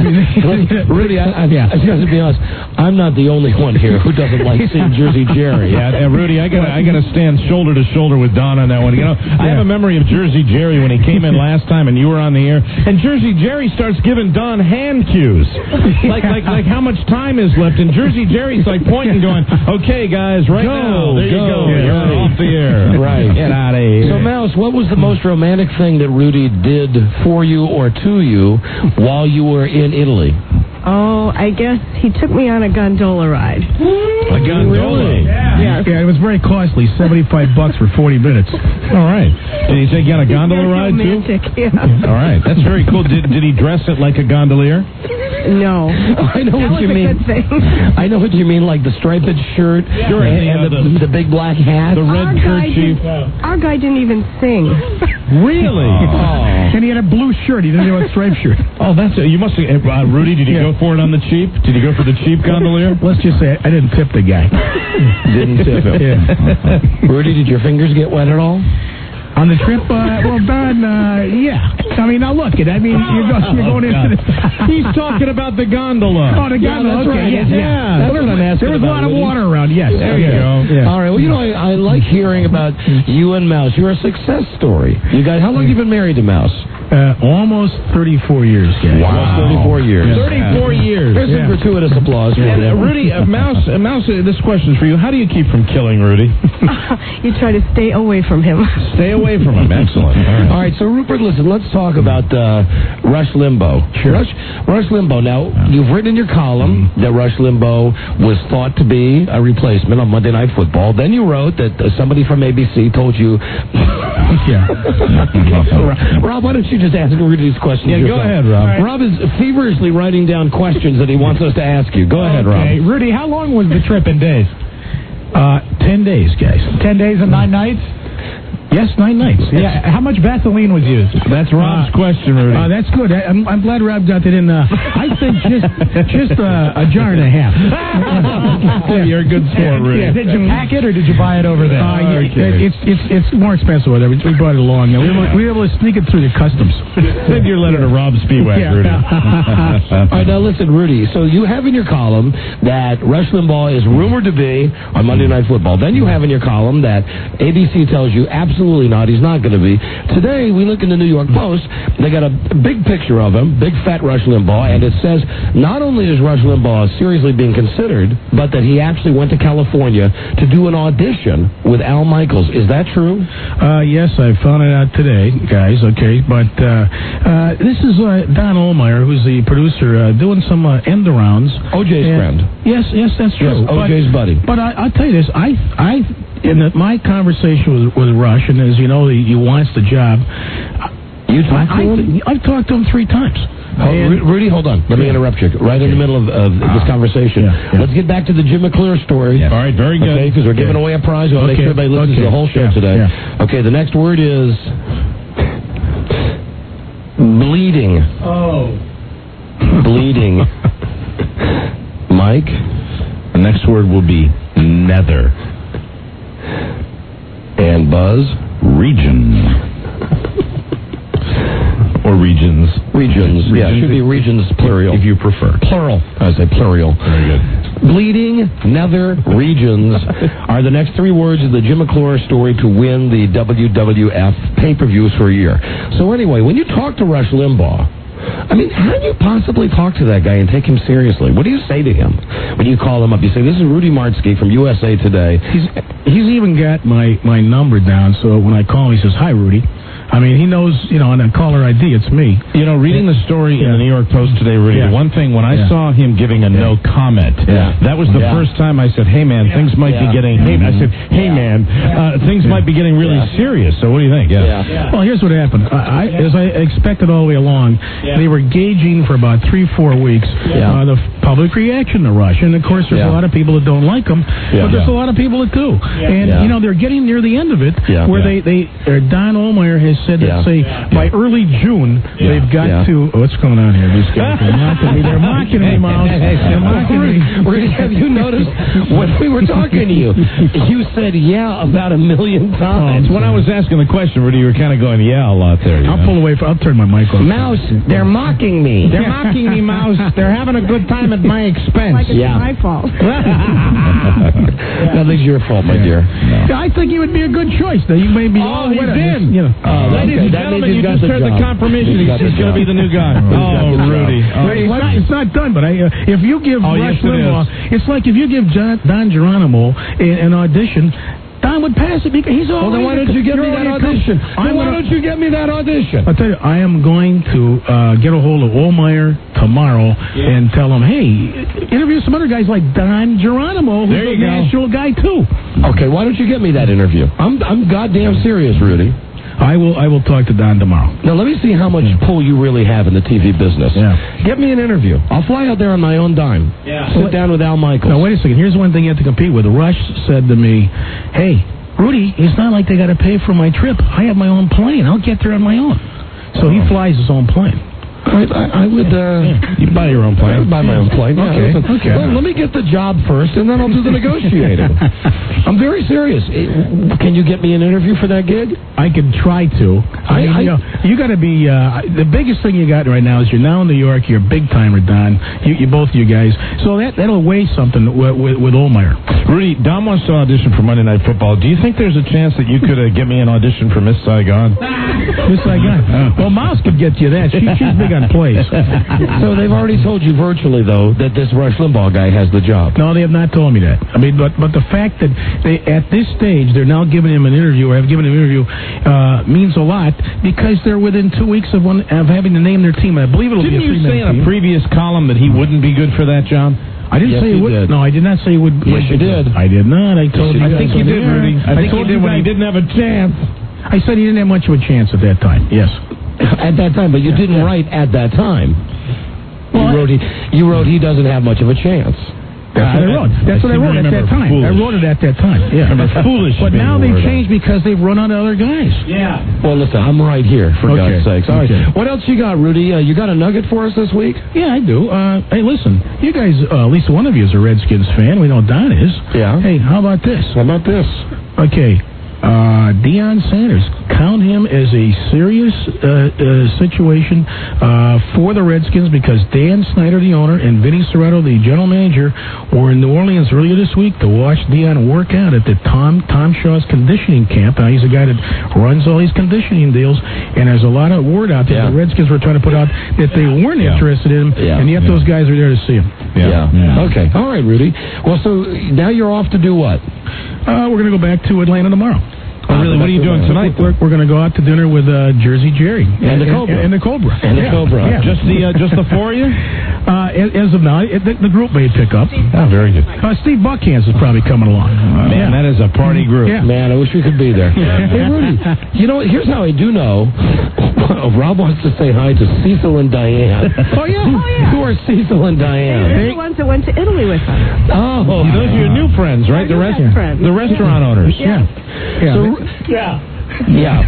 Rudy, I to be honest, I'm not the only one here who doesn't like seeing Jersey Jerry. Yeah, Rudy, I gotta stand shoulder to shoulder with Don on that one. I have a memory of Jersey Jerry when he came in last time and you were on the air, and Jersey Jerry starts giving Don hand cues, like how much time is left, and Jersey Jerry's like pointing, going, "Okay, guys, now, there you go, you're off the air, right? Get out of here." So, Mouse, what was the most romantic thing that Rudy did for you or to you while you were in Italy? Oh, I guess he took me on a gondola ride. A gondola? Yeah, it was very costly, $75 for 40 minutes. All right. Did he take you on a gondola ride, romantic, too? Yeah. All right. That's very cool. Did he dress it like a gondolier? No. I know what you mean. Good thing. I know what you mean, like the striped shirt and the big black hat. The red kerchief. Our guy didn't even sing. Really? Oh. And he had a blue shirt. He didn't have a striped shirt. Oh, that's it. You must have, Rudy, did you go for it on the cheap? Did you go for the cheap gondolier? Let's just say I didn't tip the guy. Didn't tip him. Yeah. Rudy, did your fingers get wet at all? On the trip, well, Don, yeah. I mean, now look, you're going into the... He's talking about the gondola. Oh, the gondola, that's okay. Right. Yeah. That's what I'm asking. There was a lot of water around, yes. There you go. Yeah. All right, well, I like hearing about you and Mouse. You're a success story. You guys, how long have you been married to Mouse? Almost 34 years, guys. Wow. 34 years. 34 years. There's some gratuitous applause for and, Rudy, Mouse, this question's for you. How do you keep from killing Rudy? You try to stay away from him. Stay away from him. Excellent. All right, so Rupert, listen, let's talk about Rush Limbaugh. Sure. Rush Limbaugh. Now, you've written in your column that Rush Limbaugh was thought to be a replacement on Monday Night Football. Then you wrote that somebody from ABC told you... Yeah. Rob, why don't you just ask Rudy these questions yourself? Go ahead, Rob. Right. Rob is feverishly writing down questions that he wants us to ask you. Go ahead, Rob. Okay, Rudy, how long was the trip in days? 10 days, guys. 10 days and 9 nights? Yes, 9 nights. Yes. Yeah. How much Vaseline was used? That's Rob's question, Rudy. That's good. I'm glad Rob got that in. I think just a jar and a half. You're a good sport, Rudy. Yeah. Did you pack it or did you buy it over there? It's more expensive over there. We brought it along. We were able to sneak it through the customs. Send your letter to Rob Spiewak, Rudy. All right, now listen, Rudy. So you have in your column that Rush Limbaugh is rumored to be on Monday Night Football. Then you have in your column that ABC tells you absolutely not, he's not going to be. Today, we look in the New York Post, they got a big picture of him, big fat Rush Limbaugh, and it says not only is Rush Limbaugh seriously being considered, but that he actually went to California to do an audition with Al Michaels. Is that true? Yes, I found it out today, guys, okay, but this is Don Ohlmeyer, who's the producer, doing some end-arounds. OJ's friend. Yes, that's true. Yes, OJ's buddy. But I'll tell you this, in my conversation with Rush, and as you know, he wants the job. You talked to him? I've talked to him 3 times. Rudy, hold on. Let me interrupt you right in the middle of this conversation. Yeah. Let's get back to the Jim McClure story. Yeah. All right, very good. Okay, because we're giving away a prize. We'll make sure everybody listens to the whole show today. Yeah. Okay, the next word is bleeding. Oh. Bleeding. Mike? The next word will be nether. And Buzz? Region. Or regions. Regions. Yeah, it should be regions plural. If you prefer. Plural. I say plural. Very good. Bleeding nether regions are the next 3 words of the Jim McClure story to win the WWF pay-per-views for a year. So anyway, when you talk to Rush Limbaugh, I mean, how do you possibly talk to that guy and take him seriously? What do you say to him when you call him up? You say, "This is Rudy Martzke from USA Today." He's even got my number down, so when I call him, he says, "Hi, Rudy." I mean, he knows, on a caller ID, it's me. Reading the story in the New York Post today, Rudy, one thing, when I saw him giving a no comment, that was the first time I said, "Hey, man, things might be getting," things might be getting really serious. So what do you think? Well, here's what happened. As I expected all the way along, they were gauging for about 3-4 weeks the public reaction to Rush. And, of course, there's a lot of people that don't like him, but there's a lot of people that do. And, they're getting near the end of it where Don Ohlmeyer has said that, say, by early June, they've got to... What's going on here? These guys are mocking me. They're mocking me, Mouse. They're mocking me. Rudy, have you noticed when we were talking to you, you said about 1 million times. When I was asking the question, Rudy, you were kind of going a lot there. I'll pull away. I'll turn my mic off. Mouse, they're mocking me. They're mocking me, Mouse. They're having a good time at my expense. Like it's my fault. Nothing's your fault, my dear. No. I think he would be a good choice. That you may be. He's in. Ladies and gentlemen, you just heard the confirmation. He's going to be the new guy. Rudy. It's not done, but if you give Rush Limbaugh, it's like if you give Don Geronimo an audition, Don would pass it because he's all. Well, then why don't you get me that audition? I'll tell you, I am going to get a hold of Ohlmeyer tomorrow and tell him, hey, interview some other guys like Don Geronimo, who's a national guy too. Okay, why don't you get me that interview? I'm goddamn serious, Rudy. I will talk to Don tomorrow. Now, let me see how much pull you really have in the TV business. Get me an interview. I'll fly out there on my own dime. Sit down with Al Michaels. Now, wait a second. Here's one thing you have to compete with. Rush said to me, hey, Rudy, it's not like they got to pay for my trip. I have my own plane. I'll get there on my own. So he flies his own plane. I would. You buy your own plane. I would buy my own plane. Okay. Well, let me get the job first, and then I'll do the negotiating. I'm very serious. Can you get me an interview for that gig? I could try to. You got to be. The biggest thing you got right now is you're now in New York. You're a big timer, Don. You both you guys. So that'll weigh something with Ohlmeyer. Rudy, Don wants to audition for Monday Night Football. Do you think there's a chance that you could get me an audition for Miss Saigon? Miss Saigon. Well, Mouse could get you that. She's big on plays. So they've already told you virtually, though, that this Rush Limbaugh guy has the job. No, they have not told me that. I mean, but the fact that they at this stage they're now giving him an interview or have given him an interview means a lot because they're within 2 weeks of having to name their team. I believe it'll be a 3-man team. Didn't you say in a previous column that he wouldn't be good for that job? I didn't say he would. Did. No, I did not say he would. Yes, you did. I did not. I told you. I think you did, Rudy. I think you did when he didn't have a chance. I said he didn't have much of a chance at that time. Yes. At that time, but you didn't write at that time. Well, you wrote he doesn't have much of a chance. That's what I wrote at that time. Foolish. I wrote it at that time. Yeah. Foolish. But now they've changed because they've run out of other guys. Yeah. Well, listen, I'm right here, for God's sakes. All right. What else you got, Rudy? You got a nugget for us this week? Yeah, I do. Hey, listen, you guys, at least one of you is a Redskins fan. We know Don is. Yeah. Hey, how about this? How about this? Okay. Deion Sanders, count him as a serious situation for the Redskins because Dan Snyder, the owner, and Vinny Serrato, the general manager, were in New Orleans earlier this week to watch Deion work out at the Tom Shaw's conditioning camp. Now, he's a guy that runs all these conditioning deals, and there's a lot of word out there. The Redskins were trying to put out that they weren't interested in him, and yet those guys are there to see him. Yeah. Okay. All right, Rudy. Well, so now you're off to do what? We're going to go back to Atlanta tomorrow. Oh, really? What are you doing tonight? We're going to go out to dinner with Jersey Jerry and the Cobra. And the Cobra. Yeah. Just the four of you? As of now, the group may pick up. Oh, very good. Steve Buckhans is probably coming along. Man, that is a party group. Yeah. Man, I wish we could be there. Hey, Rudy, you know, here's how I do know. Rob wants to say hi to Cecil and Diane. Oh, yeah. Who are Cecil and Diane? They're the ones that went to Italy with us. Oh, those are your new friends, right? The restaurant owners. Yeah. So, Yeah.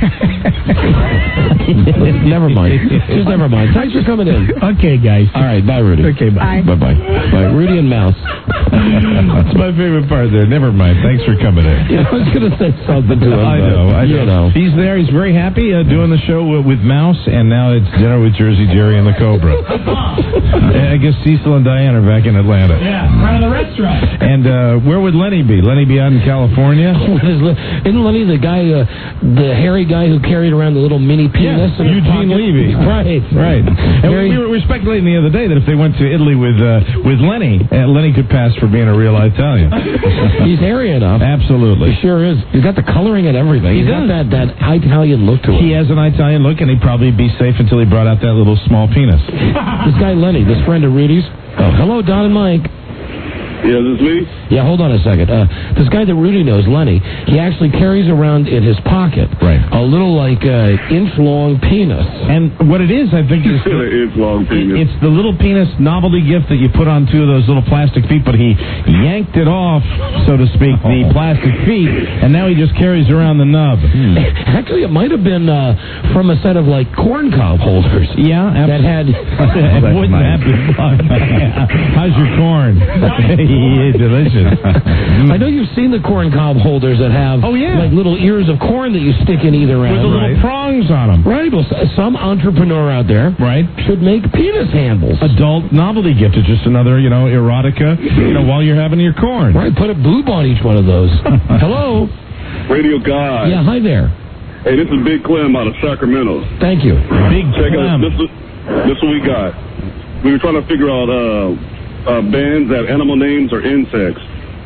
Never mind. Just never mind. Thanks for coming in. Okay, guys. All right. Bye, Rudy. Okay, bye. Bye-bye. Bye. Rudy and Mouse. That's my favorite part there. Never mind. Thanks for coming in. Yeah, I was going to say something to him. I know. You know. He's there. He's very happy doing the show with Mouse, and now it's dinner with Jersey Jerry and the Cobra. And I guess Cecil and Diane are back in Atlanta. Yeah, front of the restaurant. And where would Lenny be? Lenny be out in California? Isn't Lenny the guy, the hairy guy who carried around the little mini penis? Yeah, Eugene Levy. Right. And we were speculating the other day that if they went to Italy with Lenny, Lenny could pass for being a real Italian. He's hairy enough. Absolutely. He sure is. He's got the coloring and everything. He's got that Italian look to him. He has an Italian look, and he'd probably be safe until he brought out that little small penis. This guy Lenny, this friend of Rudy's. Oh, hello, Don and Mike. Yeah, is this me? Yeah, hold on a second. This guy that Rudy knows, Lenny, he actually carries around in his pocket a little, like, inch-long penis. And what it is, I think, is inch-long penis. It's the little penis novelty gift that you put on two of those little plastic feet, but he yanked it off, so to speak, the plastic feet, and now he just carries around the nub. Actually, it might have been from a set of, like, corn cob holders. Yeah, that had... Wouldn't that be fun? How's your corn? Yeah, delicious. I know you've seen the corn cob holders that have like little ears of corn that you stick in either end. With the little prongs on them. Right. Well, some entrepreneur out there should make penis handles. Adult novelty gift is just another, erotica, while you're having your corn. Right. Put a boob on each one of those. Hello. Radio God. Yeah, hi there. Hey, this is Big Clem out of Sacramento. Thank you. Big Clem. This is what we got. We were trying to figure out bands that have animal names or insects.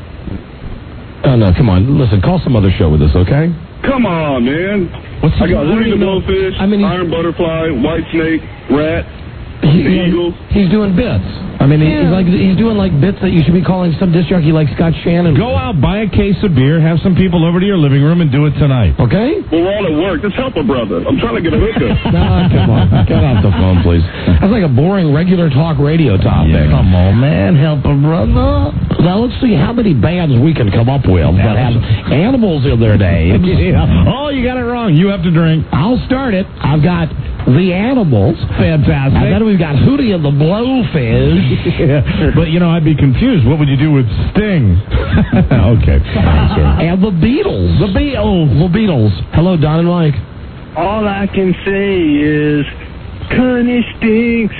Oh, no, come on. Listen, call some other show with us, okay? Come on, man. I got Woody the Blowfish, Iron Butterfly, White Snake, Rat, Eagle. He's doing bits. I mean, he's doing like bits that you should be calling some disc jockey like Scott Shannon. Go out, buy a case of beer, have some people over to your living room, and do it tonight. Okay? Well, we're all at work. Just help a brother. I'm trying to get a hookup. Nah, come on. Get off the phone, please. That's like a boring regular talk radio topic. Yeah. Come on, man. Help a brother. Now, let's see how many bands we can come up with that have animals in their names. Oh, you got it wrong. You have to drink. I'll start it. I've got the Animals. Fantastic. And then we've got Hootie and the Blowfish. But, I'd be confused. What would you do with Sting? Okay. And the Beatles. The Beatles. Hello, Don and Mike. All I can say is, Connie stinks.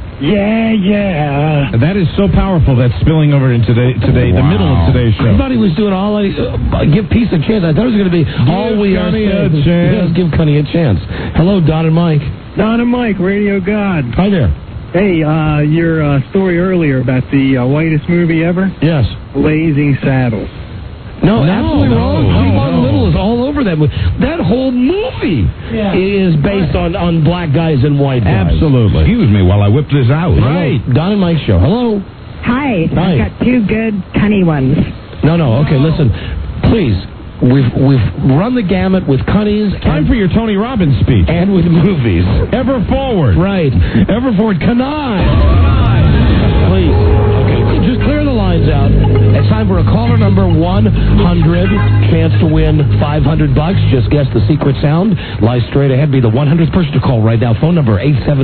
Yeah. That is so powerful. That's spilling over into today, the middle of today's show. I thought he was doing give peace a chance. I thought it was going to be all we are saying. Yes, give Connie a chance. Hello, Don and Mike. Don and Mike, Radio God. Hi there. Hey, your story earlier about the whitest movie ever? Yes. Blazing Saddles. No, absolutely wrong. John Little is all over that movie. That whole movie is based on black guys and white guys. Absolutely. Excuse me while I whip this out. Right. Don and Mike show. Hello. Hi. I've got two good cunny ones. No. Okay, listen. Please. We've run the gamut with cunnies. Time for your Tony Robbins speech. And with movies. Ever forward. Right. Ever forward. Connive. Please. Okay. Just clear the lines out. It's time for a caller number 100. Chance to win $500. Just guess the secret sound. Lie straight ahead. Be the 100th person to call right now. Phone number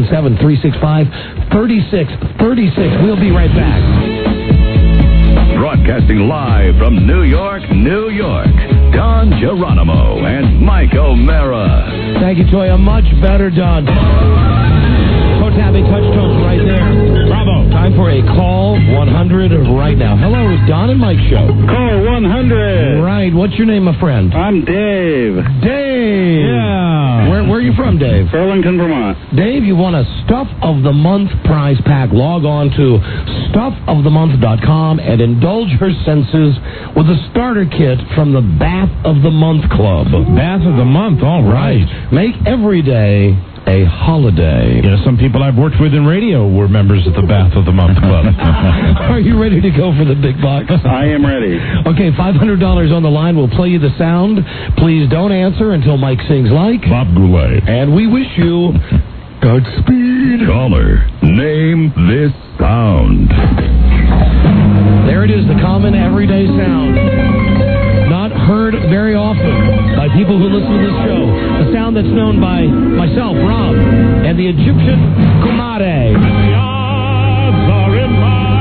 877-365-3636. We'll be right back. Broadcasting live from New York, Don Geronimo and Mike O'Mara. Thank you, Toya. Much better done. Toe tapping touch tones right there. Bravo. Time for a call 100 right now. Hello, Don and Mike show. Call 100. Right. What's your name, my friend? I'm Dave. Dave. Yeah. Where are you from, Dave? Burlington, Vermont. Dave, you won a Stuff of the Month prize pack. Log on to stuffofthemonth.com and indulge her senses with a starter kit from the Bath of the Month Club. Bath of the Month, all right. Make every day a holiday. Some people I've worked with in radio were members of the Bath of the Month Club. Are you ready to go for the big bucks? I am ready. Okay, $500 on the line. We'll play you the sound. Please don't answer until Mike sings like Bob Goulet. And we wish you Godspeed. Caller, name this sound. There it is, the common everyday sound. Not heard very often by people who listen to this show. that's known by myself, Rob, and the Egyptian Kumare. The odds are in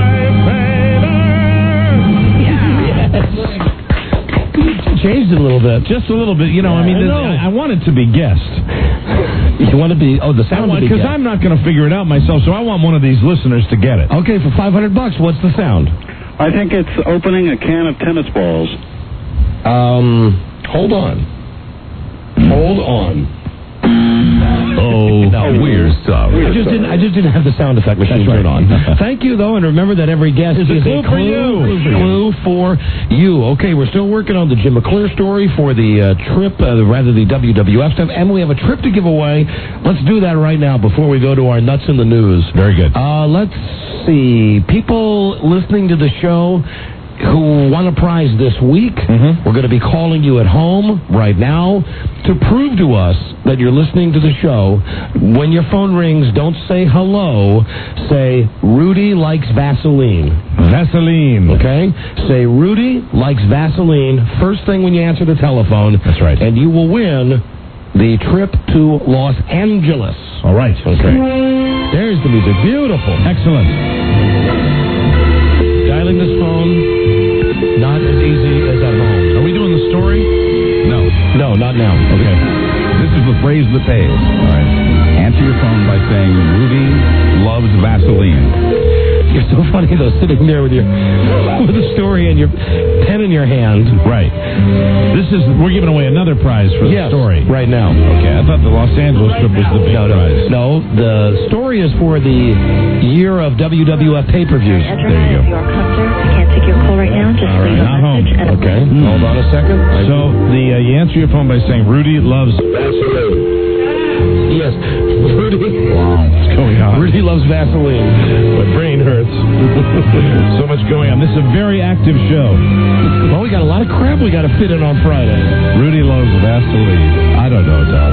my favor. Yes. Changed it a little bit. Just a little bit. You know, I mean, I want it to be guessed. You want to be, the sound to be because I'm not going to figure it out myself, so I want one of these listeners to get it. Okay, for $500, what's the sound? I think it's opening a can of tennis balls. Hold on. Oh, no, we're sorry. I just didn't have the sound effect machine turned on. Thank you, though, and remember that every guest is a clue for you. Okay, we're still working on the Jim McClure story for the trip, rather the WWF stuff, and we have a trip to give away. Let's do that right now before we go to our Nuts in the News. Very good. Let's see. People listening to the show who won a prize this week, we're going to be calling you at home right now to prove to us that you're listening to the show. When your phone rings, don't say hello. Say, Rudy likes Vaseline. Vaseline. Okay? Say, Rudy likes Vaseline first thing when you answer the telephone. That's right. And you will win the trip to Los Angeles. All right. Okay. There's the music. Beautiful. Excellent. Dialing this phone. Not as easy as at home. Are we doing the story? No, not now. Okay. This is the phrase that pays. All right. Answer your phone by saying, Rudy loves Vaseline. You're so funny, though, sitting there with the story and your pen in your hand. Right. We're giving away another prize for the story. Right now. Okay, I thought the Los Angeles trip was the big prize. No, the story is for the year of WWF pay-per-views. There you go. Can't take your call right now. Just leave a Not home. message. Okay, hold on a second. So you answer your phone by saying Rudy loves Vaseline. Yes, Rudy. Wow, what's going on? Rudy loves Vaseline. My brain hurts. So much going on. This is a very active show. Well, we got a lot of crap we got to fit in on Friday. Rudy loves Vaseline. I don't know, Tom.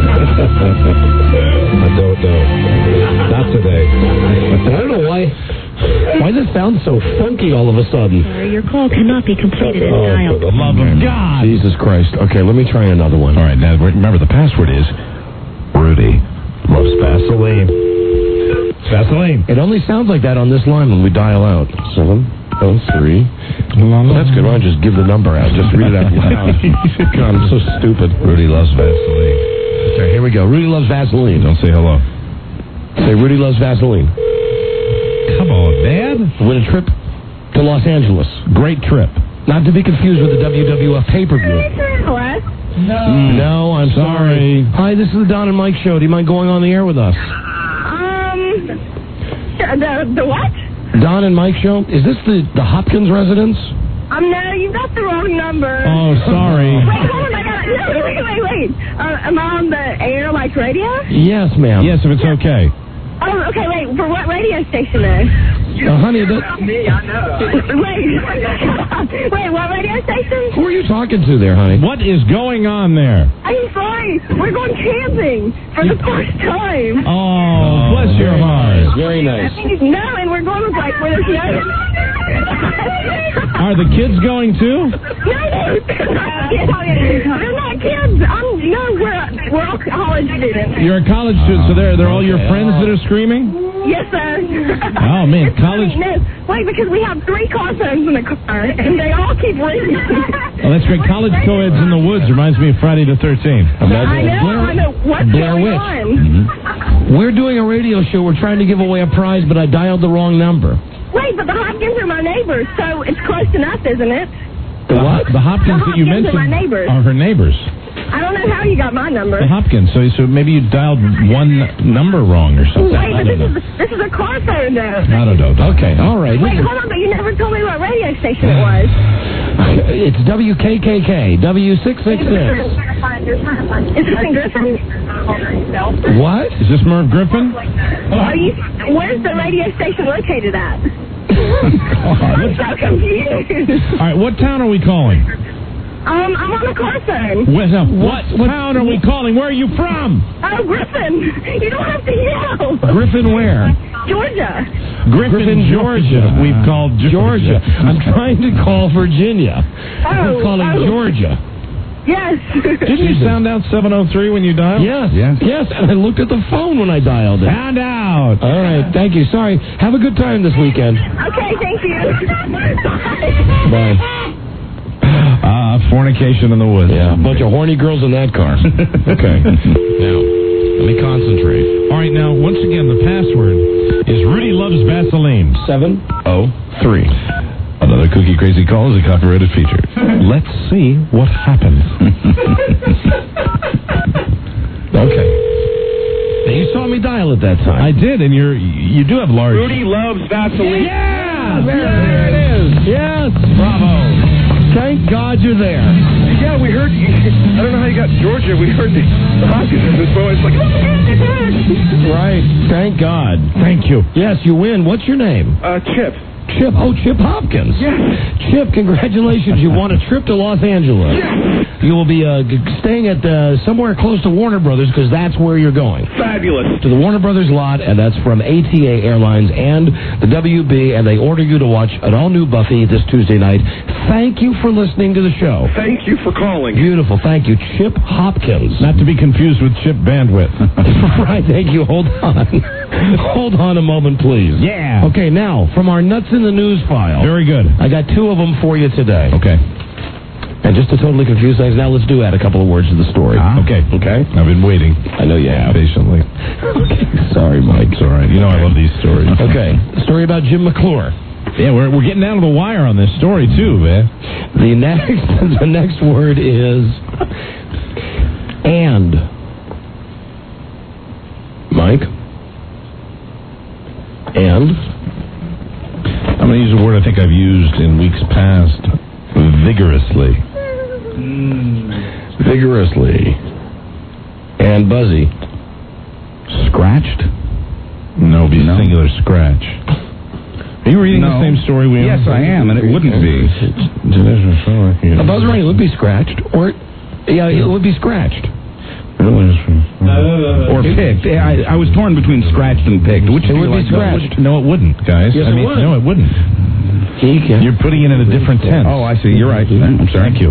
I don't know. Not today. I don't know why this sounds so funky all of a sudden. Sorry, your call cannot be completed as dialed. For the love of God. Jesus Christ. Okay, let me try another one. All right, now remember the password is Rudy loves Vaseline. Vaseline. It only sounds like that on this line when we dial out. 703. That's good. Why don't I just give the number out? Just read it out loud. God, I'm so stupid. Rudy loves Vaseline. Okay, here we go. Rudy loves Vaseline. Don't say hello. Say Rudy loves Vaseline. Come on, man. Win a trip to Los Angeles. Great trip. Not to be confused with the WWF pay-per-view. No, I'm sorry. Hi, this is the Don and Mike show. Do you mind going on the air with us? The what? Don and Mike show? Is this the Hopkins residence? No, you got the wrong number. Oh, sorry. Wait, hold on, wait. Am I on the air like radio? Yes, ma'am. Yes, if it's okay. Oh, okay, wait, for what radio station though? Honey, me, I know. Wait, what radio station? Who are you talking to there, honey? What is going on there? I'm sorry, we're going camping for the first time. Oh, bless your heart. Very nice. No, and we're going with where there's no... Are the kids going too? No, they're not kids. We're all college students. You're a college student, so they're all your friends that are screaming? Yes, sir. Oh, man, college... Wait, because we have 3 car phones in the car, and they all keep ringing. Oh, that's great. College co-eds in the woods reminds me of Friday the 13th. I know. What's Blair going Witch. on? We're doing a radio show. We're trying to give away a prize, but I dialed the wrong number. Wait, but the Hopkins are my neighbors, so it's close enough, isn't it? The what? The Hopkins that you mentioned are my neighbors. are her neighbors. I don't know how you got my number. The Hopkins. So maybe you dialed one number wrong or something. Wait, but this is a car phone, though. I don't know. Okay, all right. Wait, hold on, but you never told me what radio station it was. It's WKKK, W666. Is this in Griffin? What? Is this Merv Griffin? Where's the radio station located at? I'm so confused. All right, what town are we calling? I'm on the car phone. What town are we calling? Where are you from? Oh, Griffin. You don't have to yell. Griffin where? Georgia. Griffin, Georgia. We've called Georgia. I'm trying to call Virginia. We're calling Georgia. Yes. Didn't you sound out 703 when you dialed? Yes. Yes, and I looked at the phone when I dialed it. Found out. All right, thank you. Sorry. Have a good time this weekend. Okay, thank you. Bye. Fornication in the woods. Yeah, a bunch of horny girls in that car. Okay. Now, let me concentrate. All right, now, once again, the password is Rudy Loves Vaseline. 703. Another Cookie Crazy Call is a copyrighted feature. Let's see what happens. Okay. Now, you saw me dial it that time. I did, and you do have large... Rudy Loves Vaseline. Yeah! There it is. Yes! Bravo. Thank God you're there. Yeah, we heard. I don't know how you got Georgia. We heard the hockey in this boy. It's like. Right. Thank God. Thank you. Yes, you win. What's your name? Chip. Chip. Oh, Chip Hopkins. Yes. Chip, congratulations. You won a trip to Los Angeles. Yes. You will be staying at somewhere close to Warner Brothers because that's where you're going. Fabulous. To the Warner Brothers lot, and that's from ATA Airlines and the WB, and they order you to watch an all-new Buffy this Tuesday night. Thank you for listening to the show. Thank you for calling. Beautiful. Thank you. Chip Hopkins. Not to be confused with Chip Bandwidth. Right. Thank you. Hold on. Hold on a moment, please. Yeah. Okay, now, from our Nuts in the News file. Very good. I got two of them for you today. Okay. And just to totally confuse things, now let's add a couple of words to the story. Okay. Okay? I've been waiting. I know you have. Patiently. Okay. Sorry, Mike. It's all right. You know I love these stories. Okay. Story about Jim McClure. Yeah, we're getting down to the wire on this story, too, man. The next word is and. Mike? And? I'm going to use a word I think I've used in weeks past. Vigorously. Vigorously. And Buzzy. Scratched? No, be singular scratch. Are you reading the same story we Yes, I am, and it wouldn't be. A Buzz right, it would be scratched. Or, yeah, it would be scratched. Or picked. I was torn between scratched and picked. Which it would be scratched. No, it wouldn't, guys. Yes, it would. No, it wouldn't. You're putting it in a different tense. Oh, I see. You're right. I'm sorry. Thank you.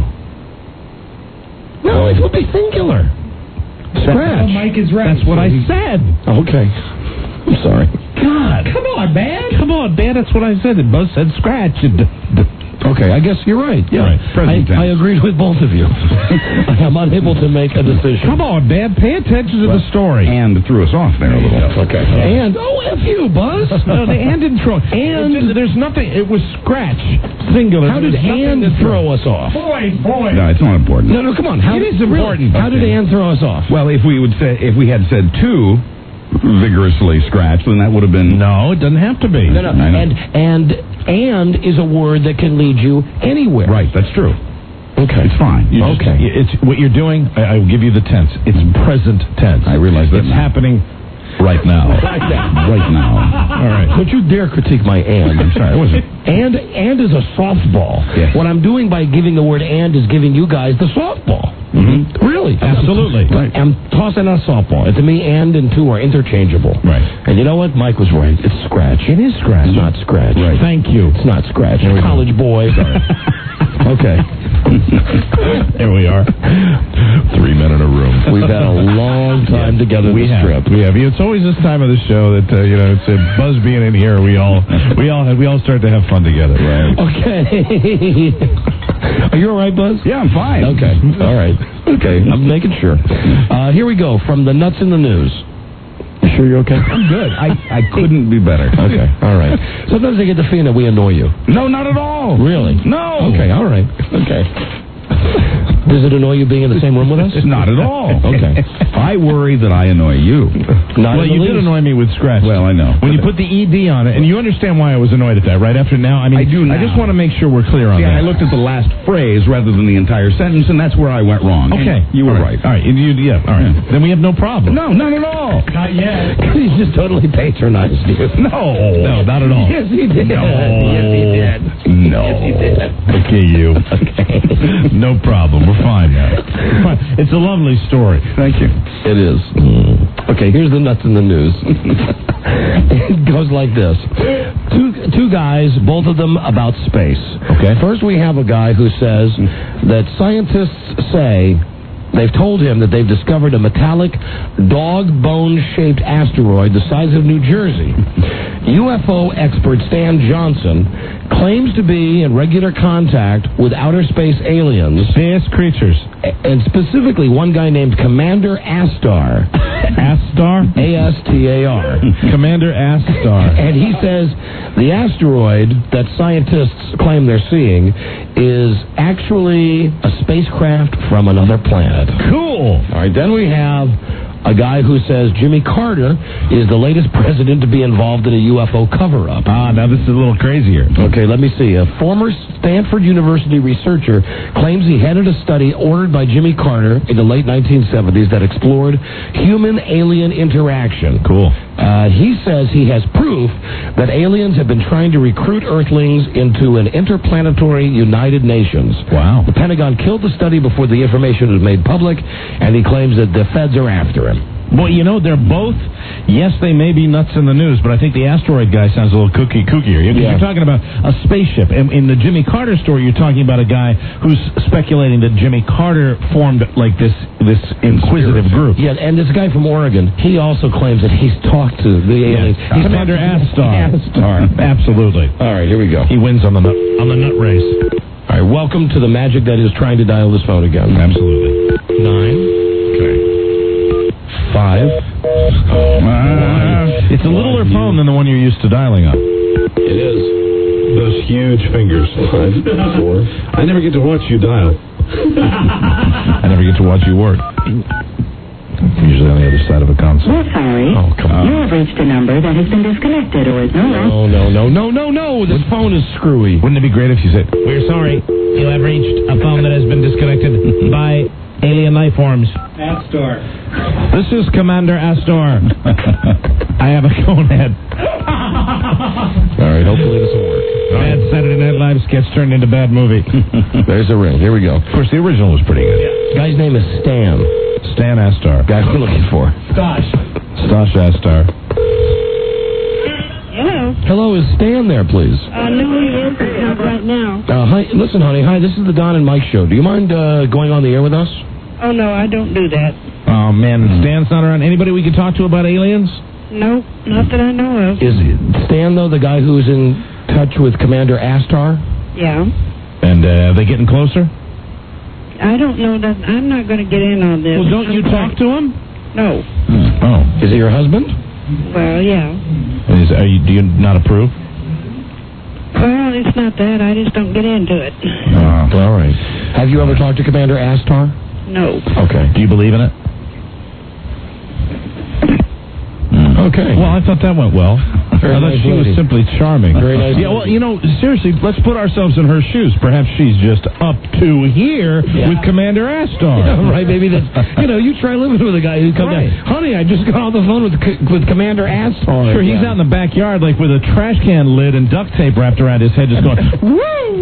No, it would be singular. Scratch. Mike is right. That's what I said. Okay. I'm sorry. God. Come on, man. Come on, man. That's what I said. Buzz said scratch. Okay, I guess you're right. Yeah, right. I agreed with both of you. I'm unable to make a decision. Come on, man. Pay attention to the story. And threw us off there a little. Okay. And F you, Buzz. No, the and didn't throw. And there's nothing. It was scratch. Singular. How did and throw us off? Boy. No, it's not important. No, come on. It is important. How did and throw us off? Well, if we had said two vigorously scratched, then that would have been. No, it doesn't have to be. No. And is a word that can lead you anywhere. Right, that's true. Okay. It's fine. It's what you're doing. I will give you the tense. It's present tense. I realize that it's happening right now. Right now. All right. Don't you dare critique my and. I'm sorry, I wasn't. And is a softball. Yes. What I'm doing by giving the word and is giving you guys the softball. Mm-hmm. Really? Absolutely. I'm tossing a softball. And to me, and two are interchangeable. Right. And you know what? Mike was right. It's scratch. It is scratch. It's not scratch. Right. Thank you. It's not scratch. College boy. Okay. There we are. 3 men in a room. We've had a long time together this trip. We have. It's always this time of the show that it's Buzz being in here. We all start to have fun together. Right. Okay. Are you all right, Buzz? Yeah, I'm fine. Okay. All right. Okay. I'm making sure. Here we go from the Nuts in the News. You sure you're okay? I'm good. I couldn't be better. Okay. All right. Sometimes I get the feeling that we annoy you. No, not at all. Really? No. Okay. All right. Okay. Does it annoy you being in the same room with us? Not at all. Okay. I worry that I annoy you. Well, you did annoy me with scratch. Well, I know. When you put the ED on it, and you understand why I was annoyed at that, right? After now, I do now. I just want to make sure we're clear on that. I looked at the last phrase rather than the entire sentence, and that's where I went wrong. Okay. You were right. All right. All right. Then we have no problem. No, not at all. Not yet. He's just totally patronized you. No, not at all. Yes, he did. No. Yes, he did. No. Yes, he did. Okay, you. Okay. No problem. We're fine now. It's a lovely story. Thank you. It is. Okay, here's the Nuts in the News. It goes like this. two guys, both of them about space. Okay. First, we have a guy who says that scientists say they've told him that they've discovered a metallic dog bone-shaped asteroid the size of New Jersey. UFO expert Stan Johnson claims to be in regular contact with outer space aliens. Space creatures. And specifically one guy named Commander Astar. Astar? A-S-T-A-R. Commander Astar. And he says the asteroid that scientists claim they're seeing is actually a spacecraft from another planet. Cool. All right, then we have a guy who says Jimmy Carter is the latest president to be involved in a UFO cover-up. Now this is a little crazier. Okay, let me see. A former Stanford University researcher claims he headed a study ordered by Jimmy Carter in the late 1970s that explored human-alien interaction. Cool. He says he has proof that aliens have been trying to recruit Earthlings into an interplanetary United Nations. Wow. The Pentagon killed the study before the information was made public, and he claims that the feds are after him. Well, you know, they're both, yes, they may be nuts in the news, but I think the asteroid guy sounds a little kookier. You're talking about a spaceship. In the Jimmy Carter story, you're talking about a guy who's speculating that Jimmy Carter formed like this inquisitive group. Yeah, and this guy from Oregon, he also claims that he's talked to the aliens. He's Commander Astar. Absolutely. All right, here we go. He wins on the nut race. All right, welcome to the magic that is trying to dial this phone again. Absolutely. 9. Okay. 5. It's a littler phone than the one you're used to dialing on. It is. Those huge fingers. 5, 4. I never get to watch you dial. I never get to watch you work. I'm usually on the other side of a console. We're sorry. Oh, come on. You have reached a number that has been disconnected or is no No. This phone is screwy. Wouldn't it be great if you said, We're sorry. You have reached a phone that has been disconnected by alien life forms. Astar. this is Commander Astar. I have a cone head. All right, hopefully this will work. Bad Saturday Night Live sketch turned into bad movie. There's a ring. Here we go. Of course, the original was pretty good. Guy's name is Stan. Stan Astar. Guy we're looking for. Stosh Astar. Hello. Hello, is Stan there, please? No, he is. He's not right now. Hi, listen, honey. Hi, this is the Don and Mike show. Do you mind going on the air with us? Oh, no, I don't do that. Oh, man, Stan's not around. Anybody we could talk to about aliens? No, not that I know of. Is Stan, though, the guy who's in touch with Commander Astar? Yeah. And are they getting closer? I don't know that. I'm not going to get in on this. Well, don't you talk to him? No. Oh. Is he your husband? Well, yeah. Do you not approve? Well, it's not that. I just don't get into it. All right. Have you ever talked to Commander Astar? No. Okay. Do you believe in it? Okay. Well, I thought that went well. I thought she was simply charming. Very nice. Yeah, well, seriously, let's put ourselves in her shoes. Perhaps she's just up to here with Commander Astar. Yeah, right, maybe that's, you try living with a guy who comes in. Honey, I just got on the phone with Commander Astar. Sure, he's out in the backyard, like with a trash can lid and duct tape wrapped around his head, just going, woo,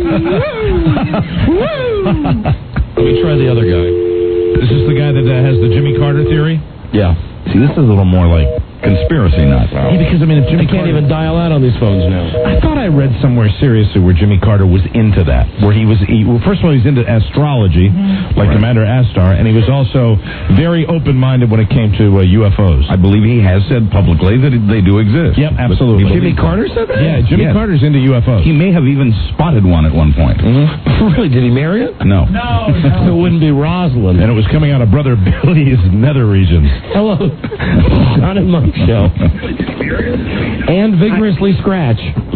woo, woo. Let me try the other guy. Is this the guy that has the Jimmy Carter theory? Yeah. See, this is a little more like conspiracy nut. Yeah, because, if Jimmy Carter... can't even dial out on these phones now. I thought I read somewhere seriously where Jimmy Carter was into that. Where first of all, he's into astrology, like Commander Astar, and he was also very open-minded when it came to UFOs. I believe he has said publicly that they do exist. Yep, absolutely. Jimmy Carter said that? Yeah, Jimmy Carter's into UFOs. He may have even spotted one at one point. Really? Did he marry it? No. No. It wouldn't be Rosalind. And it was coming out of Brother Billy's nether regions. Hello. Don and Mike show. And vigorously scratch.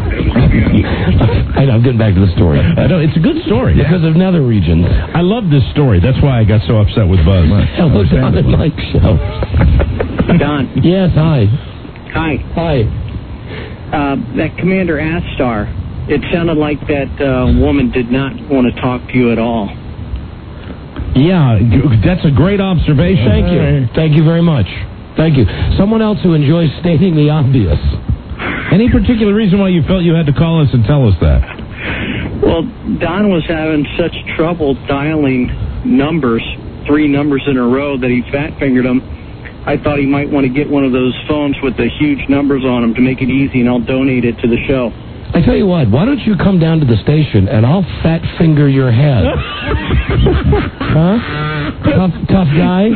I know, I'm getting back to the story. I know, it's a good story. Because of nether regions. I love this story. That's why I got so upset with Buzz. Hello, Don and Mike show. Don. Yes, hi. Hi. Hi. That Commander Astar, it sounded like that woman did not want to talk to you at all. Yeah, that's a great observation. Thank you. Thank you very much. Thank you. Someone else who enjoys stating the obvious. Any particular reason why you felt you had to call us and tell us that? Well, Don was having such trouble dialing numbers, 3 numbers in a row, that he fat-fingered them. I thought he might want to get one of those phones with the huge numbers on them to make it easy, and I'll donate it to the show. I tell you what, why don't you come down to the station and I'll fat finger your head? Huh? Tough guy?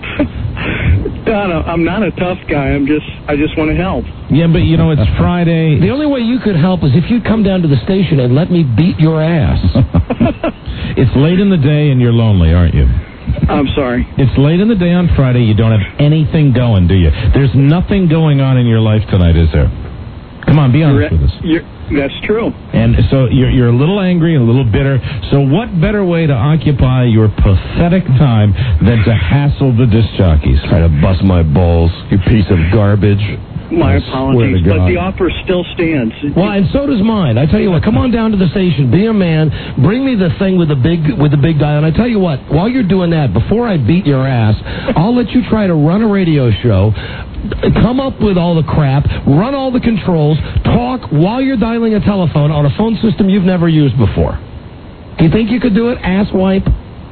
Don, I'm not a tough guy. I just want to help. Yeah, but you know, it's Friday. The only way you could help is if you'd come down to the station and let me beat your ass. It's late in the day and you're lonely, aren't you? I'm sorry. It's late in the day on Friday. You don't have anything going, do you? There's nothing going on in your life tonight, is there? Come on, be honest with us. That's true. And so you're a little angry and a little bitter. So what better way to occupy your pathetic time than to hassle the disc jockeys? Try to bust my balls, you piece of garbage. My apologies, but the offer still stands. Well, and so does mine. I tell you what, come on down to the station, be a man, bring me the thing with the big dial, and I tell you what, while you're doing that, before I beat your ass, I'll let you try to run a radio show, come up with all the crap, run all the controls, talk while you're dialing a telephone on a phone system you've never used before. Do you think you could do it, asswipe?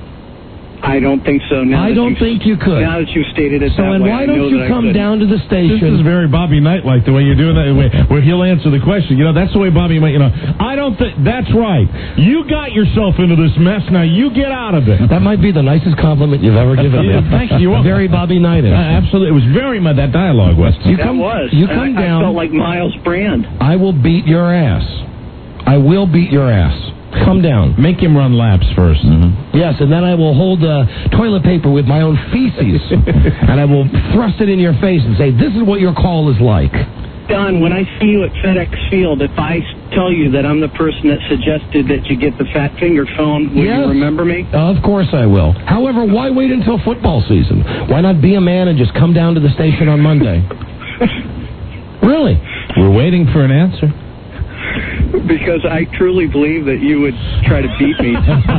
I don't think so. I don't think you could. Now that you've stated it so, that and way, why don't you come down to the station? This is very Bobby Knight-like, the way you're doing that, where he'll answer the question. You know, that's the way Bobby might, I don't think, that's right. You got yourself into this mess, now you get out of it. That might be the nicest compliment you've ever given me. Thank you. Very Bobby Knight. Absolutely. It was very much that dialogue, Weston. You come down. I felt like Miles Brand. I will beat your ass. I will beat your ass. Come down. Make him run laps first. Mm-hmm. Yes, and then I will hold toilet paper with my own feces, and I will thrust it in your face and say, this is what your call is like. Don, when I see you at FedEx Field, if I tell you that I'm the person that suggested that you get the fat finger phone, will you remember me? Of course I will. However, why wait until football season? Why not be a man and just come down to the station on Monday? Really? We're waiting for an answer. Because I truly believe that you would try to beat me.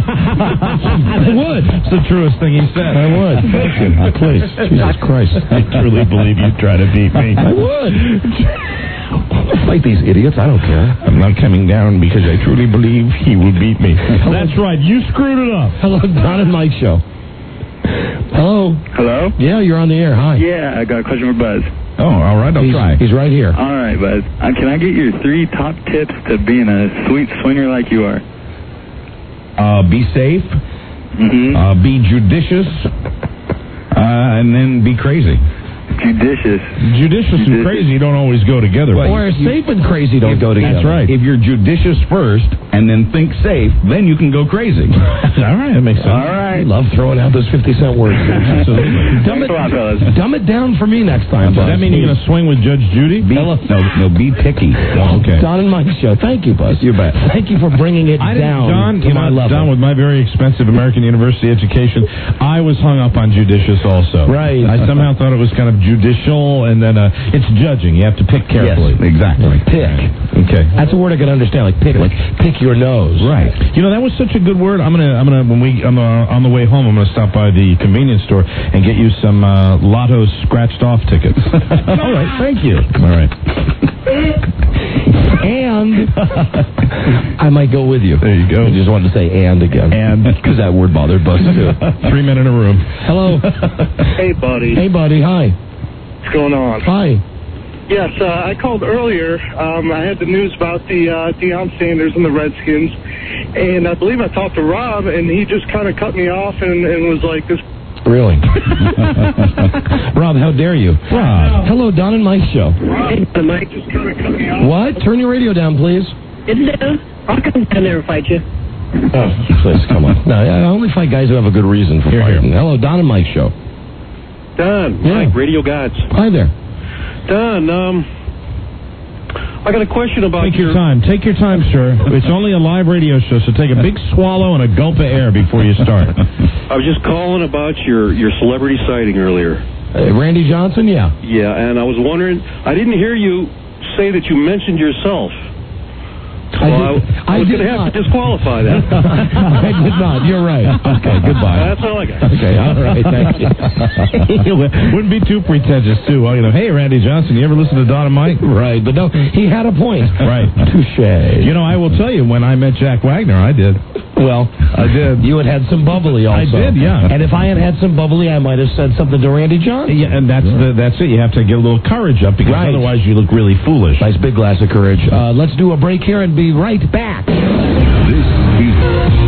I would. It's the truest thing he said. I would. Thank you. Please. Jesus Christ. I truly believe you'd try to beat me. I would. Fight these idiots. I don't care. I'm not coming down because I truly believe he will beat me. That's right. You screwed it up. Hello, Don and Mike Show. Hello. Hello? Yeah, you're on the air. Hi. Yeah, I got a question for Buzz. Oh, all right. I'll try. He's right here. All right, Buzz. Can I get your 3 top tips to being a sweet swinger like you are? Be safe. Mm-hmm. Be judicious. And then be crazy. Judicious and crazy don't always go together. Or safe and crazy don't go together. That's right. If you're judicious first and then think safe, then you can go crazy. All right, that makes sense. All right. I love throwing out those 50-cent words. Absolutely. Dumb it down for me next time. Does that mean you're going to swing with Judge Judy? No, be picky. Okay. Don and Mike Show. Thank you, Buzz. You bet. Thank you for bringing it down to my level. Don, with my very expensive American University education, I was hung up on judicious also. Right. I somehow thought it was kind of judicial, and then it's judging. You have to pick carefully. Yes, exactly. Pick. Okay. That's a word I can understand. Like pick your nose. Right. You know, that was such a good word. I'm gonna on the way home, I'm gonna stop by the convenience store and get you some Lotto scratched off tickets. All right. Thank you. All right. And I might go with you. There you go. I just wanted to say and again. And because that word bothered Buzz too. 3 men in a room. Hello. Hey, buddy. Hey, buddy. Hi. What's going on? Hi. Yes, I called earlier. I had the news about the Deion Sanders and the Redskins, and I believe I talked to Rob, and he just kind of cut me off and was like, "This." Really? Rob, how dare you? Rob. Hello, Don and Mike Show. Hey, the mic just kind of cut me off. What? Turn your radio down, please. It's down. I'll come down there and fight you. Oh, please, come on. No, I only fight guys who have a good reason for fighting. Hello, Don and Mike Show. Don, Yeah. Mike, Radio Gods. Hi there. Don, I got a question about Take your time. Take your time, sir. It's only a live radio show, so take a big swallow and a gulp of air before you start. I was just calling about your celebrity sighting earlier. Randy Johnson, yeah. Yeah, and I was wondering, I didn't hear you say that you mentioned yourself. I was going to have to disqualify that. I did not. You're right. Okay, goodbye. That's all I got. Okay, all right. Thank you. Wouldn't be too pretentious, too. Well, hey, Randy Johnson, you ever listen to Don and Mike? Right, but no, he had a point. Right. Touche. I will tell you, when I met Jack Wagner, I did. Well, I did. You had some bubbly also. I did, yeah. And if I had some bubbly, I might have said something to Randy Johnson. Yeah, and that's it. You have to get a little courage up because otherwise you look really foolish. Nice big glass of courage. Let's do a break here and be right back. This is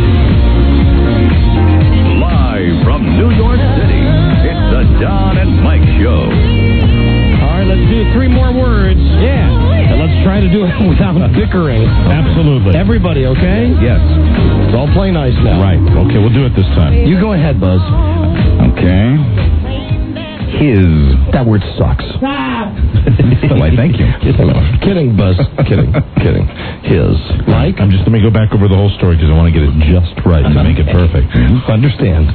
live from New York City. It's the Don and Mike Show. All right, let's do 3 more words. Yeah. And let's try to do it without bickering. Absolutely. Everybody, okay? Yes. Let's all play nice now. Right. Okay, we'll do it this time. You go ahead, Buzz. Okay. His. That word sucks. Why, thank you. Kidding, Buzz. Kidding. His. Mike? Let me go back over the whole story because I want to get it just right to make it perfect. Understand.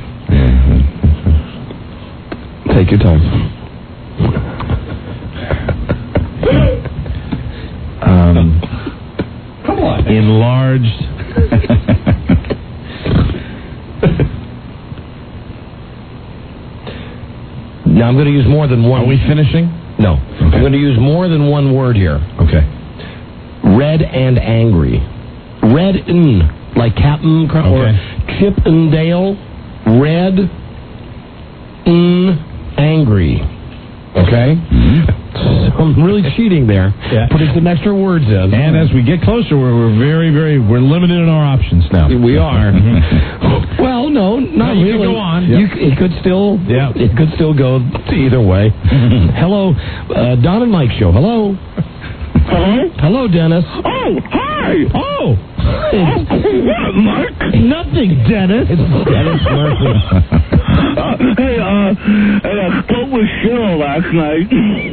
Take your time. Come on. Enlarged. Now, I'm going to use more than one. Are we finishing? No. Okay. I'm going to use more than one word here. Okay. Red and angry. Red and, like Captain or Chip and Dale. Red and angry. Okay? So I'm really cheating there. Yeah. Putting some extra words in. And as we get closer, we're we're limited in our options now. We are. Well, no, not you really. Can go on. It could still. Yeah. It could still go either way. Hello, Don and Mike Show. Hello. Hello? Hello, Dennis. Oh, hi. Oh. What, Mark? Nothing, Dennis. It's Dennis Murphy. Hey, I spoke with Cheryl last night.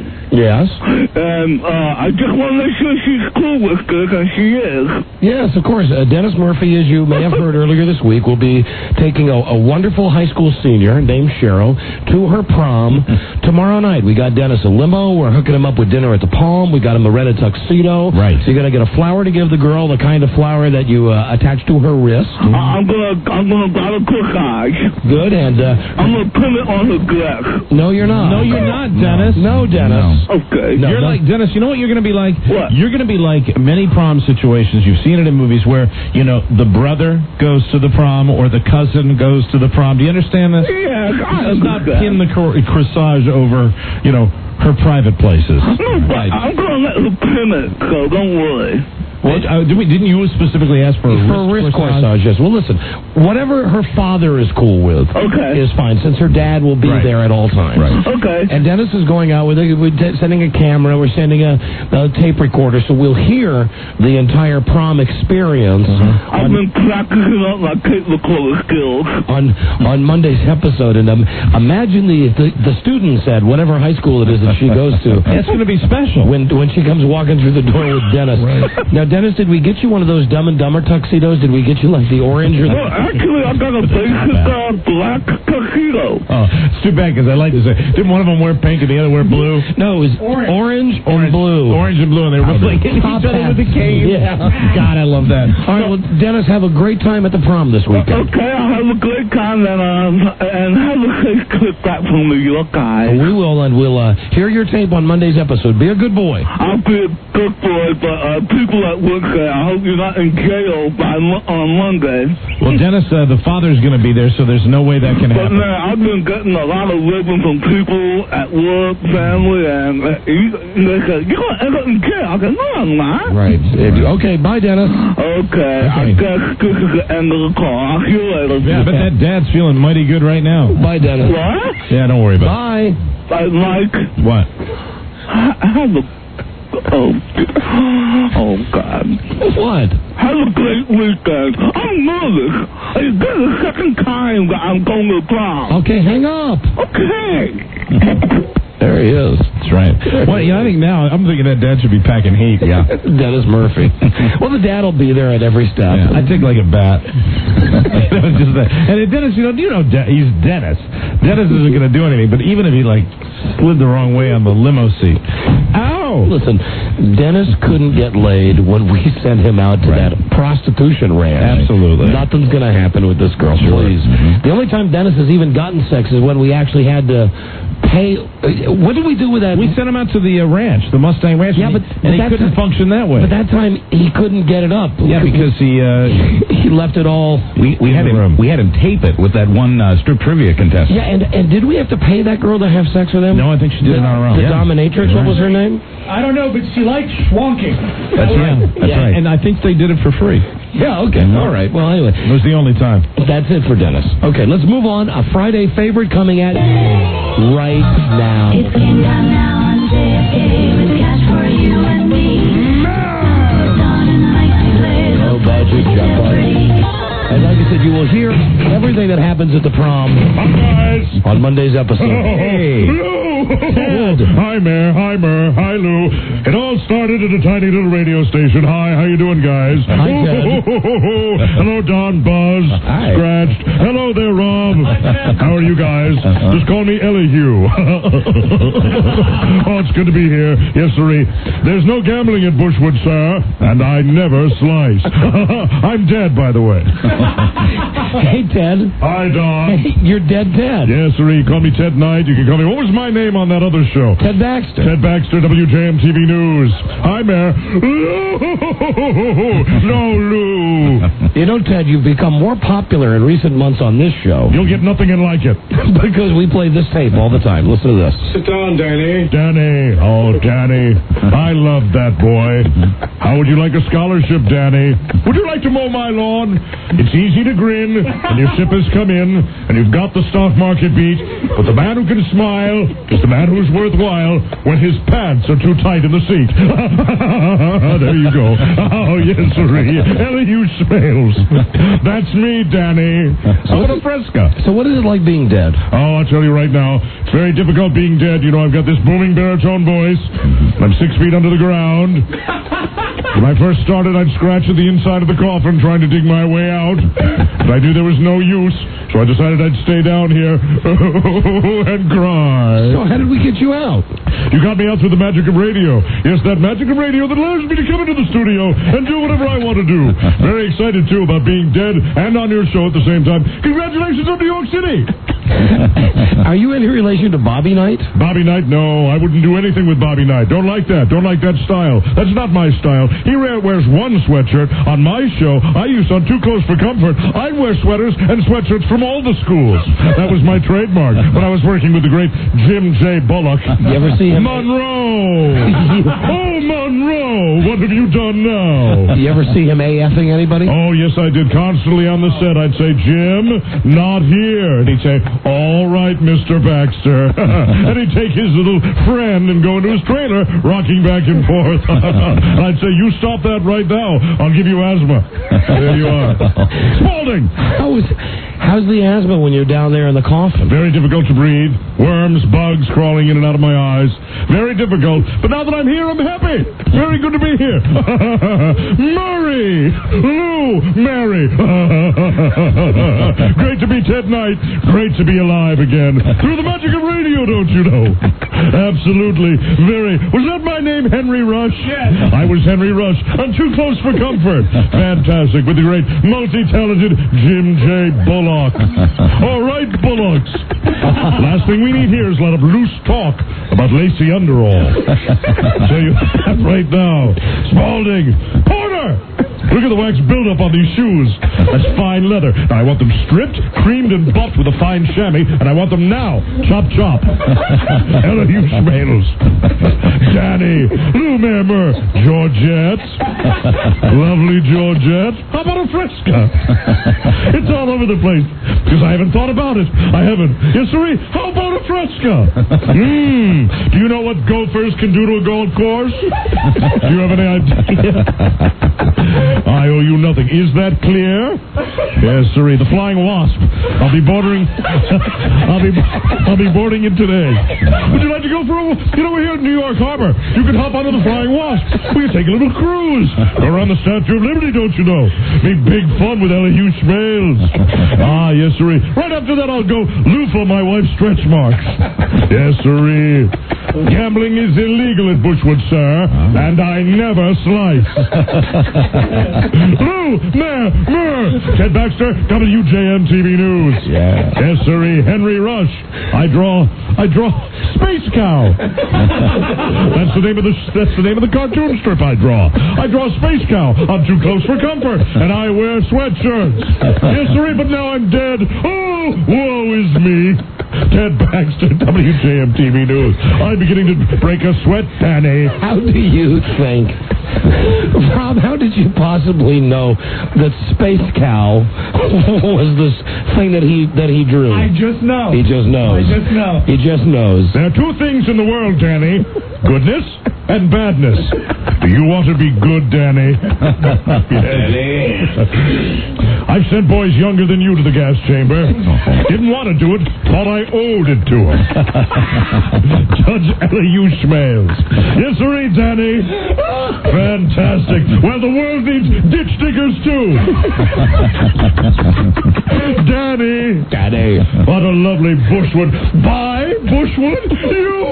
Yes. And I just want to make sure she's cool with it, and she is. Yes, of course. Dennis Murphy, as you may have heard earlier this week, will be taking a wonderful high school senior named Cheryl to her prom tomorrow night. We got Dennis a limo. We're hooking him up with dinner at the Palm. We got him a red tuxedo. Right. So you're going to get a flower to give the girl, the kind of flower that you attach to her wrist. I'm gonna buy a corsage. Good, and I'm gonna put it on her dress. No, you're not. No, you're not, Dennis. No, Dennis. No. Okay. No, you're like Dennis. You know what you're going to be like? What? You're going to be like many prom situations. You've seen it in movies where the brother goes to the prom or the cousin goes to the prom. Do you understand this? Yeah, Let's not pin the corsage over her private places. Right. I'm gonna let her pin it, so don't worry. What? Didn't you specifically ask for a wrist corsage? Yes. Well, listen, whatever her father is cool with is fine, since her dad will be there at all times. Right. Okay. And Dennis is going out we're sending a camera, we're sending a tape recorder, so we'll hear the entire prom experience. I've been practicing up my tape recorder skills on Monday's episode, and imagine the student said, whatever high school it is that she goes to. That's going to be special when she comes walking through the door with Dennis. Now, Dennis, did we get you one of those Dumb and Dumber tuxedos? Did we get you like the orange or the... Well, actually, I got a basic black tuxedo. Oh, it's too bad because I like to say, didn't one of them wear pink and the other wear blue? No, it was orange and blue. Orange and blue, and they were like hitting each other with the cane. Yeah. God, I love that. All right, well, Dennis, have a great time at the prom this weekend. Okay, I'll have a great time and have a safe trip back from New York, guys. We will, and we'll hear your tape on Monday's episode. Be a good boy. I'll be a good boy, but people at work say, I hope you're not in jail on Monday. Well, Dennis, the father's going to be there, so there's no way that can happen. But, man, I've been getting a lot of living from people at work, family, and they say, you're going to end up in jail. I said, no, I'm not. Right. Okay, bye, Dennis. Okay. I guess this is the end of the call. I'll see you later. Yeah, but that dad's feeling mighty good right now. Bye, Dennis. What? Yeah, don't worry about it. Bye. Mike. What? Have a... Oh, God. What? Have a great weekend. I'm nervous. It's the second time that I'm going to prom. Okay, hang up. Okay. There he is. That's right. Well, I think now, I'm thinking that dad should be packing heat. Yeah. Dennis Murphy. Well, the dad will be there at every step. Yeah, I'd take like a bat. Just that. And Dennis, he's Dennis. Dennis isn't going to do anything, but even if he, slid the wrong way on the limo seat. Ow! Listen, Dennis couldn't get laid when we sent him out to that prostitution ranch. Absolutely. Nothing's going to happen with this girl, please. The only time Dennis has even gotten sex is when we actually had to pay. What did we do with that? We sent him out to the ranch, the Mustang Ranch. Yeah, but he couldn't function that way. But that time he couldn't get it up. Yeah, because he left it all. We had him tape it with that one strip trivia contestant. Yeah, and did we have to pay that girl to have sex with him? No, I think she did it on her own. The dominatrix. What was her name? I don't know, but she liked schwonking. That's right. That's right. And I think they did it for free. Yeah, okay. All right. Well, anyway. It was the only time. That's it for Dennis. Okay, let's move on. A Friday favorite coming at right now. It's game time now on JFK with cash for you and me. No budget, Jeopardy. And like I said, you will hear everything that happens at the prom on Monday's episode. Hey. Ted. Hi, Mayor. Hi, Mer. Hi, Lou. It all started at a tiny little radio station. Hi, how you doing, guys? Hi, Ted. Hello, Don, Buzz, Hi. Scratched. Hello there, Rob. How are you guys? Just call me Elihu. Oh, it's good to be here. Yes, sirree. There's no gambling at Bushwood, sir, and I never slice. I'm dead, by the way. Hey, Ted. Hi, Don. Hey, you're dead, Ted. Yes, sirree. Call me Ted Knight. You can call me... What was my name on that other show? Ted Baxter. Ted Baxter, WJM TV News. Hi, Mayor. No, Lou. You know, Ted, you've become more popular in recent months on this show. You'll get nothing in like it. Because we play this tape all the time. Listen to this. Sit down, Danny. Danny. Oh, Danny. I love that boy. How would you like a scholarship, Danny? Would you like to mow my lawn? It's easy to grin, and your ship has come in, and you've got the stock market beat, but the man who can smile is the man who's worthwhile when his pants are too tight in the seat. There you go. Oh, yes, sirree. Elihu Smales. That's me, Danny. What a fresca. So what is it like being dead? Oh, I'll tell you right now, it's very difficult being dead. You know, I've got this booming baritone voice. I'm 6 feet under the ground. When I first started, I'd scratch at the inside of the coffin trying to dig my way out. But I knew there was no use, so I decided I'd stay down here and cry. So how did we get you out? You got me out through the magic of radio. Yes, that magic of radio that allows me to come into the studio and do whatever I want to do. Very excited, too, about being dead and on your show at the same time. Congratulations on New York City. Are you in relation to Bobby Knight? Bobby Knight? No, I wouldn't do anything with Bobby Knight. Don't like that. Don't like that style. That's not my style. He wears one sweatshirt. On my show, I used on Too Close for Comfort. I'd wear sweaters and sweatshirts from all the schools. That was my trademark when I was working with the great Jim J. Bullock. You ever see him? Monroe! Oh, Monroe! What have you done now? You ever see him AFing anybody? Oh, yes, I did. Constantly on the set, I'd say, Jim, not here. And he'd say, all right, Mr. Baxter. And he'd take his little friend and go into his trailer, rocking back and forth. And I'd say, you stop that right now. I'll give you asthma. There you are. Spaulding! How's the asthma when you're down there in the coffin? Very difficult to breathe. Worms, bugs crawling in and out of my eyes. Very difficult. But now that I'm here, I'm happy. Very good to be here. Murray! Lou! Mary! Great to be Ted Knight. Great to be alive again. Through the magic of radio, don't you know? Absolutely. Very. Was that my name, Henry Rush? Yes. I was Henry Rush on Too Close for Comfort. Fantastic. With the great multi-talented Jim J. Bullock. All right, Bullocks. Last thing we need here is a lot of loose talk about Lacey Underall. I'll tell you that right now. Spaulding. Porter! Look at the wax buildup on these shoes. That's fine leather. Now, I want them stripped, creamed, and buffed with a fine chamois, and I want them now. Chop, chop. Elihu Smales. Danny. Lou Mermer. Georgette. Lovely Georgette. How about a fresca? It's all over the place, because I haven't thought about it. I haven't. Yes, sirree. How about a fresca? Do you know what gophers can do to a golf course? Do you have any idea? I owe you nothing. Is that clear? Yes, sirree. The Flying Wasp. I'll be boarding it today. Would you like to go for a... You know, we're here at New York Harbor. You can hop onto the Flying Wasp. We can take a little cruise. Go around the Statue of Liberty, don't you know? Make big fun with Elihu Smales. Ah, yes, sirree. Right after that, I'll go loofah my wife's stretch marks. Yes, sirree. Gambling is illegal at Bushwood, sir, and I never slice. Lou, Mer, Ted Baxter, WJM-TV News. Yeah. Yes, sirree. Henry Rush. I draw Space Cow. That's the name of the cartoon strip I draw. I draw Space Cow. I'm too close for comfort, and I wear sweatshirts. Yes, sirree, but now I'm dead. Oh, woe is me. Ted Baxter, WJM-TV News. I'm beginning to break a sweat, Danny. How do you think, Rob, how did you possibly know that Space Cow was this thing that he drew? I just know. He just knows. I just know. He just knows. There are two things in the world, Danny. Goodness and badness. Do you want to be good, Danny? I've sent boys younger than you to the gas chamber. Didn't want to do it. Thought I owed it to them. Judge Elihu Schmales. Yes, sirree, Danny. Fantastic. Well, the world needs ditch diggers, too. Danny. What a lovely bushwood. Buy bushwood? You.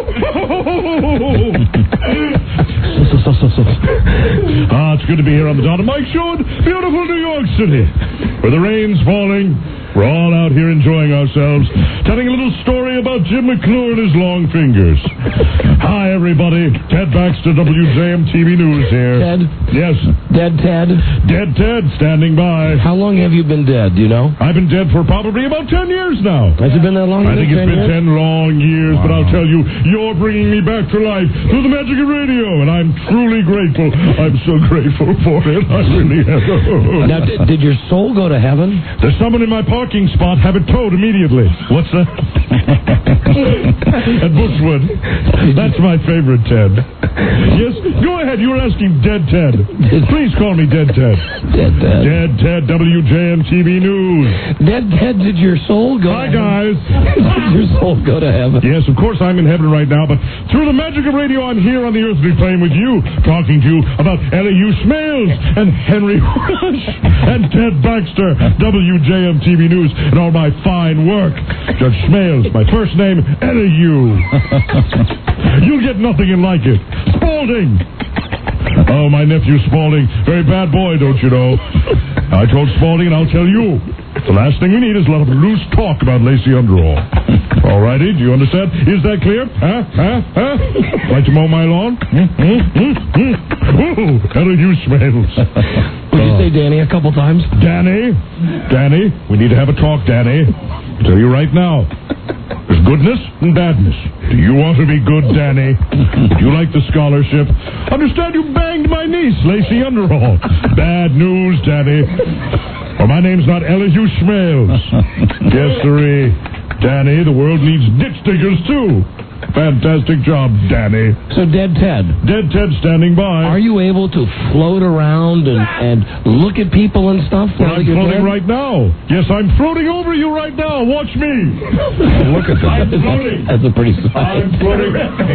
It's good to be here on the Don and Mike Show in beautiful New York City, where the rain's falling. We're all out here enjoying ourselves, telling a little story about Jim McClure and his long fingers. Hi, everybody. Ted Baxter, WJM-TV News here. Ted? Yes. Dead Ted? Dead Ted, standing by. How long have you been dead, do you know? I've been dead for probably about 10 years now. Has it been that long? I think it's been 10 long years, but I'll tell you, you're bringing me back to life through the magic of radio, and I'm truly grateful. I'm so grateful for it. I really am. Now, did your soul go to heaven? There's someone in my parking spot. Have it towed immediately. What's that? At Bushwood. That's my favorite, Ted. Yes, go ahead. You were asking Dead Ted. Please call me Dead Ted. Dead Ted. Dead Ted, WJM-TV News. Dead Ted, did your soul go Hi, to heaven? guys. Did your soul go to heaven? Yes, of course I'm in heaven right now, but through the magic of radio, I'm here on the earthly plane with you, talking to you about Elihu Schmales and Henry Rush and Ted Baxter, WJM-TV News, and all my fine work. Judge Schmales, my first name, Elihu. You'll get nothing and like it. Spaulding. Oh, my nephew Spaulding. Very bad boy, don't you know? I told Spaulding, and I'll tell you. The last thing we need is a lot of loose talk about Lacey Underall. All righty, do you understand? Is that clear? Huh? Like to mow my lawn? Ooh, Elihu Schmales. Would you say Danny a couple times? Danny, we need to have a talk, Danny. I'll tell you right now. There's goodness and badness. Do you want to be good, Danny? Do you like the scholarship? Understand you banged my niece, Lacey Underall. Bad news, Danny. Well, my name's not Elihu Schmales. Yes, sirree. Danny, the world needs ditch diggers, too. Fantastic job, Danny. So, Dead Ted. Dead Ted standing by. Are you able to float around and look at people and stuff? Well, I'm floating right now. Yes, I'm floating over you right now. Watch me. Look at that. I'm floating. That's a pretty sight. I'm floating.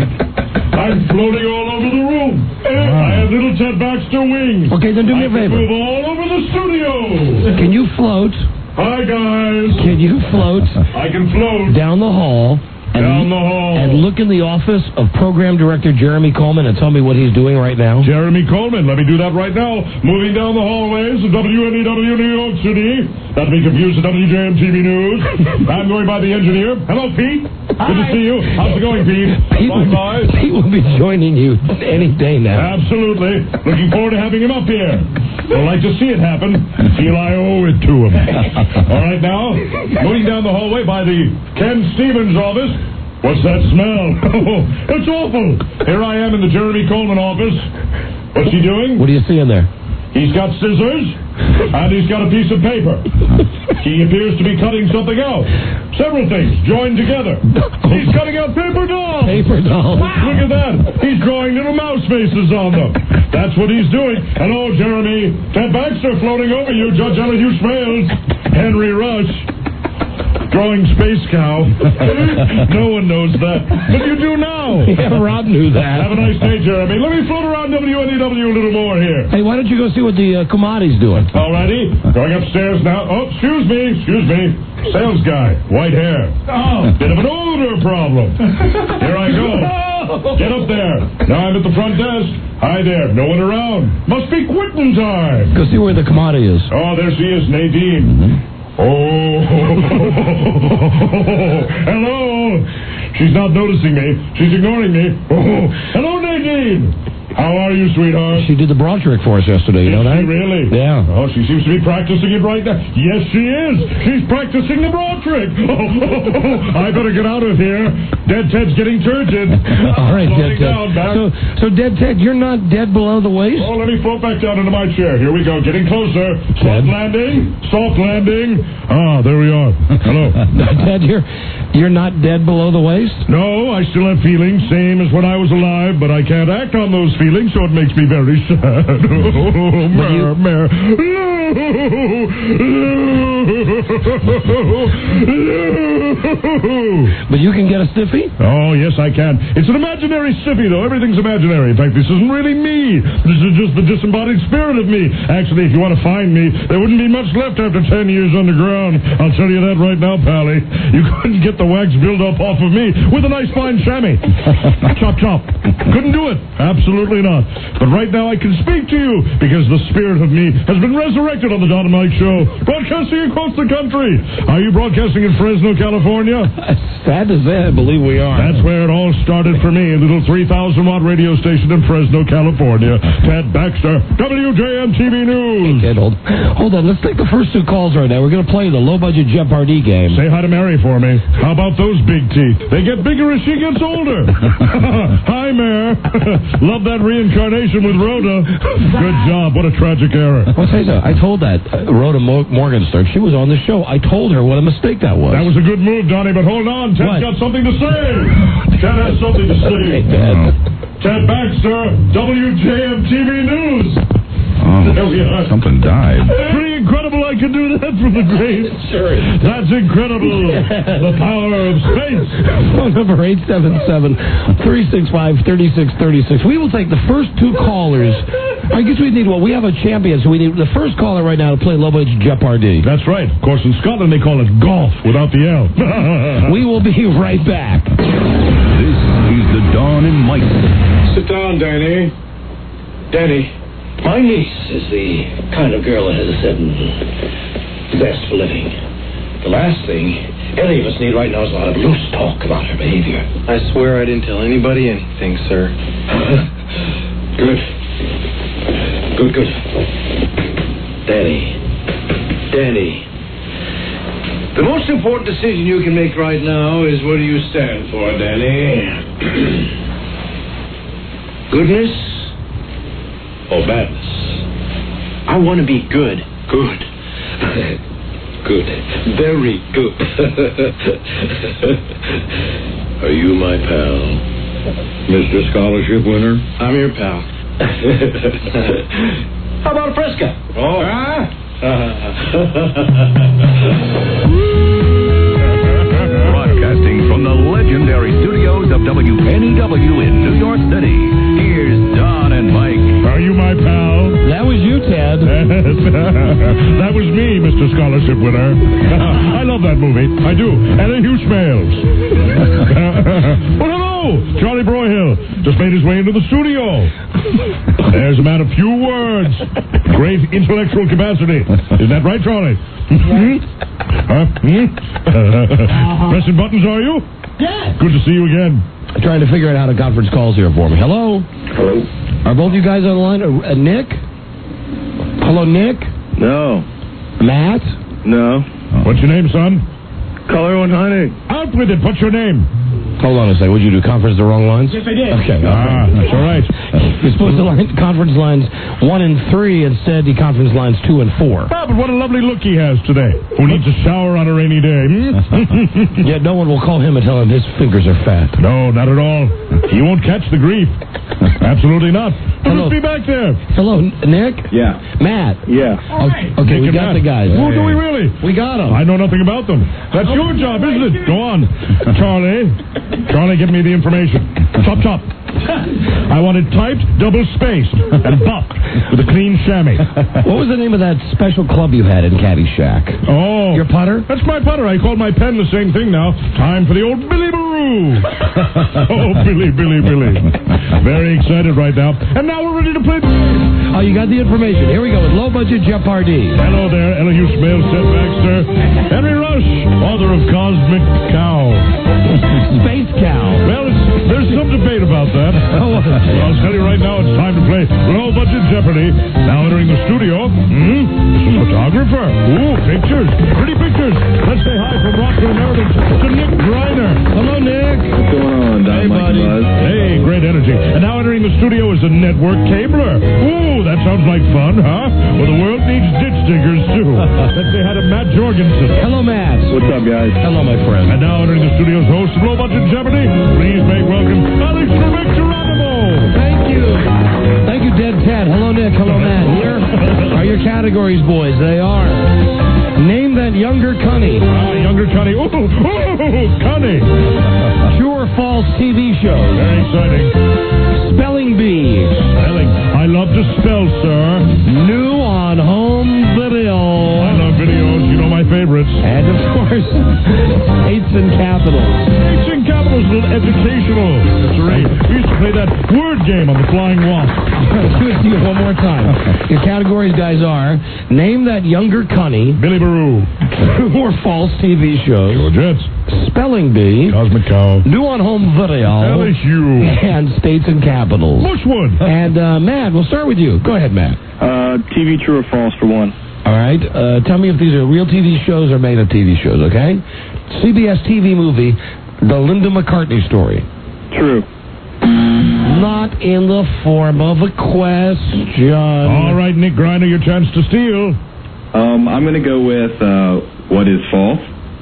I'm floating all over the room. I have little Ted Baxter wings. Okay, then do me a favor. I can move all over the studio. Can you float? Hi, guys. Can you float? I can float. Down the hall. And look in the office of Program Director Jeremy Coleman and tell me what he's doing right now. Jeremy Coleman, let me do that right now. Moving down the hallways of WNEW New York City. Not to be confused with WJM-TV News. I'm going by the engineer. Hello, Pete. Good to see you. How's it going, Pete? Pete will be joining you any day now. Absolutely. Looking forward to having him up here. I'd like to see it happen. Feel I owe it to him. All right, now, moving down the hallway by the Ken Stevens office. What's that smell? Oh, it's awful. Here I am in the Jeremy Coleman office. What's he doing? What do you see in there? He's got scissors, and he's got a piece of paper. He appears to be cutting something out. Several things joined together. He's cutting out paper dolls. Paper dolls. Wow. Look at that. He's drawing little mouse faces on them. That's what he's doing. Hello, Jeremy. Ted Baxter floating over you. Judge Elihu Schmales. Henry Rush. Drawing Space Cow. No one knows that. But you do now. Yeah, Rob knew that. Have a nice day, Jeremy. Let me float around WNEW a little more here. Hey, why don't you go see what the Kumati's doing? All righty. Going upstairs now. Oh, excuse me. Sales guy. White hair. Oh. Bit of an odor problem. Here I go. Get up there. Now I'm at the front desk. Hi there. No one around. Must be quitting time. Go see where the commodity is. Oh, there she is, Nadine. Oh. Hello. She's not noticing me. She's ignoring me. Oh. Hello, Nadine. How are you, sweetheart? She did the broad trick for us yesterday, you know that? Did she really? Yeah. Oh, she seems to be practicing it right now. Yes, she is. She's practicing the broad trick. I better get out of here. Dead Ted's getting turgid. All right, Dead Ted. Down, back. So, Dead Ted, you're not dead below the waist? Oh, let me float back down into my chair. Here we go. Getting closer. Soft landing. Soft landing. Ah, there we are. Hello. Ted, you're not dead below the waist? No, I still have feelings, same as when I was alive, but I can't act on those feelings, so it makes me very sad. But you can get a stiffy? Oh, yes, I can. It's an imaginary stiffy, though. Everything's imaginary. In fact, this isn't really me. This is just the disembodied spirit of me. Actually, if you want to find me, there wouldn't be much left after 10 years underground. I'll tell you that right now, Pally. You couldn't get the wax buildup off of me with a nice fine chamois. Chop, chop. Couldn't do it. Absolutely not. But right now I can speak to you because the spirit of me has been resurrected on the Don and Mike Show, broadcasting across the country. Are you broadcasting in Fresno, California? Sad to say, I believe we are. That's where it all started for me, a little 3,000-watt radio station in Fresno, California. Ted Baxter, WJM-TV News. Okay, hold on. Let's take the first two calls right now. We're going to play the low-budget Jeopardy game. Say hi to Mary for me. How about those big teeth? They get bigger as she gets older. Hi, Mare. Love that reincarnation with Rhoda. Good job. What a tragic error. I'll tell you something. I told that Rhoda Morgenstern. She was on the show. I told her what a mistake that was. That was a good move, Donnie, but hold on. Ted's got something to say. Ted has something to say. Hey, Ted. Ted Baxter, WJM-TV News. Oh, something died. Pretty incredible I could do that from the grave. Sure. That's incredible. The power of space. Phone number 877-365-3636. We will take the first two callers. I guess we need, we have a champion, so we need the first caller right now to play low-budget Jeopardy. That's right. Of course, in Scotland they call it golf without the L. We will be right back. This is the Don and Mike. Sit down, Danny. Danny. My niece is the kind of girl that has a zest for living. The last thing any of us need right now is a lot of loose talk about her behavior. I swear I didn't tell anybody anything, sir. Good. Good. Danny. The most important decision you can make right now is what do you stand for, Danny? Goodness or badness? I want to be good. Good. Good. Very good. Are you my pal, Mr. Scholarship winner? I'm your pal. How about a Fresca? Oh. Broadcasting from the legendary studios of WNEW in New York City, here's Don and Mike. Are you my pal? That was you, Ted. That was me, Mr. Scholarship winner. I love that movie. I do. And a huge smells. Well, hello. Charlie Broyhill just made his way into the studio. There's a man of few words. Great intellectual capacity. Isn't that right, Charlie? Pressing buttons, are you? Yeah. Good to see you again. I'm trying to figure out how to conference calls here for me. Hello? Hello. Are both you guys on the line? Nick? Hello, Nick? No. Matt? No. What's your name, son? Color 100. Out with it. What's your name? Hold on a second. Would you do conference the wrong lines? Yes, I did. Okay. That's all right. You're supposed to line conference lines 1 and 3 instead the conference lines 2 and 4. Ah, but what a lovely look he has today. Who needs a shower on a rainy day? Yet no one will call him and tell him his fingers are fat. No, not at all. He won't catch the grief. Absolutely not. Hello. Be back there. Hello, Nick? Yeah. Matt? Yeah. Okay, we got the guys. Oh, do we really? We got them. I know nothing about them. That's your job, isn't it? Go on. Charlie, give me the information. Chop. I want it typed, double-spaced, and buffed with a clean chamois. What was the name of that special club you had in Caddyshack? Oh. Your putter? That's my putter. I call my pen the same thing now. Time for the old Billy Baroo. Baroo. Oh, Billy. Very excited right now. And now we're ready to play. Oh, you got the information. Here we go with low-budget Jeopardy. Hello there, Elihu Smale, Seth Baxter, Henry Rush, author of Cosmic Cow. Space Cow. Well, there's some debate about that. I'll tell you right now, it's time to play low-budget Jeopardy. Now entering the studio, this is photographer. Ooh, pictures. Pretty pictures. Let's say hi from Rockville, Maryland to Nick Griner. Hello, Nick. What's going on, Don? Hey, buddy. Hey, great energy. And now entering the studio is a network cabler. Ooh, that sounds like fun, huh? Well, the world needs ditch diggers, too. Let's say hi to Matt Jorgensen. Hello, Matt. What's up, guys? Hello, my friend. And now entering the studio's host of Low Budget Jeopardy, please make welcome Alex Trebek Geronimo. Thank you. Thank you, Dead Ted. Hello, Nick. Hello, Matt. Here are your categories, boys. They are name that younger Cunny. Younger Cunny. Ooh, Cunny. True or false TV show. Very exciting. Spelling Bee. Spelling. I love to spell, sir. New on home video. I love videos. You know my favorites. And, of course, Eights and Capitals. Eights and Capitals, a little educational. That's right. We used to play that word game on the Flying Wasp. Do it to you one more time. Your categories, guys, are name that younger Cunny. Billy Baroo. True or false TV shows. Jets. Spelling Bee. Cosmic Cow. New on home video. LSU. And States and Capitals. Bushwood. And, Matt, we'll start with you. Go ahead, Matt. TV true or false for one. All right. Tell me if these are real TV shows or made-up TV shows, okay? CBS TV movie, The Linda McCartney Story. True. Not in the form of a question. All right, Nick Griner, your chance to steal. I'm going to go with what is false.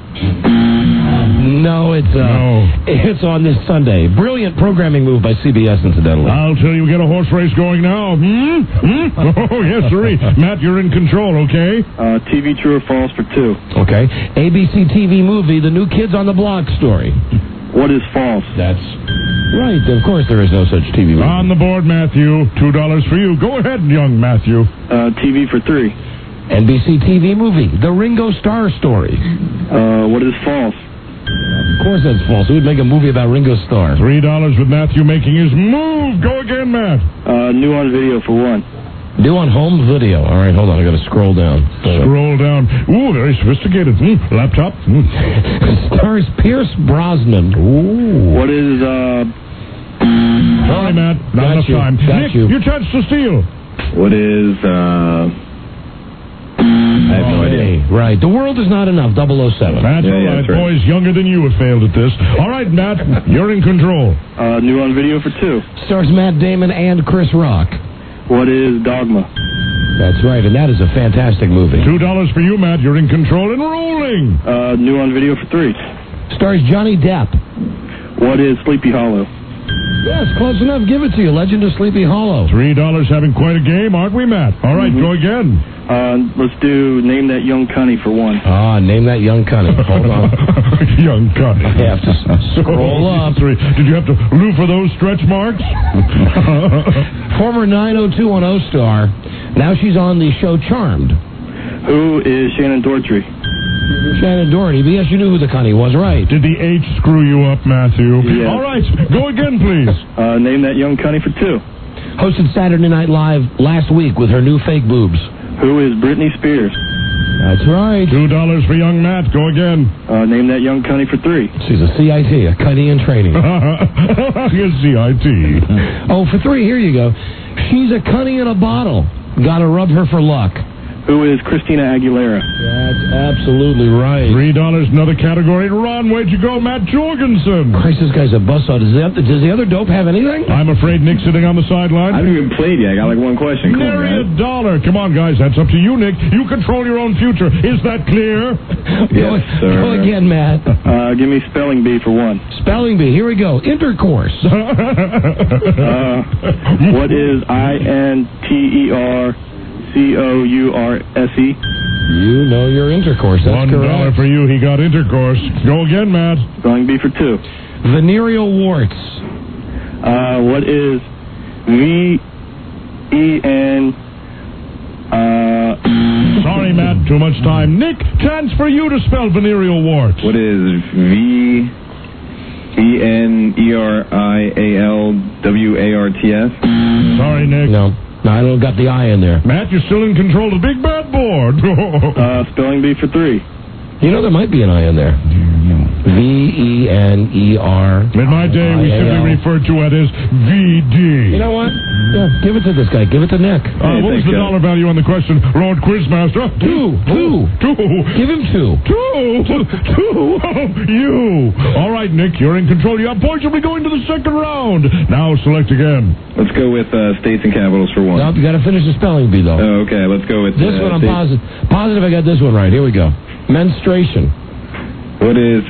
No, it's on this Sunday. Brilliant programming move by CBS, incidentally. I'll tell you, we get a horse race going now. Oh, yes, sir. Matt, you're in control, okay? TV true or false for two. Okay. ABC TV movie, The New Kids on the Block Story. What is false? That's right. Of course there is no such TV movie. On the board, Matthew. $2 for you. Go ahead, young Matthew. TV for three. NBC TV movie, The Ringo Starr Story. What is false? Of course that's false. Who would make a movie about Ringo Starr? $3 with Matthew making his move. Go again, Matt. New on video for one. New on home video. All right, hold on. I got to scroll down. Scroll down. Ooh, very sophisticated. Laptop. Stars Pierce Brosnan. Ooh. What is, Sorry, Matt. Not enough time. Nick, your chance to steal. What is, I have no idea. Right. The World Is Not Enough, 007. That's all right. Boys younger than you have failed at this. All right, Matt, you're in control. New on video for two. Stars Matt Damon and Chris Rock. What is Dogma? That's right, and that is a fantastic movie. $2 for you, Matt. You're in control and rolling. New on video for three. Stars Johnny Depp. What is Sleepy Hollow? Yes, close enough. Give it to you. Legend of Sleepy Hollow. $3 having quite a game, aren't we, Matt? All right, go again. Let's do Name That Young Cunny for one. Name That Young Cunny. Hold on. Young Cunny. I have to scroll up. Did you have to look for those stretch marks? Former 90210 star. Now she's on the show Charmed. Who is Shannon Doherty? Shannon Doherty. But yes, you knew who the Cunny was, right? Did the H screw you up, Matthew? Yes. All right, go again, please. Name That Young Cunny for two. Hosted Saturday Night Live last week with her new fake boobs. Who is Britney Spears? That's right. $2 for young Matt. Go again. Name That Young Cunny for three. She's a CIT, a Cunny in training. Yes, CIT. Oh, for three, here you go. She's a Cunny in a bottle. Gotta rub her for luck. Who is Christina Aguilera? That's absolutely right. $3, another category. Ron, where'd you go? Matt Jorgensen. Christ, this guy's a buzzsaw. Does the other dope have anything? I'm afraid Nick's sitting on the sideline. I haven't even played yet. I got like one question. Nary $1. Come on, guys. That's up to you, Nick. You control your own future. Is that clear? Yes, sir. Go again, Matt. Give me Spelling Bee for one. Spelling Bee. Here we go. Intercourse. What is INTERCOURSE? You know your intercourse. That's correct. $1 for you. He got intercourse. Go again, Matt. Spelling Bee for two. Venereal warts. What is VEN? Sorry, Matt. Too much time. Nick, chance for you to spell venereal warts. What is ENERIALWARTS. Sorry, Nick. No, I don't got the I in there. Matt, you're still in control of the big bad board. Spelling bee for 3. You know, there might be an I in there. VENER. In my day, we simply referred to it as VD. You know what? Yeah, give it to this guy. Give it to Nick. What was the dollar value on the question, Lord Quizmaster? Two. Give him 2. 2. You. All right, Nick, you're in control. You have points. You'll be going to the second round. Now select again. Let's go with states and capitals for 1. No, you got to finish the spelling bee, though. Oh, okay, let's go with this one. I'm positive I got this one right. Here we go. Menstruation. What is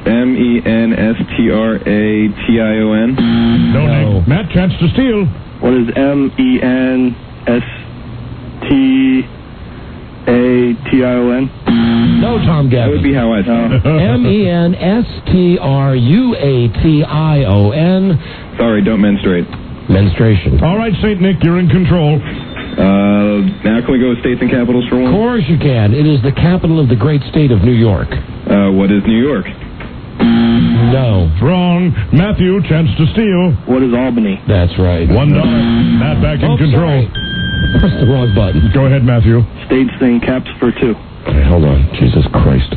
MENSTRATION? No, Nick. Matt, chance to steal. What is MENSTATION? No, Tom Gavin. That would be how I thought. MENSTRUATION. Sorry, don't menstruate. Menstruation. All right, St. Nick, you're in control. Now can we go with states and capitals for 1? Of course you can. It is the capital of the great state of New York. What is New York? No. Wrong. Matthew, chance to steal. What is Albany? That's right. $1. Matt back in control. Press the wrong button. Go ahead, Matthew. States and caps for 2. Okay, hold on. Jesus Christ.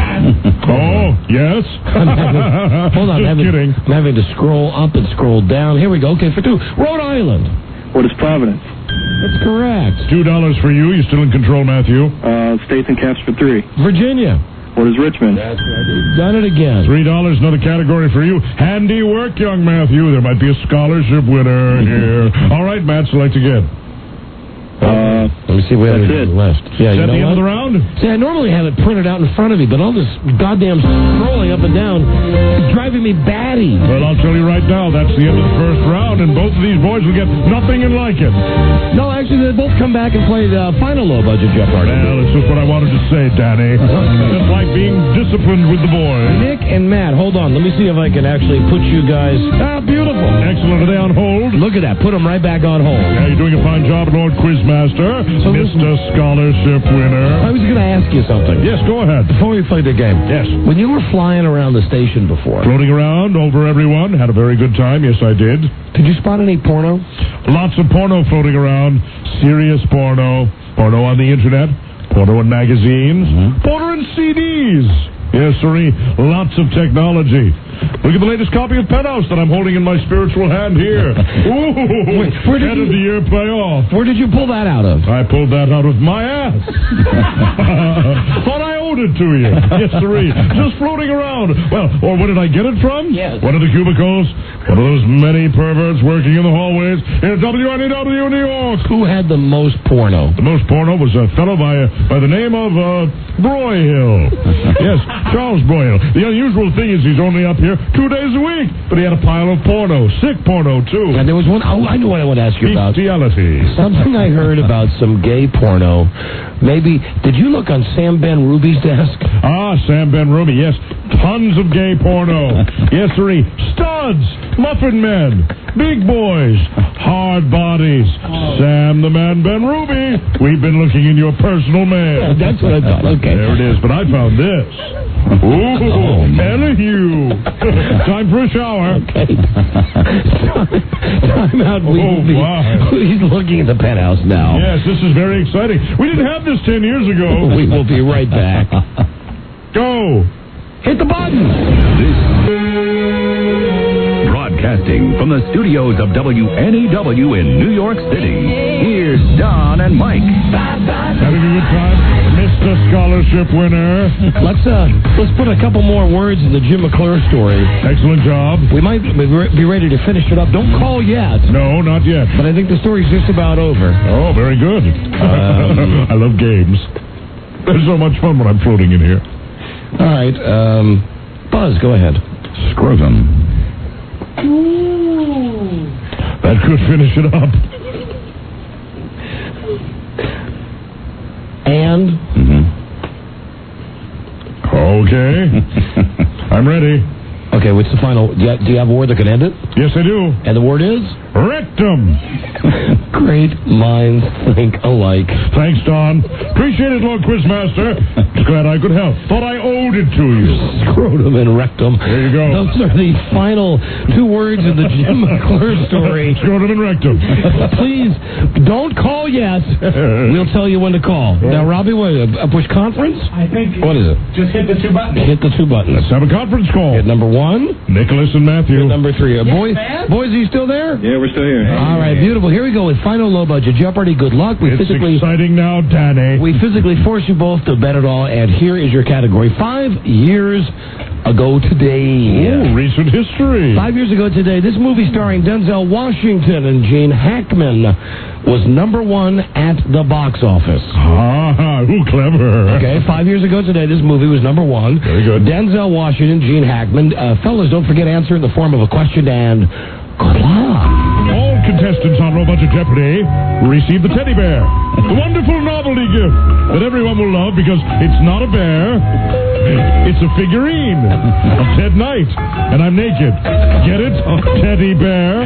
Oh, yes? Hold on. Just kidding. I'm having to scroll up and scroll down. Here we go. Okay, for 2. Rhode Island. What is Providence? That's correct. $2 for you. You're still in control, Matthew. States and caps for 3. Virginia. What is Richmond? That's right. We've done it again. $3, another category for you. Handy work, young Matthew. There might be a scholarship winner here. All right, Matt, select again. Let me see if we have anything left. Yeah, Is you that know the end what? of the round? See, I normally have it printed out in front of me, but all this goddamn scrolling up and down is driving me batty. Well, I'll tell you right now, that's the end of the first round, and both of these boys will get nothing and like it. No, actually, they both come back and play the final low-budget Jeopardy. Well, it's just what I wanted to say, Danny. It's like being disciplined with the boys. Nick and Matt, hold on. Let me see if I can actually put you guys... Beautiful. Excellent. Are they on hold? Look at that. Put them right back on hold. Yeah, you're doing a fine job, Lord Quizmaster. Mr. Scholarship winner. I was going to ask you something. Yes, go ahead. Before we play the game. Yes. When you were flying around the station before... Floating around over everyone. Had a very good time. Yes, I did. Did you spot any porno? Lots of porno floating around. Serious porno. Porno on the internet. Porno in magazines. Porno in CDs. Yes, sirree. Lots of technology. Look at the latest copy of Penthouse that I'm holding in my spiritual hand here. Ooh, end of the year playoff. Where did you pull that out of? I pulled that out of my ass. Thought I owed it to you. Yes, sirree. Just floating around. Well, or where did I get it from? Yes. One of the cubicles. One of those many perverts working in the hallways in WNEW, New York. Who had the most porno? The most porno was a fellow by the name of Broyhill. Yes, Charles Broyhill. The unusual thing is he's only up here 2 days a week, but he had a pile of porno, sick porno too. And there was one. Oh, I know what I want to ask you about. Bestiality. Something I heard about some gay porno. Maybe did you look on Sam Ben Ruby's desk? Ah, Sam Ben Ruby. Yes, tons of gay porno. Yes, sirree. Studs, muffin men, big boys, hard bodies. Sam the Man Ben Ruby. We've been looking in your personal mail. That's what I thought. Okay, there it is. But I found this. Ooh, Elihu. Time for a shower. Okay. Time out. He's looking at the Penthouse now. Yes, this is very exciting. We didn't have this 10 years ago. We will be right back. Go. Hit the button. Broadcasting from the studios of WNEW in New York City, here's Don and Mike. Having a good time? Mr. Scholarship winner. Let's put a couple more words in the Jim McClure story. Excellent job. We might be ready to finish it up. Don't call yet. No, not yet. But I think the story's just about over. Oh, very good. I love games. There's so much fun when I'm floating in here. All right. Buzz, go ahead. Scrotum. That could finish it up. And? Okay. I'm ready. Okay, what's the final? Do you have a word that can end it? Yes, I do. And the word is? Rectum. Great minds think alike. Thanks, Don. Appreciate it, Lord Quizmaster. Glad I could help. Thought I owed it to you. Scrotum and rectum. There you go. Those are the final 2 words in the Jim McClure story. Scrotum and rectum. Please, don't call yet. We'll tell you when to call. Now, Robbie, what, a push conference? I think. What is it? Just hit the 2 buttons. Hit the 2 buttons. Let's have a conference call. Hit number 1. Nicholas and Matthew. Hit number 3. Boys, are you still there? Yeah, we're still here. All right, beautiful. Here we go with final low budget Jeopardy. Good luck. It's exciting now, Danny. We physically force you both to bet it all, and here is your category. 5 years ago today. Oh, recent history. 5 years ago today, this movie starring Denzel Washington and Gene Hackman was number 1 at the box office. Ah, who clever. Okay, 5 years ago today, this movie was number 1. Very good. Denzel Washington, Gene Hackman. Fellas, don't forget answer in the form of a question and good luck. All contestants on Low Budget Jeopardy receive the teddy bear, the wonderful novelty gift that everyone will love because it's not a bear, it's a figurine of Ted Knight, and I'm naked. Get it? Teddy bear.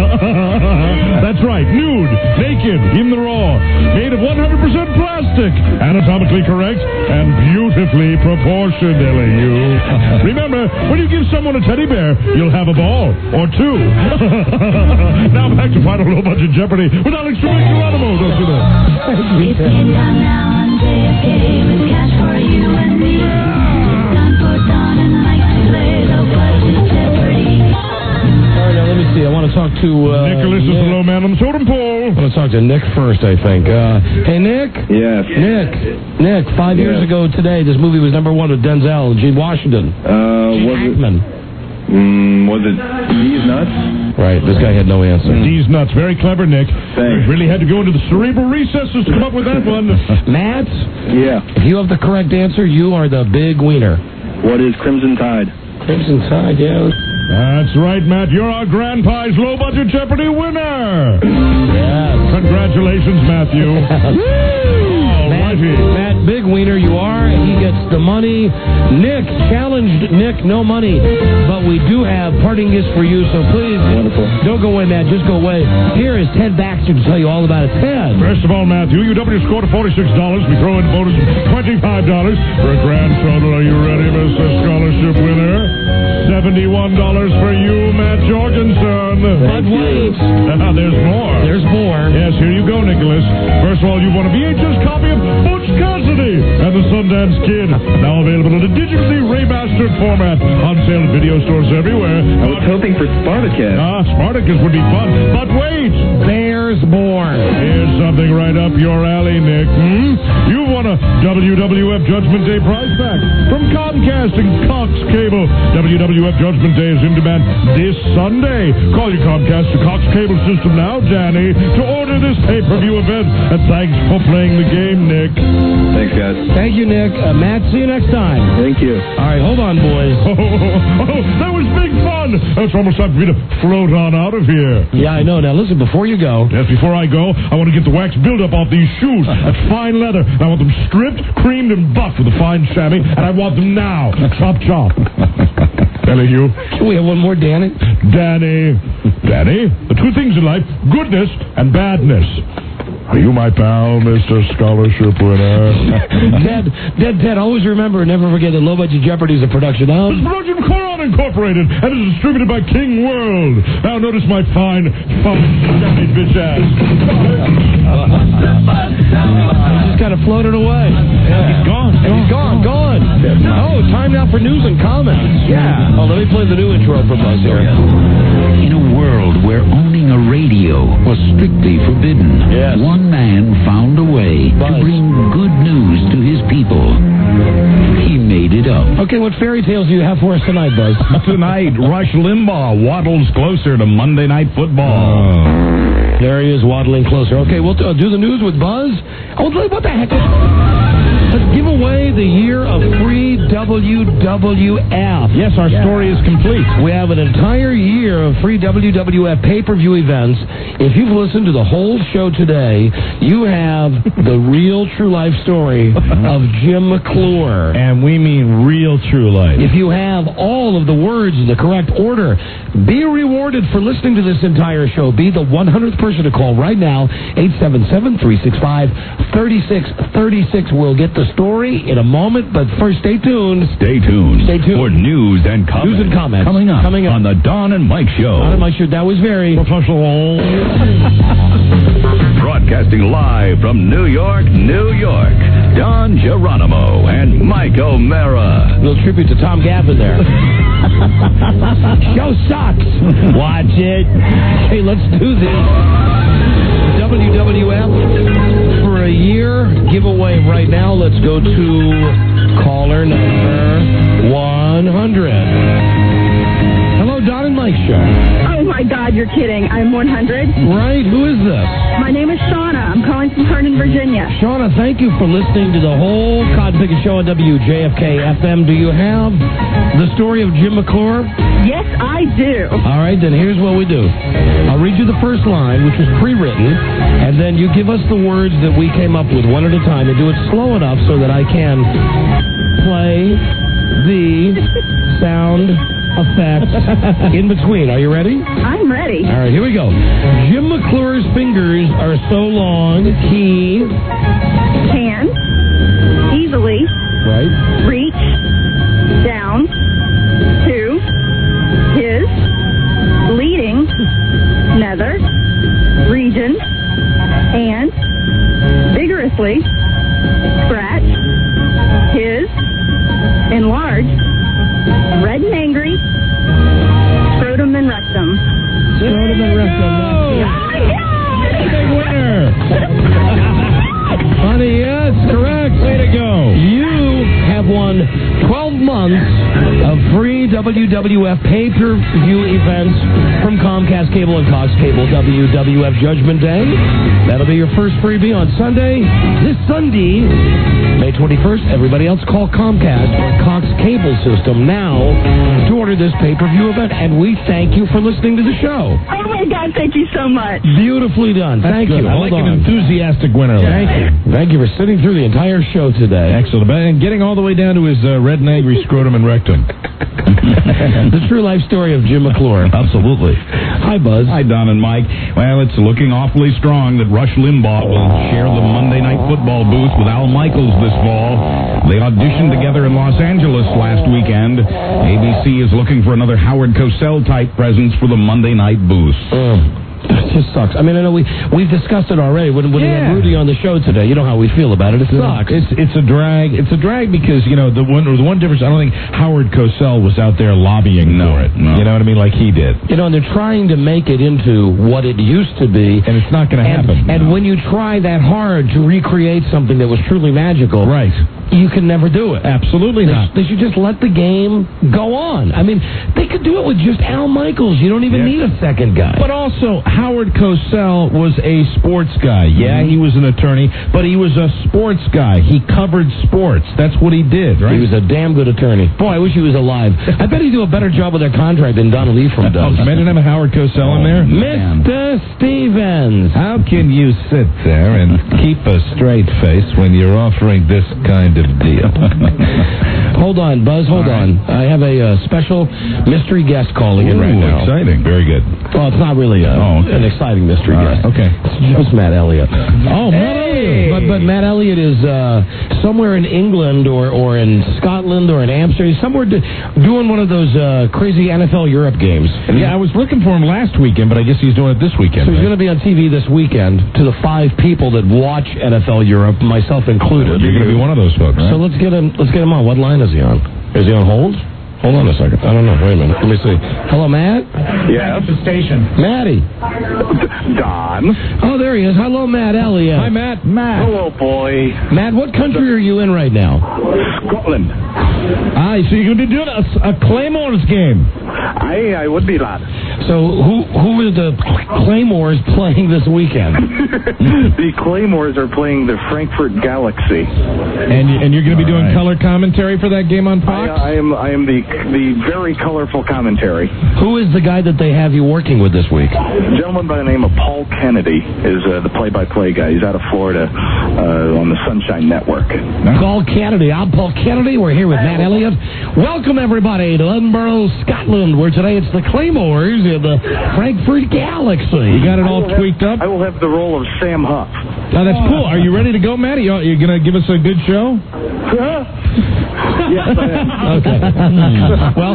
That's right, nude, naked, in the raw, made of 100% plastic, anatomically correct, and beautifully proportioned, L.A.U. Remember, when you give someone a teddy bear, you'll have a ball, or 2. Now back to final Low Budget Jeopardy with Alex Geronimo. Don't do that. It's game time now on JFK with cash for you and me. It's time for Don and Mike to play Low Budget Jeopardy. All right, now let me see. I want to talk to Nicholas is the low man on the totem pole. I want to talk to Nick first, I think. Hey, Nick? Yes. Nick, 5 years ago today, this movie was number 1 with Denzel and Gene Washington. Gene Hackman. Was it D's Nuts? Right, this guy had no answer. D's Nuts. Very clever, Nick. Thanks. Really had to go into the cerebral recesses to come up with that one. Matt? Yeah. If you have the correct answer, you are the big wiener. What is Crimson Tide? Crimson Tide, yeah. That's right, Matt. You're our Grand Prize Low Budget Jeopardy winner. Yes. Congratulations, Matthew. Matt, big wiener you are. He gets the money. Nick challenged Nick, no money. But we do have parting gifts for you, so please don't go away, Matt. Just go away. Here is Ted Baxter to tell you all about it. Ted. First of all, Matthew, UW scored a $46. We throw in bonus of $25 for a grand total. Are you ready, Mr. Scholarship winner? $71 for you, Matt Jorgensen. But wait. There's more. There's more. Yes, here you go, Nicholas. First of all, you want a VHS copy of Butch Cassidy and the Sundance Kid. Now available in a digitally remastered format. On sale at video stores everywhere. I was hoping for Spartacus. Spartacus would be fun. But wait. There's more. Here's something right up your alley, Nick. You won a WWF Judgment Day prize pack from Comcast and Cox Cable. WWF Judgment Day is in demand this Sunday. Call your Comcast or Cox Cable system now, Danny, to order this pay-per-view event. And thanks for playing the game, Nick. Thanks, guys. Thank you, Nick. Matt, see you next time. Thank you. All right, hold on, boys. That was big fun. It's almost time for me to float on out of here. Yeah, I know. Now, listen, before you go. Yes, before I go, I want to get the wax buildup off these shoes. That's fine leather. I want them stripped, creamed, and buffed with a fine chamois, and I want them now. Chop, chop. L.A.U. Can we have one more, Danny? Danny, the two things in life, goodness and badness. Are you my pal, Mr. Scholarship winner? Ted, always remember, never forget that Low Budget Jeopardy is a production of... This production of Coron Incorporated, and is distributed by King World. Now notice my fine, bitch ass. He just kind of floated away. Yeah. He's gone. Oh, time now for news and comments. Yeah. Oh, let me play the new intro from us here. In a world where owning a radio was strictly forbidden, one man found a way to bring good news to his people. He made it up. Okay, what fairy tales do you have for us tonight, Buzz? Tonight, Rush Limbaugh waddles closer to Monday Night Football. There he is, waddling closer. Okay, we'll do the news with Buzz. Oh, what the heck? Let's give away the year of free WWF. Yes, our story is complete. We have an entire year of free WWF pay-per-view events. If you've listened to the whole show today, you have the real true life story of Jim McClure. And we mean real true life. If you have all of the words in the correct order, be rewarded for listening to this entire show. Be the 100th person to call right now, 877-365-3636. We'll get the story in a moment, but first, stay tuned. Stay tuned. Stay tuned. For news and comments. News and comments. Coming up on the Don and Mike Show. Don and Mike Show, that was very professional. Broadcasting live from New York, New York. Don Geronimo and Mike O'Mara. A little tribute to Tom Gavin there. Show sucks. Watch it. Hey, let's do this. WWF for a year giveaway right now. Let's go to caller number 100. Hello, Don and Mike Show. Oh, my God, you're kidding. I'm 100. Right, who is this? My name is Shauna. I'm calling from Herndon, Virginia. Shauna, thank you for listening to the whole Cod Pickett Show on WJFK-FM. Do you have the story of Jim McClure? Yes, I do. All right, then here's what we do. I'll read you the first line, which was pre-written, and then you give us the words that we came up with one at a time, and do it slow enough so that I can play the sound effects in between. Are you ready? I'm ready. All right, here we go. Jim McClure's fingers are so long, he can easily reach down to his leading nether region and vigorously scratch his enlarged red and angry scrotum and rectum. Scrotum and rectum. Big winner. Honey, yes, correct. Way to go. You have won 12 months of free WWF pay-per-view events from Comcast Cable and Cox Cable. WWF Judgment Day. That'll be your first freebie on Sunday. This Sunday, May 21st. Everybody else call Comcast or Cox Cable System now to order this pay-per-view event. And we thank you for listening to the show. Oh, my God, thank you so much. Beautifully done. That's thank good. you. I like an enthusiastic winner. Thank you. Thank you for sitting through the entire show today. Excellent. And getting all the way down to his red and angry scrotum and rectum. The true life story of Jim McClure. Absolutely. Hi, Buzz. Hi, Don and Mike. Well, it's looking awfully strong that Rush Limbaugh will share the Monday Night Football booth with Al Michaels this fall. They auditioned together in Los Angeles last weekend. ABC is looking for another Howard Cosell-type presence for the Monday Night booth. It just sucks. I mean, I know we've discussed it already. When we had Rudy on the show today, you know how we feel about it. It sucks. It's a drag. It's a drag because, you know, the one difference, I don't think Howard Cosell was out there lobbying for it. No. You know what I mean? Like he did. You know, and they're trying to make it into what it used to be. And it's not going to happen. And when you try that hard to recreate something that was truly magical, right, you can never do it. Absolutely not. They should just let the game go on. I mean, they could do it with just Al Michaels. You don't even need a second guy. But also, Howard Cosell was a sports guy. Yeah, he was an attorney, but he was a sports guy. He covered sports. That's what he did, right? He was a damn good attorney. Boy, I wish he was alive. I bet he'd do a better job with their contract than Donald Ephraim does. Imagine having Howard Cosell in there. Mr. Stevens. How can you sit there and keep a straight face when you're offering this kind of deal? Hold on, Buzz, hold on. I have a special mystery guest calling in right now. Exciting. Very good. Well, it's not really an exciting mystery guest. Okay. It's just Matt Elliott. Oh, Matt Elliott. But Matt Elliott is somewhere in England or in Scotland or in Amsterdam. He's somewhere doing one of those crazy NFL Europe games. Yeah, I was looking for him last weekend, but I guess he's doing it this weekend. So he's going to be on TV this weekend to the 5 people that watch NFL Europe, myself included. You're going to be one of those folks, right? So let's get him on. What line is he on? Is he on hold? Hold on a second. I don't know. Wait a minute. Let me see. Hello, Matt? Yes. The station. Matty. Don. Oh, there he is. Hello, Matt Elliott. Hi, Matt. Hello, boy. Matt, what country are you in right now? Scotland. So you're going to be doing a Claymores game. I would be, lad. So who are the Claymores playing this weekend? The Claymores are playing the Frankfurt Galaxy. And you're going to be doing color commentary for that game on Fox? I am the very colorful commentary. Who is the guy that they have you working with this week? A gentleman by the name of Paul Kennedy is the play-by-play guy. He's out of Florida on the Sunshine Network. Paul Kennedy. I'm Paul Kennedy. We're here with Matt Elliott. Welcome, everybody, to Edinburgh, Scotland, where today it's the Claymores in the Frankfurt Galaxy. You got it all tweaked up? I will have the role of Sam Huff. Oh, that's cool. Are you ready to go, Matt? You're going to give us a good show? Yes, I am. Okay. Well,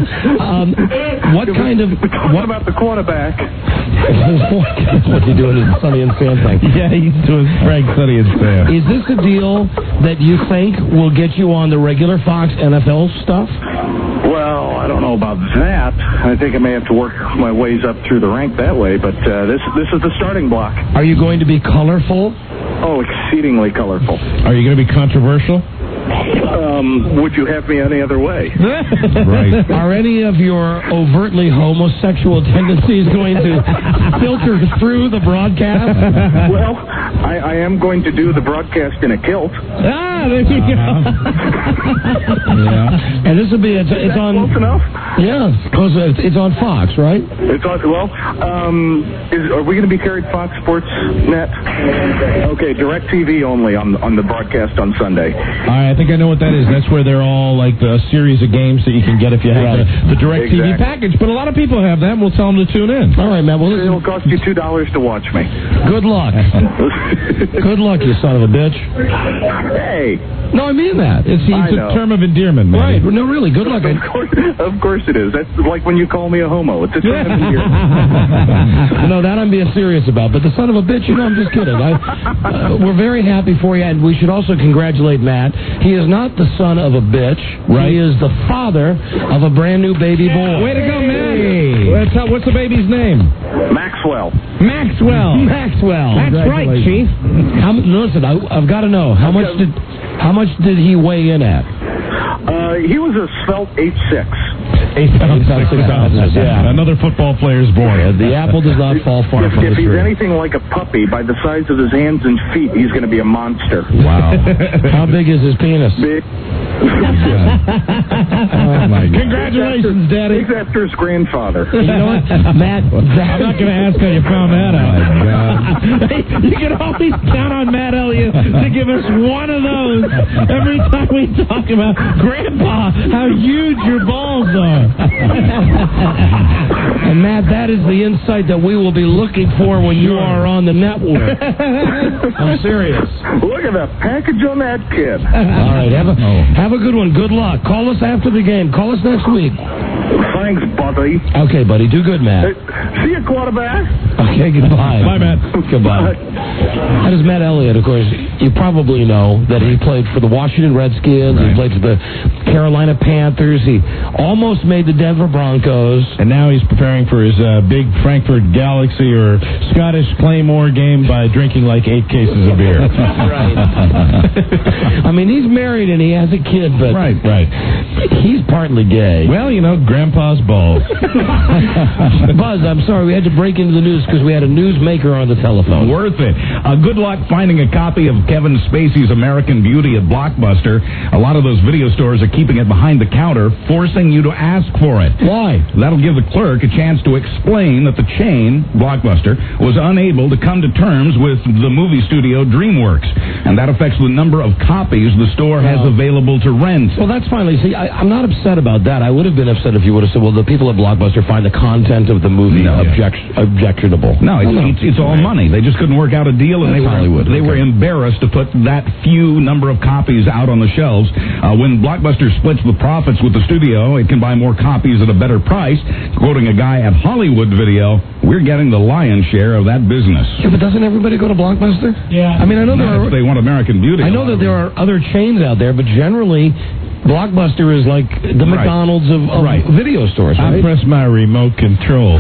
what about the quarterback? What's he doing? His Sonny and Sam thing. Yeah, he's doing Frank, Sonny, and Sam. Is this a deal that you think will get you on the regular Fox NFL stuff? Well, I don't know about that. I think I may have to work my ways up through the rank that way, but this is the starting block. Are you going to be colorful? Oh, exceedingly colorful. Are you going to be controversial? Would you have me any other way? Right. Are any of your overtly homosexual tendencies going to filter through the broadcast? Well, I am going to do the broadcast in a kilt. Ah, there you go. Yeah. And this will be, it's on... Close enough? Yeah, it's on Fox, right? It's on, well, are we going to be carried Fox Sports Net? Okay, DirecTV only on the broadcast on Sunday. All right, I think I know what that is. That's where they're all like a series of games that you can get if you have the DirecTV package. But a lot of people have that, and we'll tell them to tune in. All right, man. Well, it'll cost you $2 to watch me. Good luck. Good luck, you son of a bitch. Hey. No, I mean that. It's a term of endearment, man. Right. No, really. Good luck. Of course it is. That's like when you call me a homo. It's a term of endearment. No, that I'm being serious about. But the son of a bitch, I'm just kidding. We're very happy for you, and we should also congratulate Matt. He is not the son of a bitch. Right. He is the father of a brand new baby boy. Way to go, Matt. What's the baby's name? Maxwell. Maxwell. That's right, Chief. Listen, I've got to know how much did he weigh in at? He was a svelte 8'6". 8,600. Yeah. Another football player's born. The apple does not fall far from the tree. If he's anything like a puppy, by the size of his hands and feet, he's going to be a monster. Wow. How big is his penis? Big. Oh, my God. Congratulations, Daddy. He's after his grandfather. You know what, Matt? I'm not going to ask how you found that out. Oh, my God. You can always count on Matt Elliott to give us one of those every time we talk about Grandpa, how huge your balls are. And Matt, that is the insight that we will be looking for when you are on the network. I'm serious. Look at the package on that kid. All right, have a good one. Good luck. Call us after the game. Call us next week. Thanks, buddy. Okay, buddy. Do good, Matt. See you, quarterback. Okay, goodbye. Bye, Matt. Goodbye. That is Matt Elliott, of course. You probably know that he played for the Washington Redskins. Right. He played for the Carolina Panthers. He almost made the Denver Broncos. And now he's preparing for his big Frankfurt Galaxy or Scottish Claymore game by drinking like 8 cases of beer. Right. I mean, he's married and he has a kid, but right. He's partly gay. Well, Grandpa's balls. Buzz, I'm sorry, we had to break into the news because we had a newsmaker on the telephone. Worth it. Good luck finding a copy of Kevin Spacey's American Beauty at Blockbuster. A lot of those video stores are keeping it behind the counter, forcing you to ask for it. Why? That'll give the clerk a chance to explain that the chain, Blockbuster, was unable to come to terms with the movie studio DreamWorks, and that affects the number of copies the store has available to rent. Well, that's finally. See, I'm not upset about that. I would have been upset if you would have said, well, the people at Blockbuster find the content of the movie objectionable. No, it's all money. They just couldn't work out a deal, and they were embarrassed to put that few number of copies out on the shelves. When Blockbuster splits the profits with the studio, it can buy more copies at a better price. Quoting a guy at Hollywood Video, we're getting the lion's share of that business. Yeah, but doesn't everybody go to Blockbuster? Yeah. I mean, I know if they want American Beauty. I know that there are other chains out there, but generally, Blockbuster is like the McDonald's of video stores, right? I press my remote control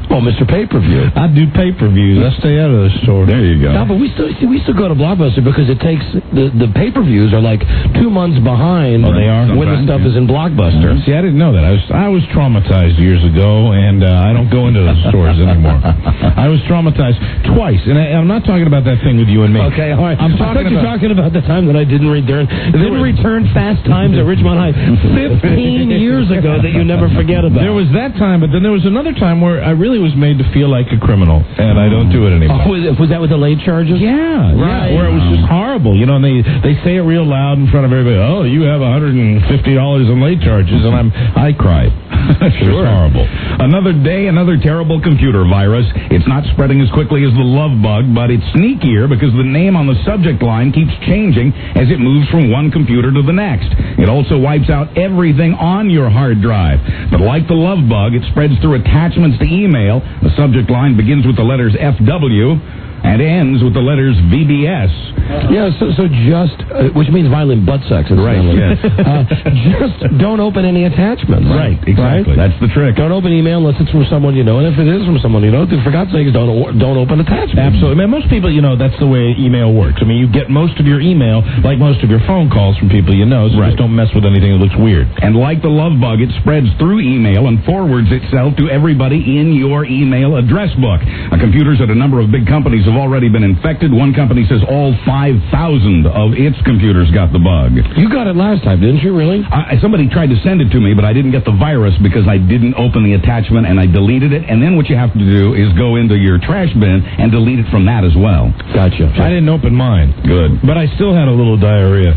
Oh, Mr. Pay-Per-View. I do pay-per-views. I stay out of the store. There you go. No, but we still go to Blockbuster because it takes the pay-per-views are like 2 months behind. Oh, they are? When the stuff is in Blockbuster. See, I didn't know that. I was traumatized years ago, and I don't go into those stores anymore. I was traumatized twice, and I'm not talking about that thing with you and me. Okay, all right. I'm talking you're talking about the time that I didn't return Fast Times at Ridgemont High 15 years ago that you never forget about. There was that time, but then there was another time where I really was made to feel like a criminal, and I don't do it anymore. Oh, was that with the late charges? Yeah, right. Where it was just horrible. You know, and they say it real loud in front of everybody. Oh, you have $150 in late charges, and I cried. Sure. It's horrible. Another day, another terrible computer virus. It's not spreading as quickly as the love bug, but it's sneakier because the name on the subject line keeps changing as it moves from one computer to the next. It also wipes out everything on your hard drive. But like the love bug, it spreads through attachments to email. The subject line begins with the letters FW and ends with the letters VBS. Yeah, so just, which means violent butt sex. Right, yes. Just don't open any attachments. Right, exactly. Right? That's the trick. Don't open email unless it's from someone you know, and if it is from someone you know, for God's sake, don't open attachments. Absolutely. Man, most people, that's the way email works. I mean, you get most of your email, like most of your phone calls from people you know, so just don't mess with anything that looks weird. And like the love bug, it spreads through email and forwards itself to everybody in your email address book. Computers at a number of big companies have already been infected. One company says all 5,000 of its computers got the bug. You got it last time, didn't you, really? Somebody tried to send it to me, but I didn't get the virus because I didn't open the attachment and I deleted it. And then what you have to do is go into your trash bin and delete it from that as well. Gotcha. I didn't open mine. Good. But I still had a little diarrhea.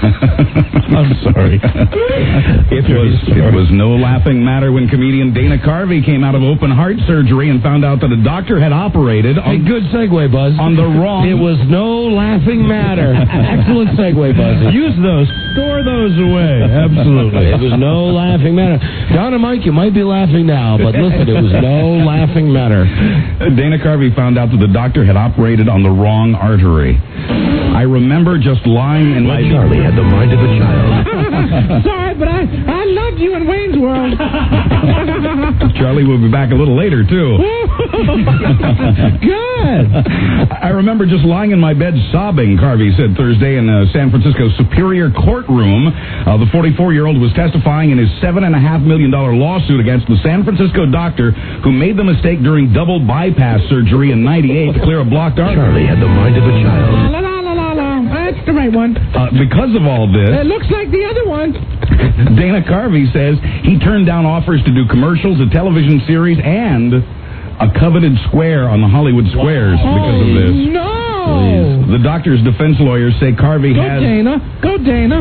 I'm sorry. It was no laughing matter when comedian Dana Carvey came out of open heart surgery and found out that a doctor had operated on... Hey, good segue, Buzz. On the wrong... It was no laughing matter. Excellent segue, Buzz. Use those. Store those away. Absolutely. It was no laughing matter. Don and Mike, you might be laughing now, but listen, it was no laughing matter. Dana Carvey found out that the doctor had operated on the wrong artery. I remember just lying in my... Charlie had the mind of a child. Sorry, but I loved you in Wayne's World. Charlie will be back a little later, too. Good. I remember just lying in my bed sobbing, Carvey said Thursday in San Francisco's Superior Courtroom. The 44-year-old was testifying in his $7.5 million lawsuit against the San Francisco doctor who made the mistake during double bypass surgery in '98 to clear a blocked artery. Charlie had the mind of a child. La, la, la, la, la. That's the right one. Because of all this... It looks like the other one. Dana Carvey says he turned down offers to do commercials, a television series, and a coveted square on the Hollywood Squares because of this. No! Please. The doctor's defense lawyers say Carvey has... Go, Dana.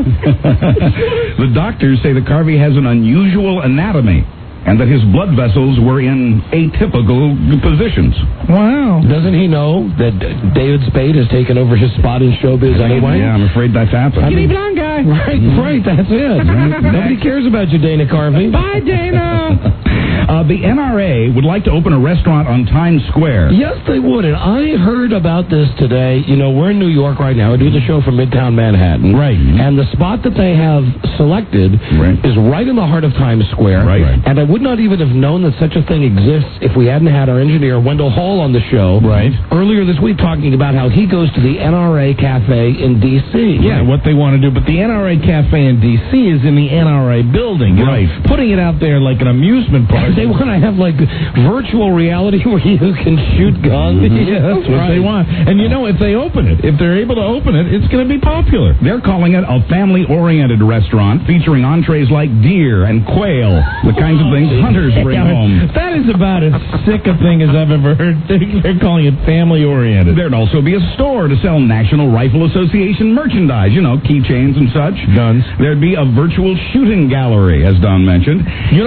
The doctors say that Carvey has an unusual anatomy and that his blood vessels were in atypical positions. Wow. Doesn't he know that David Spade has taken over his spot in showbiz anyway? Yeah, I'm afraid that's happened. Skinny blonde guy. Right, that's it. Nobody cares about you, Dana Carvey. Bye, Dana. The NRA would like to open a restaurant on Times Square. Yes, they would. And I heard about this today. We're in New York right now. I do the show from Midtown Manhattan. Right. And the spot that they have selected is right in the heart of Times Square. Right. And I would not even have known that such a thing exists if we hadn't had our engineer, Wendell Hall, on the show. Right. Earlier this week talking about how he goes to the NRA Cafe in D.C. Yeah, what they want to do. But the NRA Cafe in D.C. is in the NRA building. Right. Putting it out there like an amusement park. They want to have, like, virtual reality where you can shoot guns. Yeah, that's what they want. And, if they open it, if they're able to open it, it's going to be popular. They're calling it a family-oriented restaurant featuring entrees like deer and quail, the kinds of things hunters bring home. That is about as sick a thing as I've ever heard. They're calling it family-oriented. There'd also be a store to sell National Rifle Association merchandise, keychains and such. Guns. There'd be a virtual shooting gallery, as Don mentioned.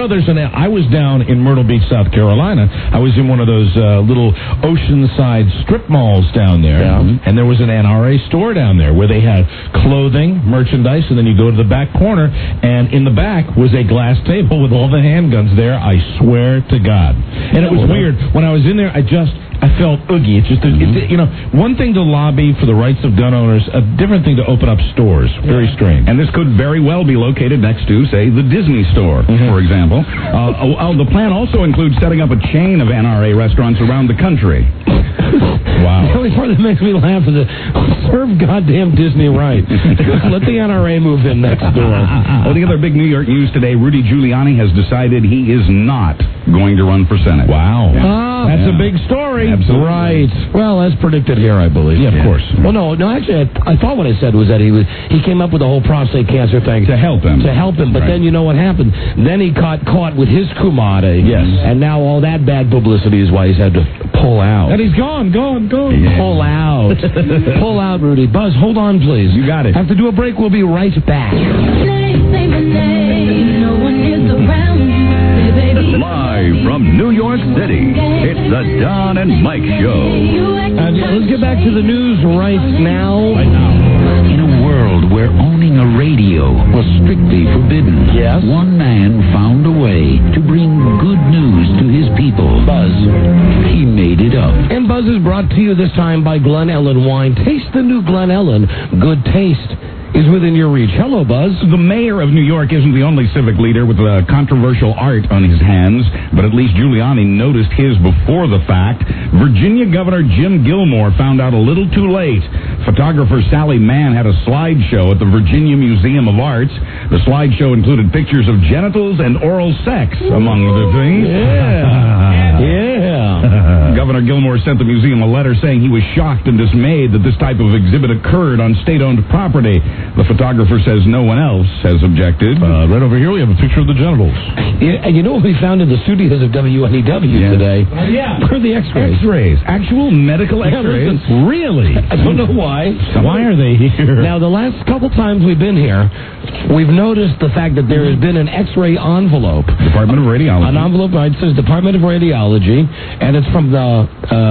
I was down in Myrtle Beach, South Carolina. I was in one of those little oceanside strip malls down there. Yeah. And there was an NRA store down there where they had clothing, merchandise, and then you go to the back corner, and in the back was a glass table with all the handguns there, I swear to God. And it was weird. When I was in there, I felt oogie. It's just, one thing to lobby for the rights of gun owners, a different thing to open up stores. Very strange. And this could very well be located next to, say, the Disney store, for example. The plan also includes setting up a chain of NRA restaurants around the country. Wow. The only part that makes me laugh is that serve goddamn Disney right. Let the NRA move in next door. Well, the other big New York news today, Rudy Giuliani has decided he is not going to run for Senate. Wow. Yeah. That's a big story. Absolutely. Right. Well, as predicted here, I believe. Yeah, of course. Well, no, actually, I thought what I said was that he came up with the whole prostate cancer thing. To help him. But then you know what happened? Then he got caught with his kumade. Yes. And now all that bad publicity is why he's had to pull out. And he's gone. Yeah. Pull out. Pull out, Rudy. Buzz, hold on, please. You got it. Have to do a break. We'll be right back. Live from New York City, it's the Don and Mike Show. Let's get back to the news right now. In a world where owning a radio was strictly forbidden, yes, one man found a way to bring good news to his people. Buzz. He made it up. And Buzz is brought to you this time by Glen Ellen Wine. Taste the new Glen Ellen. Good taste is within your reach. Hello, Buzz. The mayor of New York isn't the only civic leader with controversial art on his hands, but at least Giuliani noticed his before the fact. Virginia Governor Jim Gilmore found out a little too late. Photographer Sally Mann had a slideshow at the Virginia Museum of Arts. The slideshow included pictures of genitals and oral sex, among other things. Yeah. Governor Gilmore sent the museum a letter saying he was shocked and dismayed that this type of exhibit occurred on state-owned property. The photographer says no one else has objected. Right over here, we have a picture of the genitals. And you know what we found in the studios of WNEW today? Yeah. Where are the x-rays? X-rays. Actual medical x-rays? Really? I don't know why. Why are they here? Now, the last couple times we've been here, we've noticed the fact that there has been an x-ray envelope. Department of Radiology. An envelope, right, it says Department of Radiology, and it's from the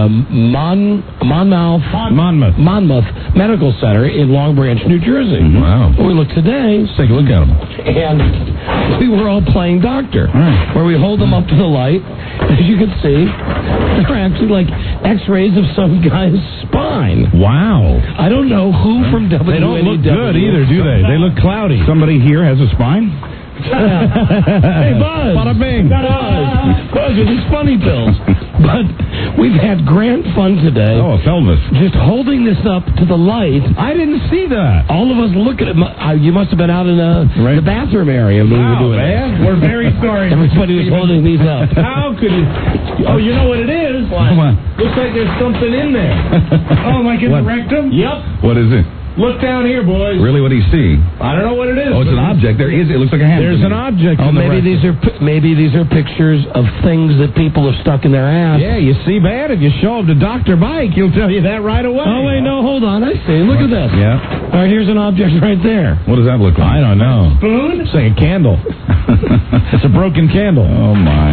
Monmouth Medical Center in Long Branch, New Jersey. Wow. We looked today. Let's take a look at them. And we were all playing doctor, right, where we hold them up to the light. As you can see, they're actually like x-rays of some guy's spine. Wow. I don't know who from WNEW. They don't look good either, do they? They look cloudy. Somebody here has a spine? Hey, Buzz. Bada bing. Buzz with his funny pills. But we've had grand fun today. Oh, a pelvis. Just holding this up to the light. I didn't see that. All of us look at it. You must have been out in the bathroom area when we were doing man. it. We're very sorry. Everybody was holding these up. How could it? Oh, you know what it is? What? Looks like there's something in there. Oh, like in the rectum? Yep. What is it? Look down here, boys. Really, what do you see? I don't know what it is. Oh, it's an object. There is. It looks like a hand. There's an object. Oh, in the maybe these are pictures of things that people have stuck in their ass. Yeah, you see, man, if you show up to Dr. Mike, he'll tell you that right away. Oh, wait, no, hold on. I see. Look at this. Yeah. All right, here's an object right there. What does that look like? I don't know. Spoon? It's like a candle. It's a broken candle. Oh, my.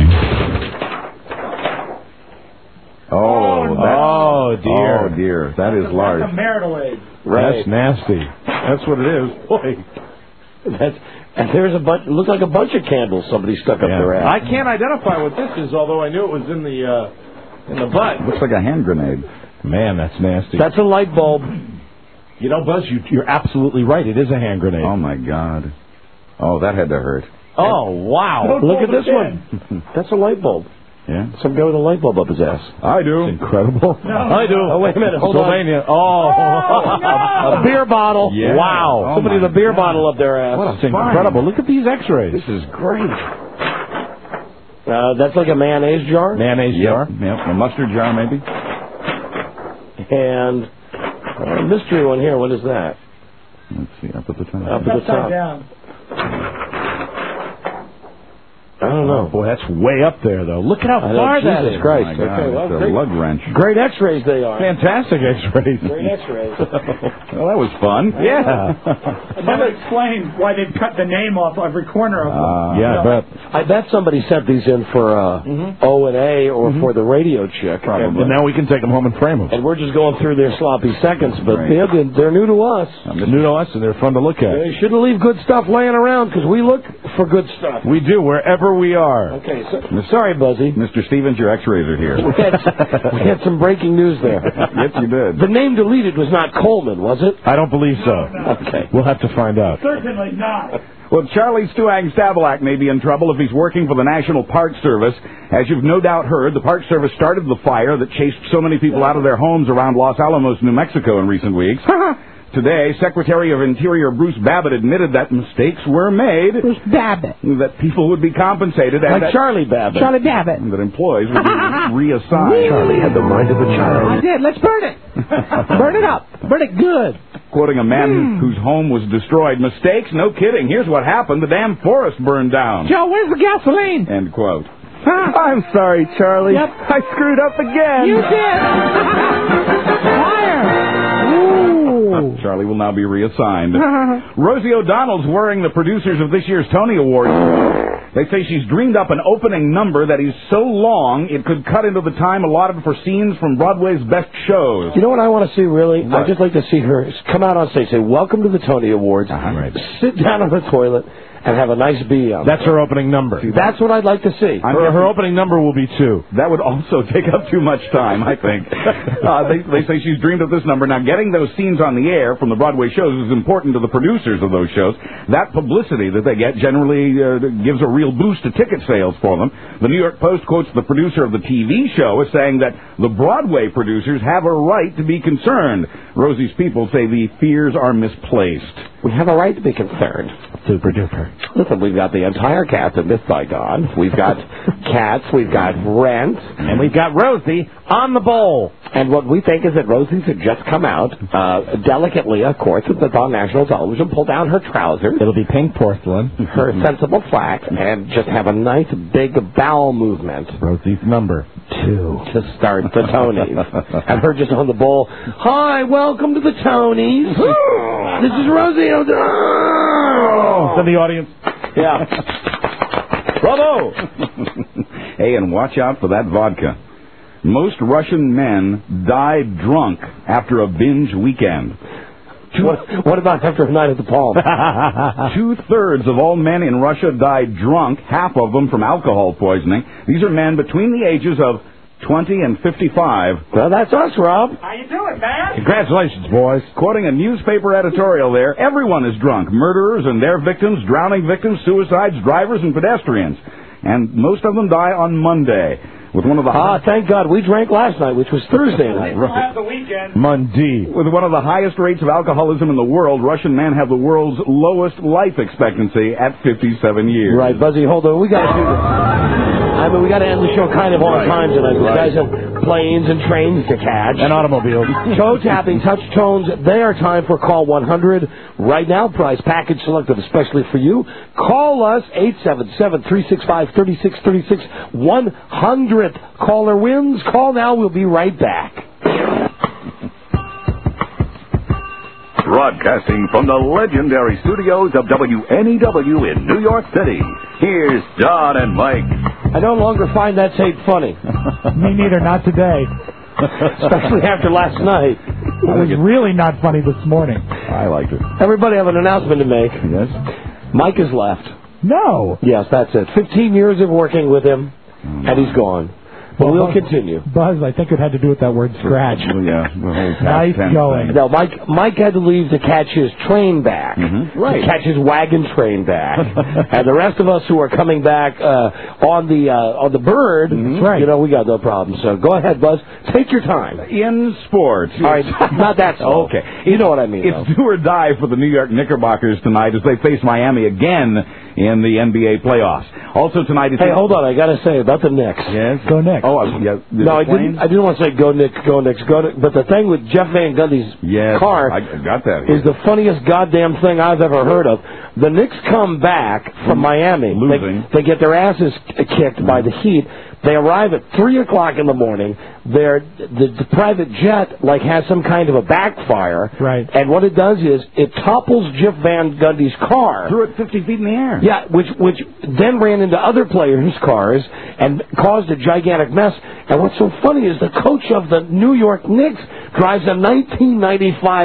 Oh, dear. That is large. That's a marital aid. Right. That's nasty. That's what it is. Boy. And there's a bunch. It looked like a bunch of candles somebody stuck up their ass. I can't identify what this is, although I knew it was in the butt. Looks like a hand grenade. Man, that's nasty. That's a light bulb. You know, Buzz, you're absolutely right. It is a hand grenade. Oh, my God. Oh, that had to hurt. Oh, wow. Look at this one. That's a light bulb. Yeah? Some guy with a light bulb up his ass. I do. It's incredible. No, I do. Oh, wait a minute. Hold Sylvania. on. A beer bottle. Yeah. Wow. Oh, somebody with a beer bottle up their ass. What a incredible. Look at these x-rays. This is great. That's like a mayonnaise jar? Mayonnaise jar? Yep. A mustard jar, maybe. And a mystery one here. What is that? Let's see. Up at the top. Up at the top. Down. I don't know. Boy, that's way up there, though. Look at how far that is. Jesus Christ. Oh, my God. Okay, well, it's a lug wrench. Great x-rays they are. Fantastic x-rays. Great x-rays. Well, that was fun. Yeah. And that explains why they've cut the name off every corner of them. Yeah, I bet. I bet somebody sent these in for O&A or for the radio chick. And now we can take them home and frame them. And we're just going through their sloppy seconds, but they're new to us. They're new to us, and they're fun to look at. They shouldn't leave good stuff laying around, because we look for good stuff. We do, wherever we are. Okay, so, sorry, Buzzy. Mr. Stevens, your x-rays are here. We had some breaking news there. Yes, you did. The name deleted was not Coleman, was it? I don't believe so. Okay. We'll have to find out. Certainly not. Well, Charlie Stuang-Stavelak may be in trouble if he's working for the National Park Service. As you've no doubt heard, the Park Service started the fire that chased so many people out of their homes around Los Alamos, New Mexico in recent weeks. Today, Secretary of Interior Bruce Babbitt admitted that mistakes were made. Bruce Babbitt. That people would be compensated. And Like Charlie Babbitt. Charlie Babbitt. That employees would be reassigned. Charlie had the mind of a child. I did. Let's burn it. Burn it up. Burn it good. Quoting a man whose home was destroyed. Mistakes? No kidding. Here's what happened. The damn forest burned down. Joe, where's the gasoline? End quote. I'm sorry, Charlie. Yep. I screwed up again. You did. Fire. Charlie will now be reassigned. Rosie O'Donnell's worrying the producers of this year's Tony Awards. They say she's dreamed up an opening number that is so long it could cut into the time allotted for scenes from Broadway's best shows. You know what I want to see, really? What? I'd just like to see her come out on stage, say, welcome to the Tony Awards, sit down on the toilet, and have a nice bee on. That's her opening number. That's what I'd like to see. Her opening number will be 2. That would also take up too much time, I think. They say she's dreamed of this number. Now, getting those scenes on the air from the Broadway shows is important to the producers of those shows. That publicity that they get generally gives a real boost to ticket sales for them. The New York Post quotes the producer of the TV show as saying that the Broadway producers have a right to be concerned. Rosie's people say the fears are misplaced. We have a right to be concerned. Super duper. Listen, we've got the entire cast of Myth by God. We've got Cats. We've got Rent. And we've got Rosie on the bowl. And what we think is that Rosie's had just come out, delicately, of course, it's on national television, pull down her trousers. It'll be pink porcelain. Her sensible flax, and just have a nice big bowel movement. Rosie's number 2. To start the Tonys. And her just on the bowl. Hi, welcome to the Tonys. This is Rosie O'Donnell. To the audience. Yeah. Bravo! Hey, and watch out for that vodka. Most Russian men die drunk after a binge weekend. What about after a night at the Palm? 2/3 of all men in Russia die drunk, half of them from alcohol poisoning. These are men between the ages of 20 and 55. Well, that's us, Rob. How you doing, man? Congratulations, boys. Quoting a newspaper editorial there, everyone is drunk. Murderers and their victims, drowning victims, suicides, drivers, and pedestrians. And most of them die on Monday. With one of the thank God. We drank last night, which was Thursday night. Right. The weekend. Monday. With one of the highest rates of alcoholism in the world, Russian men have the world's lowest life expectancy at 57 years. Right, Buzzy, hold on. We got to do this. I mean, we got to end the show kind of on time tonight. You guys have planes and trains to catch. And automobiles. Toe tapping, touch tones, they are time for Call 100. Right now, prize package selected especially for you. Call us, 877-365-3636. 100th caller wins. Call now. We'll be right back. Broadcasting from the legendary studios of WNEW in New York City, here's Don and Mike. I no longer find that tape funny. Me neither, not today. Especially after last night. It was really not funny this morning. I liked it. Everybody have an announcement to make. Yes? Mike has left. No. Yes, that's it. 15 years of working with him, and he's gone. But we'll continue. Buzz, I think it had to do with that word scratch. Yeah. Nice going. No, Mike had to leave to catch his train back. Mm-hmm. Right. To catch his wagon train back. And the rest of us who are coming back on the bird, right. You know, we got no problem. So go ahead, Buzz. Take your time. In sports. All right, not that slow. Okay. You know what I mean. It's do or die for the New York Knickerbockers tonight as they face Miami again in the NBA playoffs. Also tonight... Hey, hold on. I got to say about the Knicks. Yes? Go Knicks. Oh, yeah. No, I didn't want to say go Knicks, go Knicks, go Knicks. But the thing with Jeff Van Gundy's car I got that here. is the funniest goddamn thing I've ever heard of. The Knicks come back from Miami. Losing. They get their asses kicked by the Heat. They arrive at 3 o'clock in the morning. The private jet has some kind of a backfire. Right. And what it does is it topples Jeff Van Gundy's car. Threw it 50 feet in the air. Yeah, which then ran into other players' cars and caused a gigantic mess. And what's so funny is the coach of the New York Knicks drives a 1995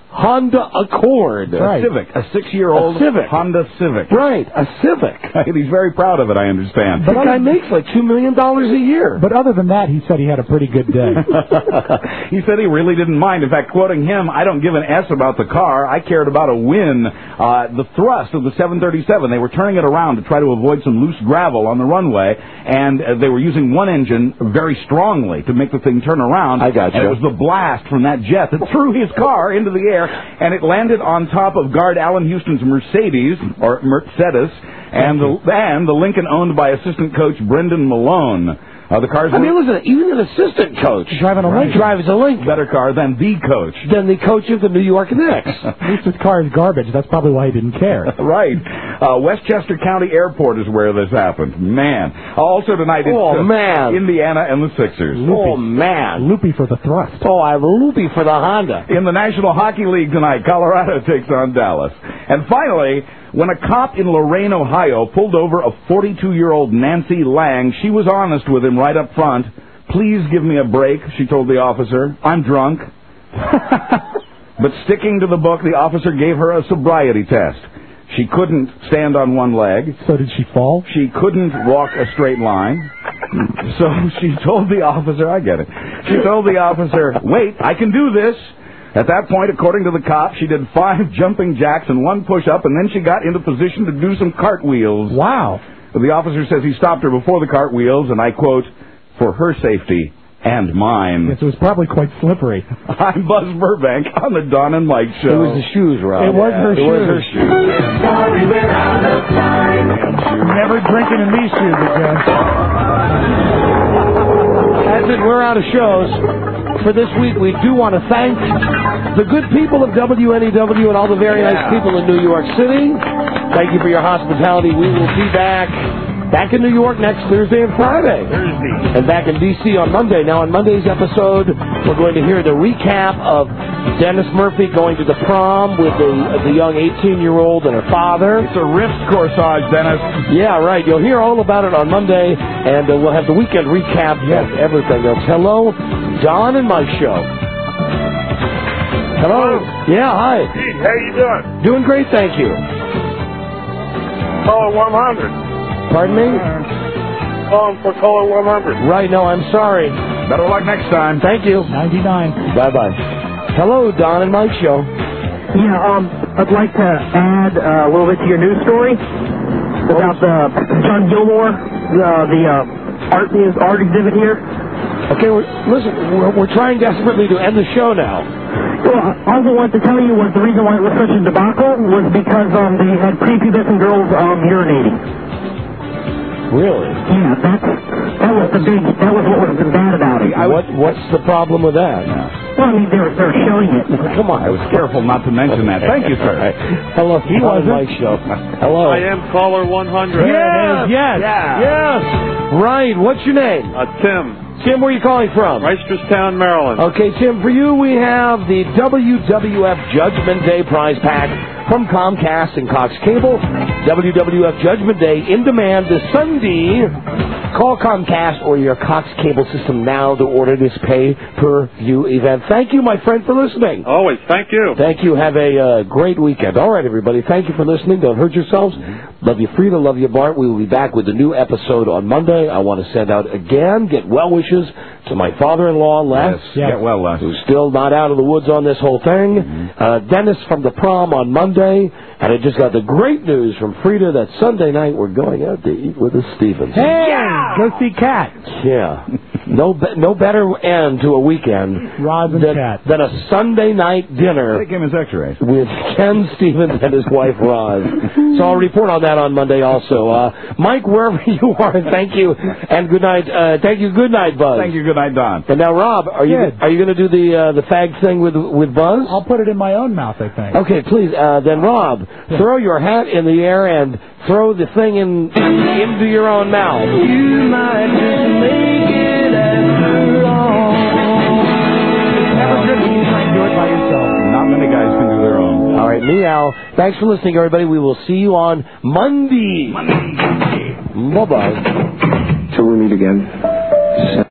Honda Accord. A Civic, a 6-year-old A Civic. Honda Civic. Right, a Civic. And he's very proud of it, I understand. The guy makes like $2 million a year. But other than that, he said he had a pretty good day. He said he really didn't mind. In fact, quoting him, I don't give an S about the car. I cared about a win. The thrust of the 737, they were turning it around to try to avoid some loose gravel on the runway, and they were using one engine very strongly to make the thing turn around. I got you. And it was the blast from that jet that threw his car into the air, and it landed on top of guard Alan Houston's Mercedes, and the Lincoln owned by assistant coach Brendan Malone. The cars. Listen, even an assistant coach driving a Lincoln drives a Lincoln. Better car than the coach. Than the coach of the New York Knicks. At least his car is garbage. That's probably why he didn't care. Right. Westchester County Airport is where this happened. Man. Also tonight, it's Indiana and the Sixers. Loopy. Oh, man. Loopy for the thrust. Oh, I'm loopy for the Honda. In the National Hockey League tonight, Colorado takes on Dallas. And finally, when a cop in Lorain, Ohio, pulled over a 42-year-old Nancy Lang, she was honest with him right up front. Please give me a break, she told the officer. I'm drunk. But sticking to the book, the officer gave her a sobriety test. She couldn't stand on one leg. So did she fall? She couldn't walk a straight line. So she told the officer, I get it. She told the officer, wait, I can do this. At that point, according to the cop, she did 5 jumping jacks and 1 push-up, and then she got into position to do some cartwheels. Wow. The officer says he stopped her before the cartwheels, and I quote, for her safety and mine. Yes, it was probably quite slippery. I'm Buzz Burbank on the Don and Mike Show. It was the shoes, Rob. It was her shoes. It was her shoes. Sorry, we're out of time. Never drinking in these shoes again. That's it. We're out of shows. For this week, we do want to thank the good people of WNEW and all the very nice people in New York City. Thank you for your hospitality. We will be back in New York next Thursday and Friday. And back in D.C. on Monday. Now, on Monday's episode, we're going to hear the recap of Dennis Murphy going to the prom with the young 18-year-old and her father. It's a wrist corsage, Dennis. Yeah, right. You'll hear all about it on Monday, and we'll have the weekend recap of everything else. Hello, Don and Mike Show. Hello. Yeah, hi. Hey, how you doing? Doing great, thank you. Caller 100. Pardon me? Calling for caller 100. Right, no, I'm sorry. Better luck next time. Thank you. 99. Bye-bye. Hello, Don and Mike Show. Yeah, I'd like to add a little bit to your news story about John Gilmore, the art exhibit here. Okay, we're trying desperately to end the show now. Well, all I wanted to tell you was the reason why it was such a debacle was because they had prepubescent girls urinating. Really? Yeah, that was what was bad about it. What's the problem with that? Well, I mean, they were showing it. Come on. I was careful not to mention that. Thank you, sir. Hello, he was Mike Show. Hello. I am caller 100. Yes. Right. What's your name? Tim. Tim, where are you calling from? Reisterstown, Maryland. Okay, Tim, for you we have the WWF Judgment Day prize pack from Comcast and Cox Cable. WWF Judgment Day in demand this Sunday. Call Comcast or your Cox Cable system now to order this pay-per-view event. Thank you, my friend, for listening. Always. Thank you. Thank you. Have a great weekend. All right, everybody. Thank you for listening. Don't hurt yourselves. Love you, Frida. Love you, Bart. We will be back with a new episode on Monday. I want to send out again, get well wishes to my father-in-law, Les. Yes. Get well, Les. Who's still not out of the woods on this whole thing. Dennis from the prom on Monday. And I just got the great news from Frida that Sunday night we're going out to eat with the Stevens. Hey, go see Cat. Yeah. No better end to a weekend than a Sunday night dinner. Take him his X-rays. With Ken Stevens and his wife, Roz. So I'll report on that on Monday also. Mike, wherever you are, thank you. And good night. Thank you. Good night, Buzz. Thank you. Good night, Don. And now, Rob, are you going to do the fag thing with Buzz? I'll put it in my own mouth, I think. Okay, please. Then, Rob, throw your hat in the air and throw the thing into your own mouth. You might just make it after all. Never good when you try and do it by yourself. Not many guys can do their own. All right, meow. Thanks for listening, everybody. We will see you on Monday. Bye-bye. Till we meet again.